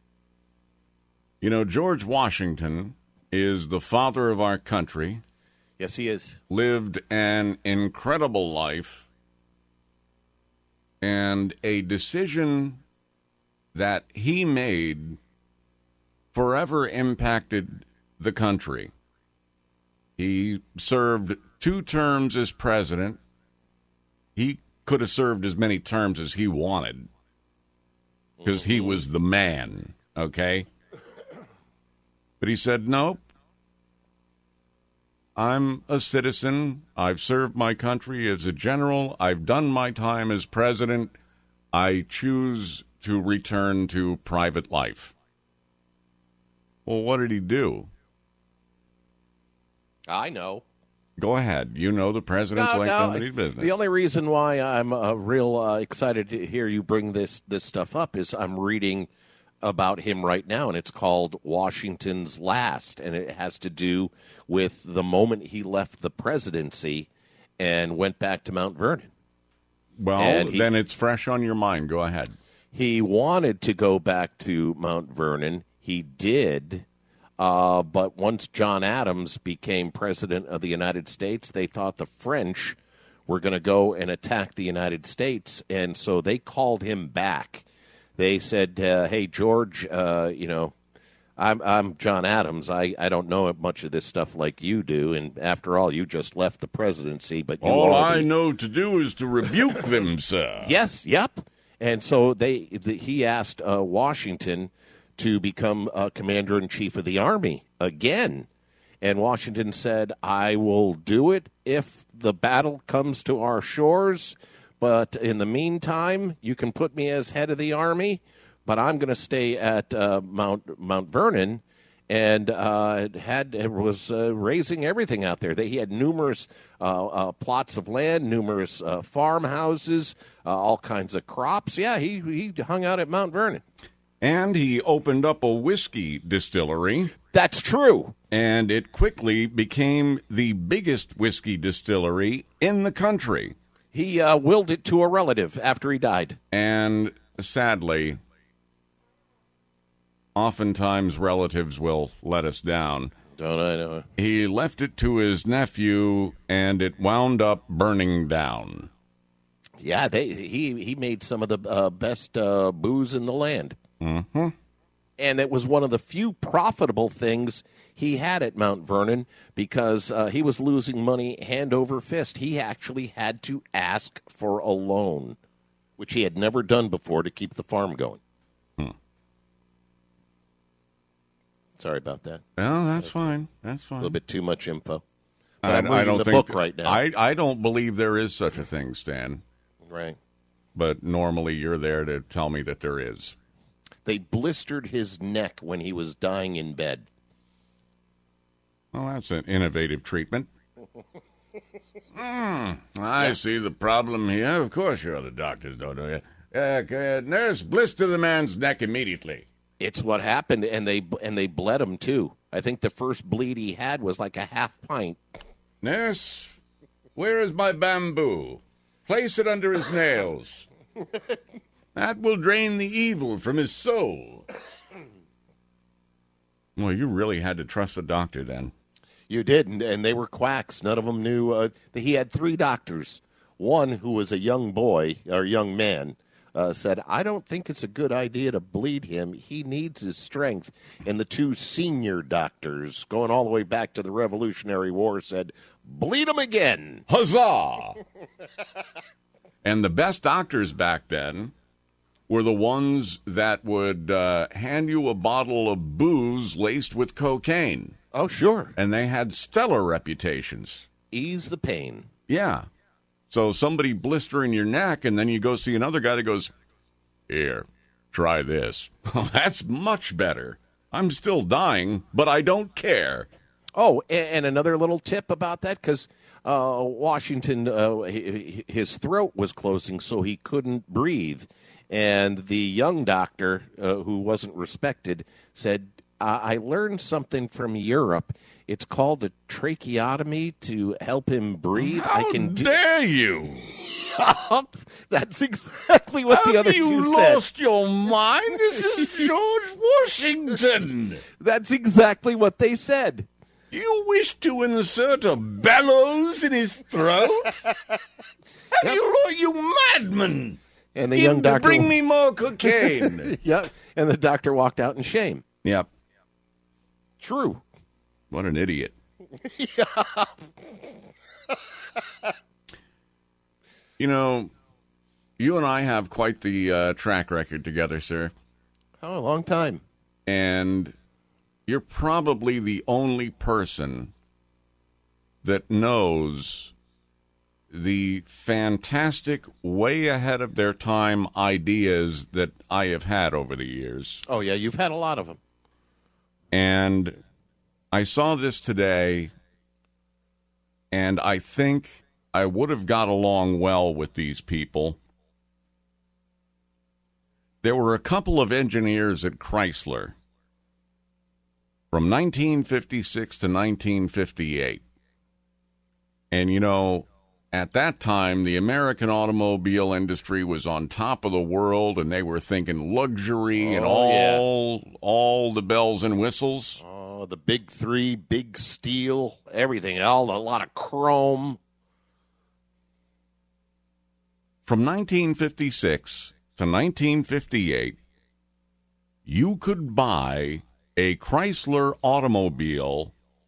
You know, George Washington is the father of our country. Yes, he is. Lived an incredible life, and a decision that he made forever impacted the country. He served 2 terms as president. He could have served as many terms as he wanted because he was the man, okay? But he said, nope. I'm a citizen. I've served my country as a general. I've done my time as president. I choose to return to private life. Well, what did he do? I know. Go ahead. You know the president's like nobody's business. The only reason why I'm real excited to hear you bring this stuff up is I'm reading about him right now, and it's called Washington's Last, and it has to do with the moment he left the presidency and went back to Mount Vernon. Well, then it's fresh on your mind. Go ahead. He wanted to go back to Mount Vernon. He did. But once John Adams became president of the United States, they thought the French were going to go and attack the United States, and so they called him back. They said, hey, George, I'm John Adams. I don't know much of this stuff like you do, and after all, you just left the presidency. But all I know to do is to rebuke them, sir. Yes, yep. And so he asked Washington to become commander-in-chief of the Army again. And Washington said, I will do it if the battle comes to our shores, but in the meantime, you can put me as head of the Army, but I'm going to stay at Mount Vernon, and was raising everything out there. He had numerous plots of land, numerous farmhouses, all kinds of crops. Yeah, he hung out at Mount Vernon. And he opened up a whiskey distillery. That's true. And it quickly became the biggest whiskey distillery in the country. He willed it to a relative after he died. And sadly, oftentimes relatives will let us down. Don't I know? He left it to his nephew, and it wound up burning down. Yeah, he made some of the best booze in the land. Mm-hmm. And it was one of the few profitable things he had at Mount Vernon because he was losing money hand over fist. He actually had to ask for a loan, which he had never done before to keep the farm going. Sorry about that. No, that's fine. That's fine. A little bit too much info. But I I'm reading don't the think book right now. I don't believe there is such a thing, Stan. Right. But normally you're there to tell me that there is. They blistered his neck when he was dying in bed. Well, that's an innovative treatment. I see the problem here. Of course you're the doctors, don't you? Nurse, blister the man's neck immediately. It's what happened, and they bled him, too. I think the first bleed he had was like a half pint. Nurse, where is my bamboo? Place it under his nails. That will drain the evil from his soul. Well, you really had to trust the doctor then. You did, and they were quacks. None of them knew. He had 3 doctors. One, who was a young boy, or young man, said, I don't think it's a good idea to bleed him. He needs his strength. And the 2 senior doctors, going all the way back to the Revolutionary War, said, bleed him again. Huzzah! And the best doctors back then were the ones that would hand you a bottle of booze laced with cocaine. Oh, sure. And they had stellar reputations. Ease the pain. Yeah. So somebody blistering your neck, and then you go see another guy that goes, here, try this. Well, that's much better. I'm still dying, but I don't care. Oh, and another little tip about that, because Washington, his throat was closing, so he couldn't breathe. And the young doctor, who wasn't respected, said, I learned something from Europe. It's called a tracheotomy to help him breathe. How dare you? That's exactly what the other 2 said. Have you lost your mind? This is George Washington. That's exactly what they said. You wish to insert a bellows in his throat? You madman! And the young doctor bring me more cocaine. Yep. And the doctor walked out in shame. Yep. True. What an idiot. Yeah. You know, you and I have quite the track record together, sir. Oh, a long time. And you're probably the only person that knows the fantastic, way ahead of their time ideas that I have had over the years. Oh, yeah, you've had a lot of them. And I saw this today, and I think I would have got along well with these people. There were a couple of engineers at Chrysler from 1956 to 1958. And, you know, at that time, the American automobile industry was on top of the world, and they were thinking luxury and all the bells and whistles. Oh, the big three, big steel, everything, a lot of chrome. From 1956 to 1958, you could buy a Chrysler automobile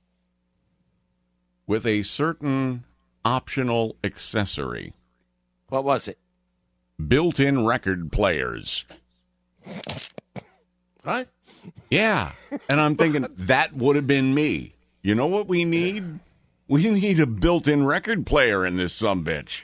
with a certain optional accessory. What was it? Built-in record players. What? Yeah. And I'm thinking, that would have been me. You know what we need? We need a built-in record player in this sumbitch.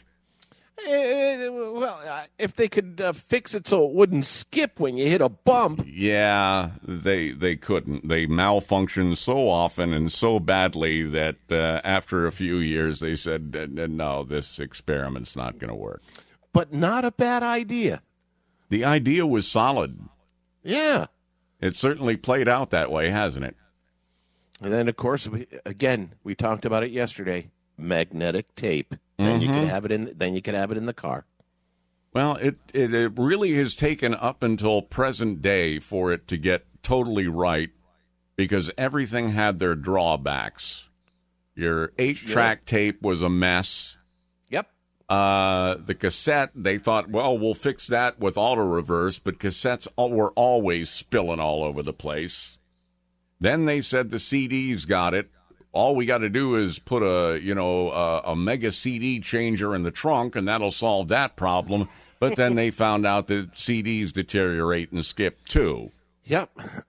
Well, if they could fix it so it wouldn't skip when you hit a bump. Yeah, they couldn't. They malfunctioned so often and so badly that after a few years they said, no, this experiment's not going to work. But not a bad idea. The idea was solid. Yeah. It certainly played out that way, hasn't it? And then, of course, we talked about it yesterday, magnetic tape. And you could have it in. Then you could have it in the car. Well, it really has taken up until present day for it to get totally right, because everything had their drawbacks. Your 8-track tape was a mess. Yep. The cassette, they thought, well, we'll fix that with auto reverse, but cassettes were always spilling all over the place. Then they said the CDs got it. All we got to do is put a mega CD changer in the trunk, and that'll solve that problem. But then they found out that CDs deteriorate and skip, too. Yep.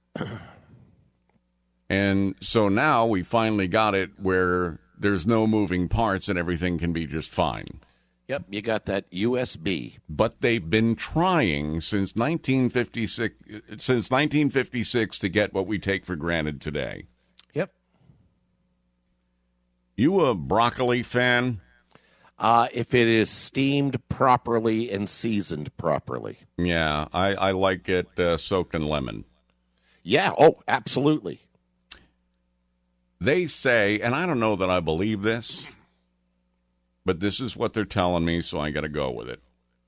And so now we finally got it where there's no moving parts and everything can be just fine. Yep, you got that USB. But they've been trying since 1956 to get what we take for granted today. Yep. You a broccoli fan? If it is steamed properly and seasoned properly. Yeah, I like it soaked in lemon. Yeah, oh, absolutely. They say, and I don't know that I believe this, but this is what they're telling me, so I got to go with it.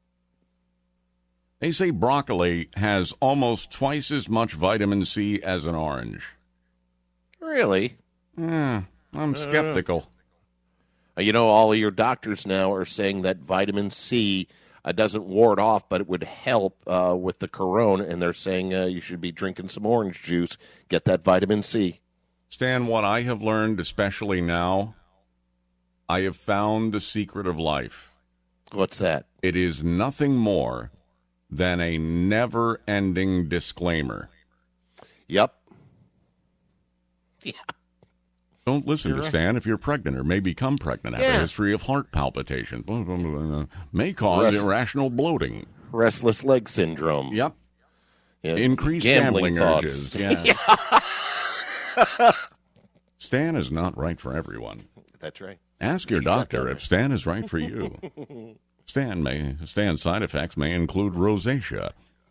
They say broccoli has almost twice as much vitamin C as an orange. Really? I'm skeptical. You know, all of your doctors now are saying that vitamin C doesn't ward off, but it would help with the corona, and they're saying you should be drinking some orange juice, get that vitamin C. Stan, what I have learned, especially now, I have found the secret of life. What's that? It is nothing more than a never-ending disclaimer. Yep. Yeah. Don't listen to Stan if you're pregnant or may become pregnant, have a history of heart palpitations, may cause irrational bloating. Restless leg syndrome. Yep. Yeah, increased gambling urges. Yeah. Stan is not right for everyone. That's right. Ask your doctor if Stan is right for you. Stan's side effects may include rosacea.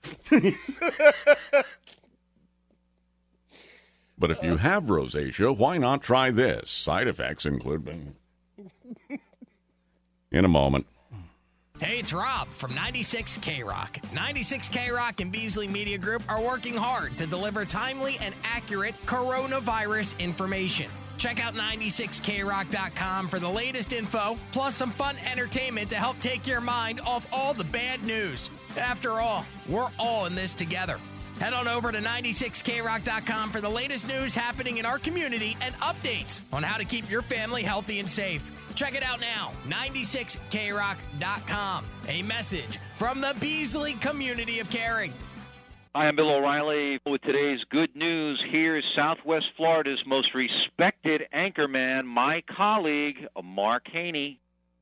But if you have rosacea, why not try this? Side effects include... In a moment. Hey, it's Rob from 96 K-Rock. 96 K-Rock and Beasley Media Group are working hard to deliver timely and accurate coronavirus information. Check out 96krock.com for the latest info, plus some fun entertainment to help take your mind off all the bad news. After all, we're all in this together. Head on over to 96krock.com for the latest news happening in our community and updates on how to keep your family healthy and safe. Check it out now, 96krock.com. A message from the Beasley community of caring. Hi, I'm Bill O'Reilly. With today's good news, here's Southwest Florida's most respected anchorman, my colleague, Mark Haney.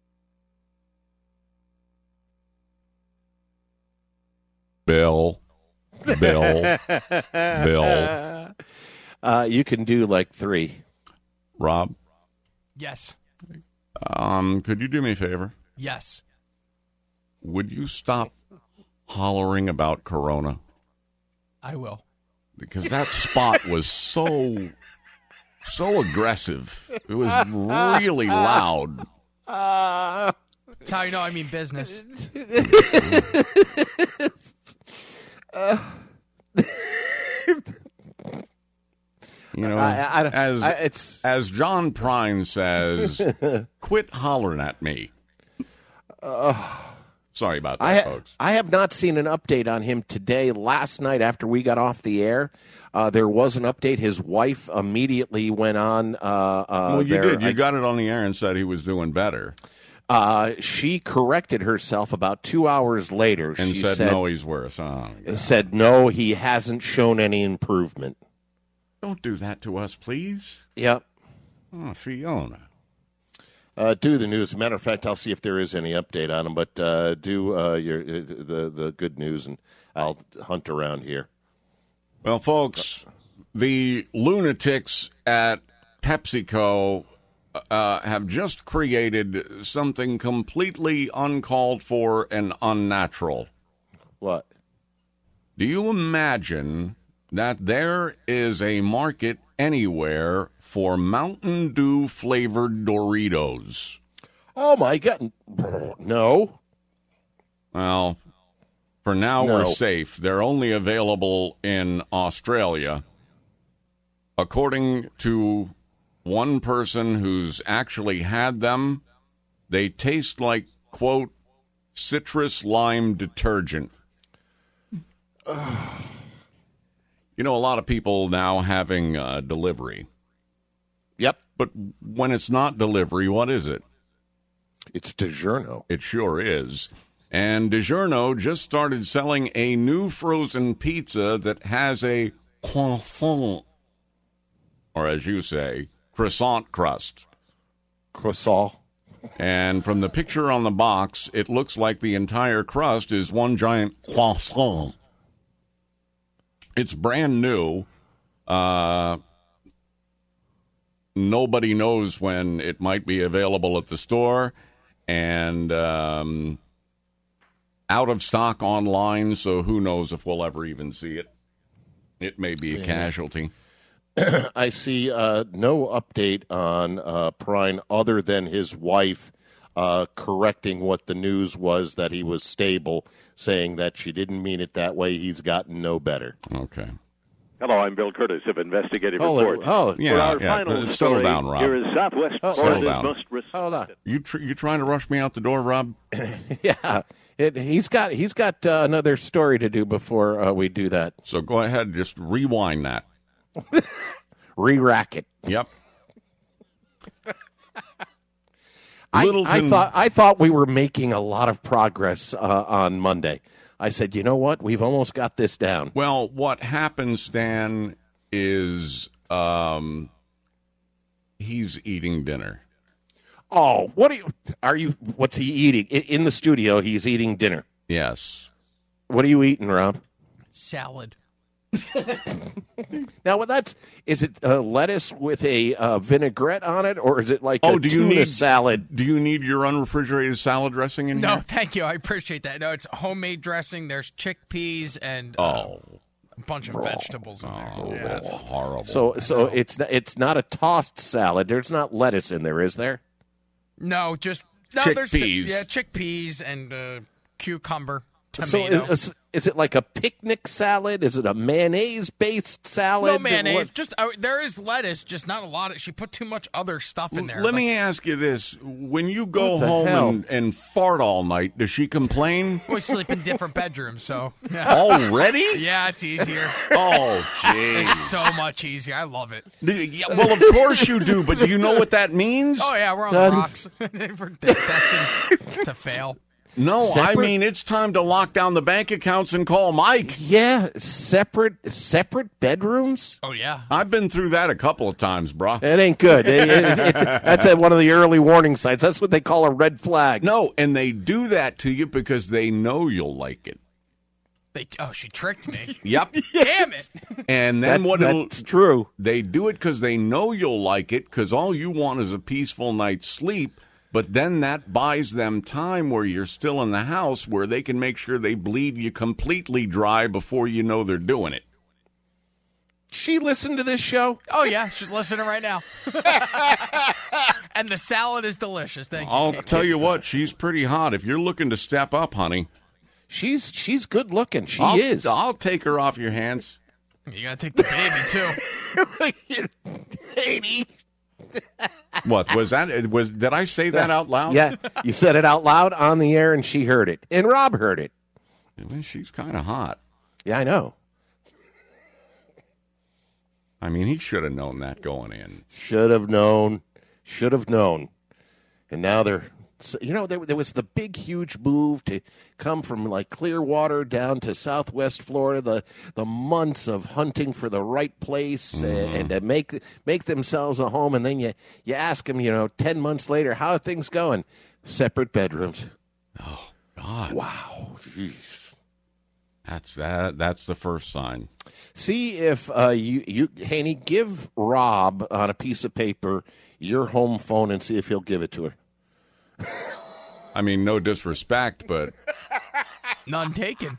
Bill. You can do like 3. Rob? Yes. Could you do me a favor? Yes. Would you stop hollering about Corona? I will. Because that spot was so aggressive. It was really loud. That's how you know I mean business. You know, as John Prine says, quit hollering at me. Sorry about that, folks. I have not seen an update on him today. Last night after we got off the air, there was an update. His wife immediately went on. Well, you did. You got it on the air and said he was doing better. She corrected herself about 2 hours later. And she said, no, he's worse. Said, no, he hasn't shown any improvement. Don't do that to us, please. Yep. Oh, Fiona. Do the news. As a matter of fact, I'll see if there is any update on him. But do the good news, and I'll hunt around here. Well, folks, the lunatics at PepsiCo have just created something completely uncalled for and unnatural. What? Do you imagine that there is a market anywhere for Mountain Dew flavored Doritos? Oh my God! No. Well, for now we're safe. They're only available in Australia. According to one person who's actually had them, they taste like, quote, citrus lime detergent. You know, a lot of people now having delivery. Yep. But when it's not delivery, what is it? It's DiGiorno. It sure is. And DiGiorno just started selling a new frozen pizza that has a croissant, or as you say, croissant crust. Croissant. And from the picture on the box, it looks like the entire crust is one giant croissant. It's brand new. Nobody knows when it might be available at the store, and out of stock online, so who knows if we'll ever even see it. It may be a casualty. I see no update on Prine other than his wife correcting what the news was, that he was stable, saying that she didn't mean it that way. He's gotten no better. Okay. Hello, I'm Bill Curtis of Investigative Reports. Oh, For our final Settle story, down, Rob. here is Southwest Florida's most Hold on. You trying to rush me out the door, Rob? Yeah. He's got another story to do before we do that. So go ahead, just rewind that. Re-rack it. Yep. I thought we were making a lot of progress on Monday. I said, you know what? We've almost got this down. Well, what happens, Stan, is he's eating dinner. Oh, what's he eating? In the studio, he's eating dinner. Yes. What are you eating, Rob? Salad. Now, is it lettuce with a vinaigrette on it, or is it like a tuna salad? Do you need your unrefrigerated salad dressing in here? No, thank you. I appreciate that. No, it's homemade dressing. There's chickpeas and a bunch of vegetables in there. Oh, Yeah. that's horrible. So it's not a tossed salad. There's not lettuce in there, is there? No, just chickpeas. chickpeas and cucumber, tomato. Is it like a picnic salad? Is it a mayonnaise-based salad? No mayonnaise. Just there is lettuce, just not a lot. She put too much other stuff in there. Let me ask you this. When you go home and fart all night, does she complain? We sleep in different bedrooms, so. Yeah. Already? Yeah, it's easier. Oh, jeez. It's so much easier. I love it. Yeah, well, of course you do, but do you know what that means? Oh, yeah, we're on the rocks. We're destined to fail. No, Separate? I mean, it's time to lock down the bank accounts and call Mike. Yeah, separate bedrooms? Oh, yeah. I've been through that a couple of times, bro. It ain't good. That's at one of the early warning signs. That's what they call a red flag. No, and they do that to you because they know you'll like it. She tricked me. Yep. Damn it. And then that's true. They do it because they know you'll like it because all you want is a peaceful night's sleep. But then that buys them time where you're still in the house where they can make sure they bleed you completely dry before you know they're doing it. She listened to this show? Oh, yeah. She's listening right now. And the salad is delicious. Thank you. I'll tell you what, she's pretty hot. If you're looking to step up, honey. She's good looking. She is. I'll take her off your hands. You got to take the baby, too. Katie. What was that? Did I say that out loud? Yeah, you said it out loud on the air, and she heard it, and Rob heard it. She's kind of hot. Yeah, I know. I mean, he should have known that going in. Should have known. And now they're, there was the big, huge move to come from like Clearwater down to Southwest Florida, the months of hunting for the right place and to make themselves a home. And then you ask them, 10 months later, how are things going? Separate bedrooms. Oh, God. Wow. Jeez. That's the first sign. See if you Haney, give Rob on a piece of paper your home phone and see if he'll give it to her. I mean, no disrespect, but none taken.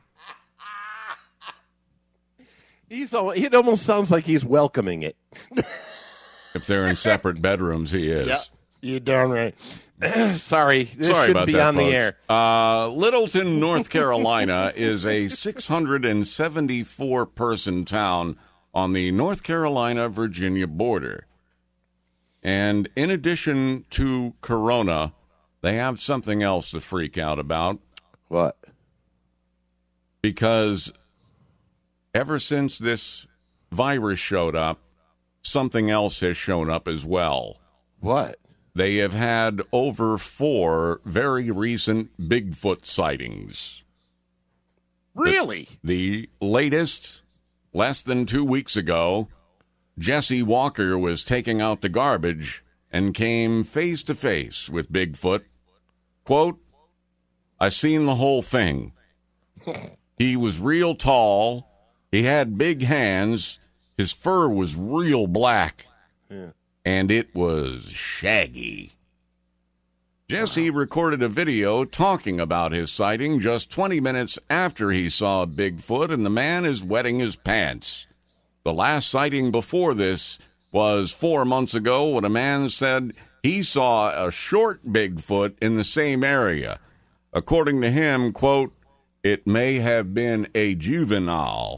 It almost sounds like he's welcoming it. If they're in separate bedrooms, he is. Yep, you're darn right. Sorry, this Sorry shouldn't about be that, on folks. the air. Littleton, North Carolina, is a 674-person town on the North Carolina-Virginia border. And in addition to Corona, they have something else to freak out about. What? Because ever since this virus showed up, something else has shown up as well. What? They have had over 4 very recent Bigfoot sightings. Really? The latest, less than 2 weeks ago, Jesse Walker was taking out the garbage and came face to face with Bigfoot. Quote, "I seen the whole thing. He was real tall. He had big hands. His fur was real black. Yeah. And it was shaggy." Jesse recorded a video talking about his sighting just 20 minutes after he saw Bigfoot, and the man is wetting his pants. The last sighting before this was 4 months ago when a man said he saw a short Bigfoot in the same area. According to him, quote, "It may have been a juvenile."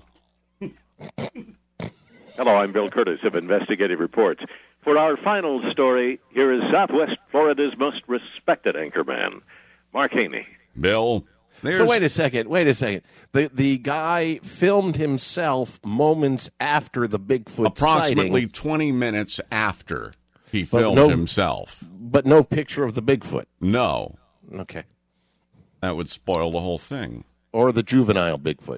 Hello, I'm Bill Curtis of Investigative Reports. For our final story, here is Southwest Florida's most respected anchorman, Mark Haney. Bill, so wait a second. The guy filmed himself moments after the Bigfoot approximately sighting. 20 minutes after he filmed himself. But no picture of the Bigfoot. No. Okay. That would spoil the whole thing. Or the juvenile Bigfoot.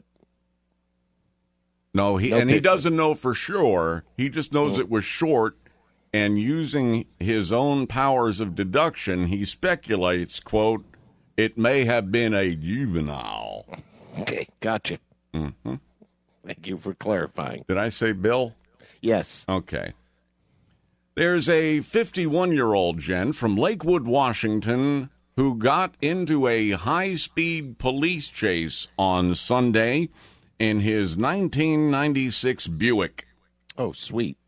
No, he doesn't know for sure. He just knows it was short, and using his own powers of deduction, he speculates, quote, "It may have been a juvenile." Okay, gotcha. Mm-hmm. Thank you for clarifying. Did I say Bill? Yes. Okay. There's a 51-year-old gent from Lakewood, Washington, who got into a high-speed police chase on Sunday in his 1996 Buick. Oh, sweet.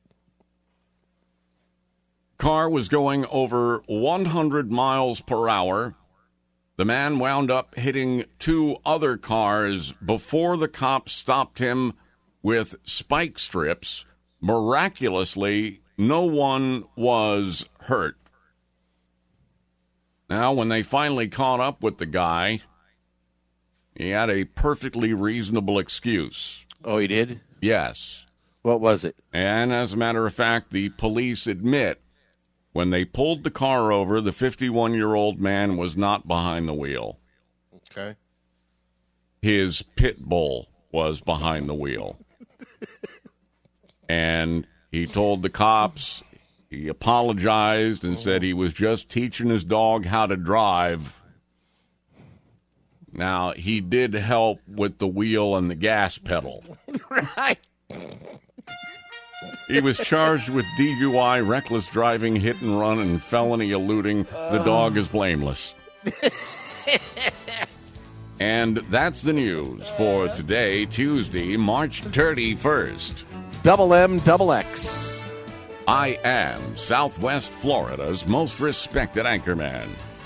Car was going over 100 miles per hour. The man wound up hitting 2 other cars before the cops stopped him with spike strips. Miraculously, no one was hurt. Now, when they finally caught up with the guy, he had a perfectly reasonable excuse. Oh, he did? Yes. What was it? And as a matter of fact, the police admit when they pulled the car over, the 51-year-old man was not behind the wheel. Okay. His pit bull was behind the wheel. And he told the cops, he apologized and said he was just teaching his dog how to drive. Now, he did help with the wheel and the gas pedal. Right. He was charged with DUI, reckless driving, hit and run, and felony eluding. The dog is blameless. And that's the news for today, Tuesday, March 31st. Double M, double X. I am Southwest Florida's most respected anchorman.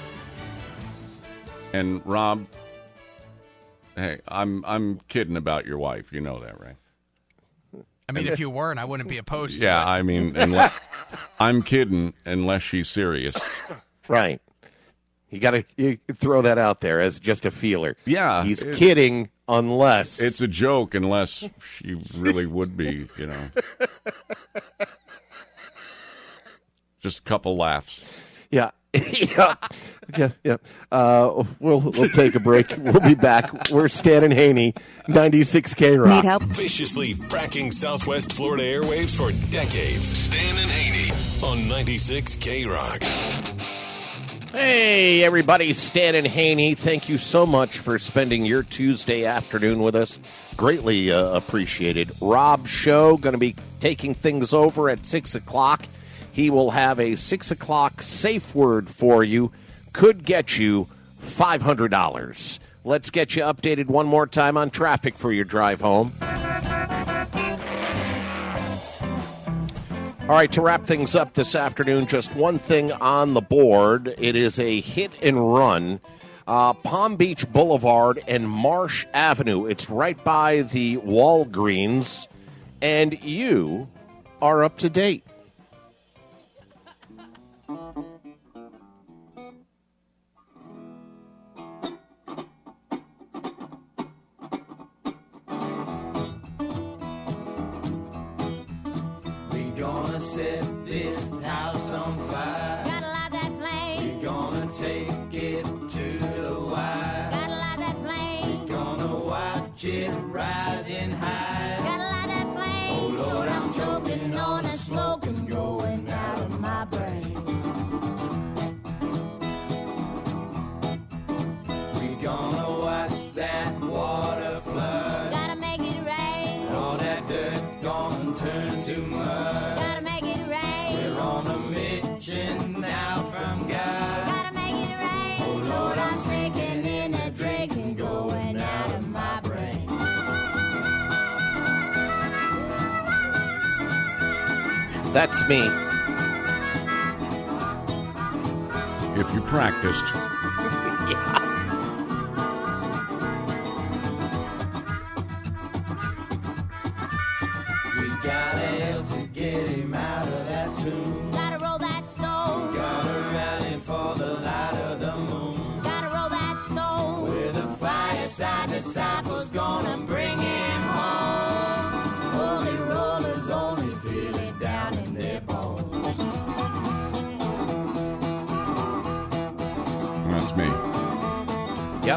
And Rob, hey, I'm kidding about your wife. You know that, right? I mean, if you weren't, I wouldn't be opposed to it. Yeah, I mean, I'm kidding unless she's serious. Right. You throw that out there as just a feeler. Yeah. He's kidding unless. It's a joke unless she really would be, you know. Just a couple laughs. Yeah. Yeah. We'll take a break. We'll be back. We're Stan and Haney, 96 K-Rock. Viciously fracking Southwest Florida airwaves for decades. Stan and Haney on 96 K-Rock. Hey, everybody. Stan and Haney, thank you so much for spending your Tuesday afternoon with us. Greatly appreciated. Rob's show going to be taking things over at 6 o'clock. He will have a 6 o'clock safe word for you. Could get you $500. Let's get you updated one more time on traffic for your drive home. All right, to wrap things up this afternoon, just one thing on the board. It is a hit and run. Palm Beach Boulevard and Marsh Avenue. It's right by the Walgreens, and you are up to date. Gonna set this house on fire. Gotta light that flame. We're gonna take it to the wire. Gotta light that flame. We're gonna watch it rising high. Gotta light that flame. Oh Lord, I'm choking on the smoke and going out of my brain. We're gonna watch that water flood. Gotta make it rain. All that dirt gonna turn to mud. On a mission now from God. Gotta make it rain. Oh Lord, I'm sinking in a drink and going out of my brain. That's me. If you practiced. Yeah. We got hell to get him out of that tomb. Gotta roll that stone. Gotta rally for the light of the moon. Gotta roll that stone. Where the fireside disciples gonna bring him home. Holy rollers only feel it down in their bones. That's me. Yep.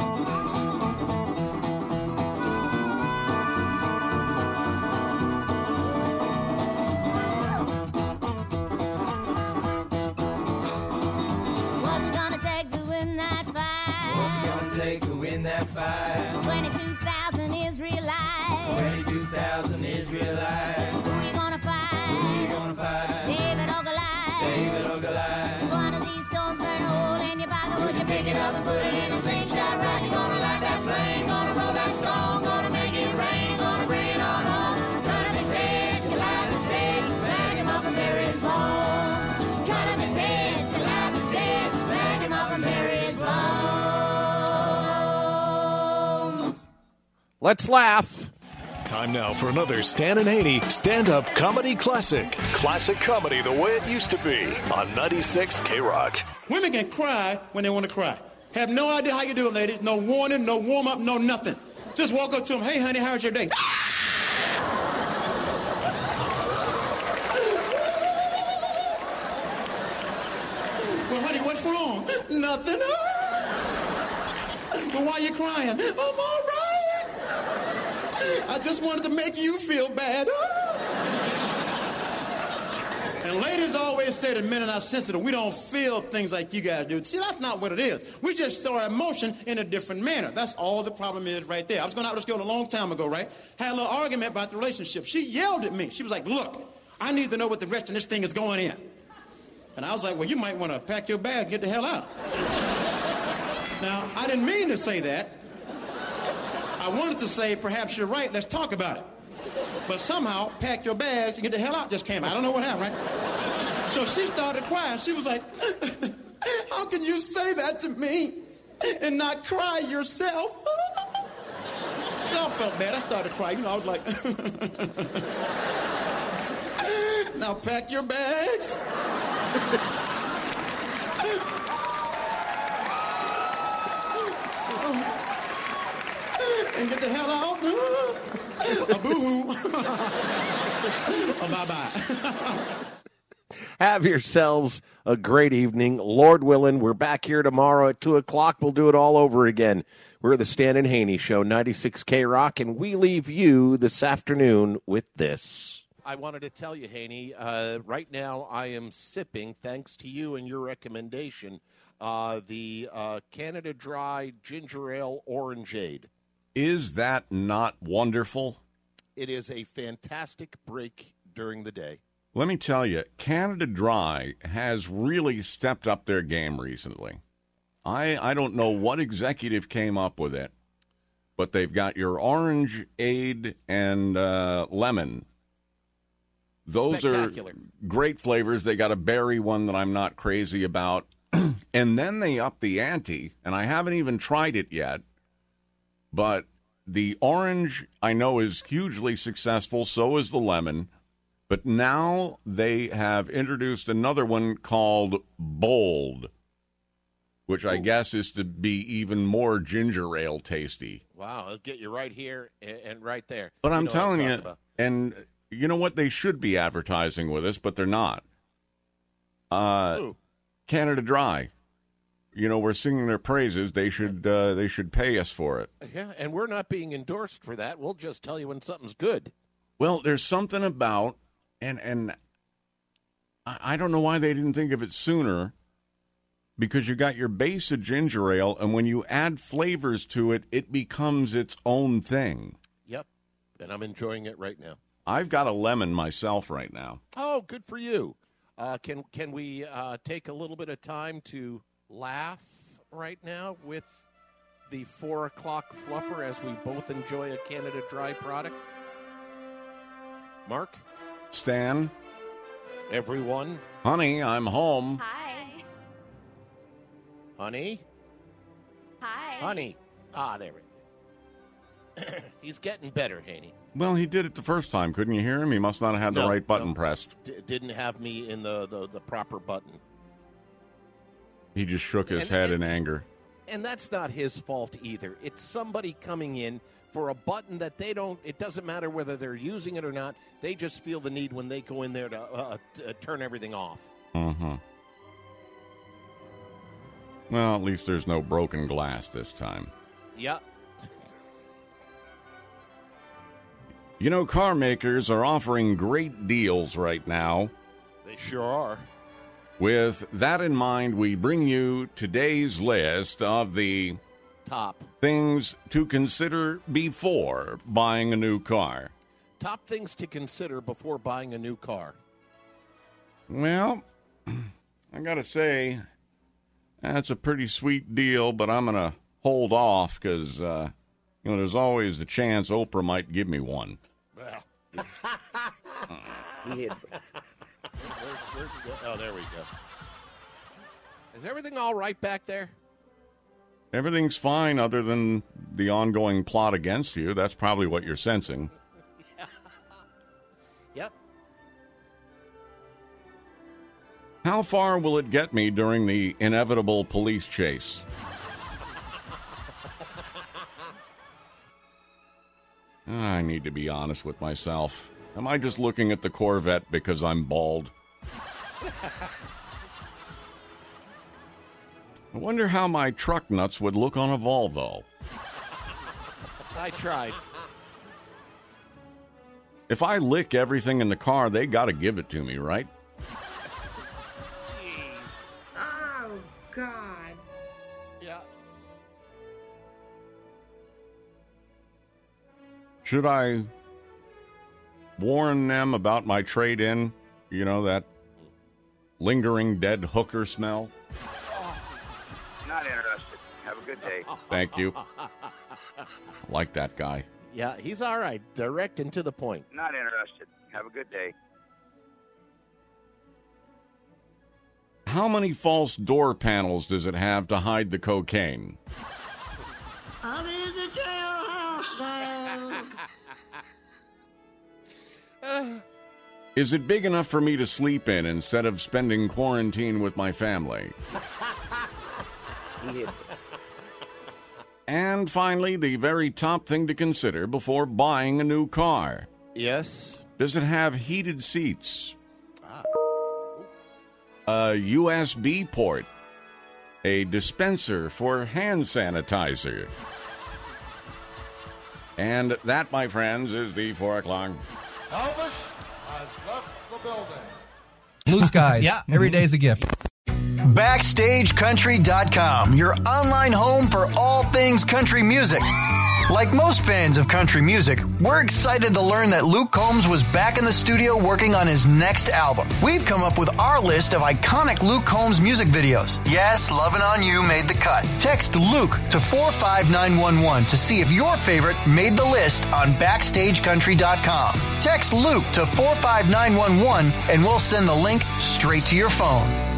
That fire. 22,000 Israelites. 22,000 Israelites. Who you gonna fight? Who you gonna fight? David or Goliath? David or Goliath. One of these stones burn a hole in your pocket. Would you pick it up and put it in a slingshot? Right? You gonna light that flame? Gonna roll that stone? Gonna make it rain? Gonna bring it on home? Cut up his head, Goliath is dead. Bag him up and bury his bones. Cut up his head, Goliath is dead. Bag him up and bury his bones. Let's laugh. Time now for another Stan and Haney stand-up comedy classic. Classic comedy the way it used to be on 96 K-Rock. Women can cry when they want to cry. Have no idea how you do it, ladies. No warning, no warm-up, no nothing. Just walk up to them, hey, honey, how's your day? Well, honey, what's wrong? Nothing. Well, why are you crying? I'm all right. I just wanted to make you feel bad. And ladies always say that men are not sensitive. We don't feel things like you guys do. See, that's not what it is. We just show our emotion in a different manner. That's all the problem is right there. I was going out to school a long time ago, right? Had a little argument about the relationship. She yelled at me. She was like, look, I need to know what the rest of this thing is going in. And I was like, well, you might want to pack your bag and get the hell out. Now, I didn't mean to say that. I wanted to say, perhaps you're right, let's talk about it. But somehow, pack your bags and get the hell out just came out. I don't know what happened, right? So she started crying. She was like, how can you say that to me and not cry yourself? So I felt bad. I started crying. You know, I was like, now pack your bags. And get the hell out. A boo-hoo. Bye-bye. Have yourselves a great evening. Lord willing, we're back here tomorrow at 2 o'clock. We'll do it all over again. We're the Stan and Haney Show, 96 K-Rock, and we leave you this afternoon with this. I wanted to tell you, Haney, right now I am sipping, thanks to you and your recommendation, the Canada Dry Ginger Ale Orangeade. Is that not wonderful? It is a fantastic break during the day. Let me tell you, Canada Dry has really stepped up their game recently. I don't know what executive came up with it, but they've got your Orangeade and lemon. Those are great flavors. They got a berry one that I'm not crazy about. And then they up the ante, and I haven't even tried it yet. But the orange, I know, is hugely successful. So is the lemon. But now they have introduced another one called Bold, which I guess is to be even more ginger ale tasty. Wow, it'll get you right here and right there. But I'm telling you, and you know what? They should be advertising with us, but they're not. Canada Dry. You know, we're singing their praises. They should pay us for it. Yeah, and we're not being endorsed for that. We'll just tell you when something's good. Well, there's something about, and I don't know why they didn't think of it sooner, because you got your base of ginger ale, and when you add flavors to it, it becomes its own thing. Yep, and I'm enjoying it right now. I've got a lemon myself right now. Oh, good for you. Can we take a little bit of time to laugh right now with the 4 o'clock fluffer as we both enjoy a Canada Dry product? Mark? Stan? Everyone? Honey, I'm home. Hi. Honey? Hi. Honey. Ah, there we go. He's getting better, Haney. Well, he did it the first time. Couldn't you hear him? He must not have had the right button pressed. Didn't have me in the proper button. He just shook his head in anger. And that's not his fault either. It's somebody coming in for a button that they don't, it doesn't matter whether they're using it or not. They just feel the need when they go in there to turn everything off. Mm-hmm. Well, at least there's no broken glass this time. Yep. You know, car makers are offering great deals right now. They sure are. With that in mind, we bring you today's list of the top things to consider before buying a new car. Top things to consider before buying a new car. Well, I got to say, that's a pretty sweet deal, but I'm going to hold off because, there's always the chance Oprah might give me one. Well. Oh, there we go. Is everything all right back there? Everything's fine other than the ongoing plot against you. That's probably what you're sensing. Yep. How far will it get me during the inevitable police chase? I need to be honest with myself. Am I just looking at the Corvette because I'm bald? I wonder how my truck nuts would look on a Volvo. I tried. If I lick everything in the car, they got to give it to me, right? Oh, God. Yeah. Should I warn them about my trade-in? You know, that lingering dead hooker smell? Not interested. Have a good day. Thank you. I like that guy. Yeah, he's all right. Direct and to the point. Not interested. Have a good day. How many false door panels does it have to hide the cocaine? I'm in the jailhouse now. Is it big enough for me to sleep in instead of spending quarantine with my family? And finally, the very top thing to consider before buying a new car. Yes. Does it have heated seats? A USB port? A dispenser for hand sanitizer? And that, my friends, is the 4 o'clock. Elvis has left the building. Blue skies. Yeah. Every day's a gift. BackstageCountry.com, your online home for all things country music. Like most fans of country music, we're excited to learn that Luke Combs was back in the studio working on his next album. We've come up with our list of iconic Luke Combs music videos. Yes, Lovin' On You made the cut. Text Luke to 45911 to see if your favorite made the list on BackstageCountry.com. Text Luke to 45911 and we'll send the link straight to your phone.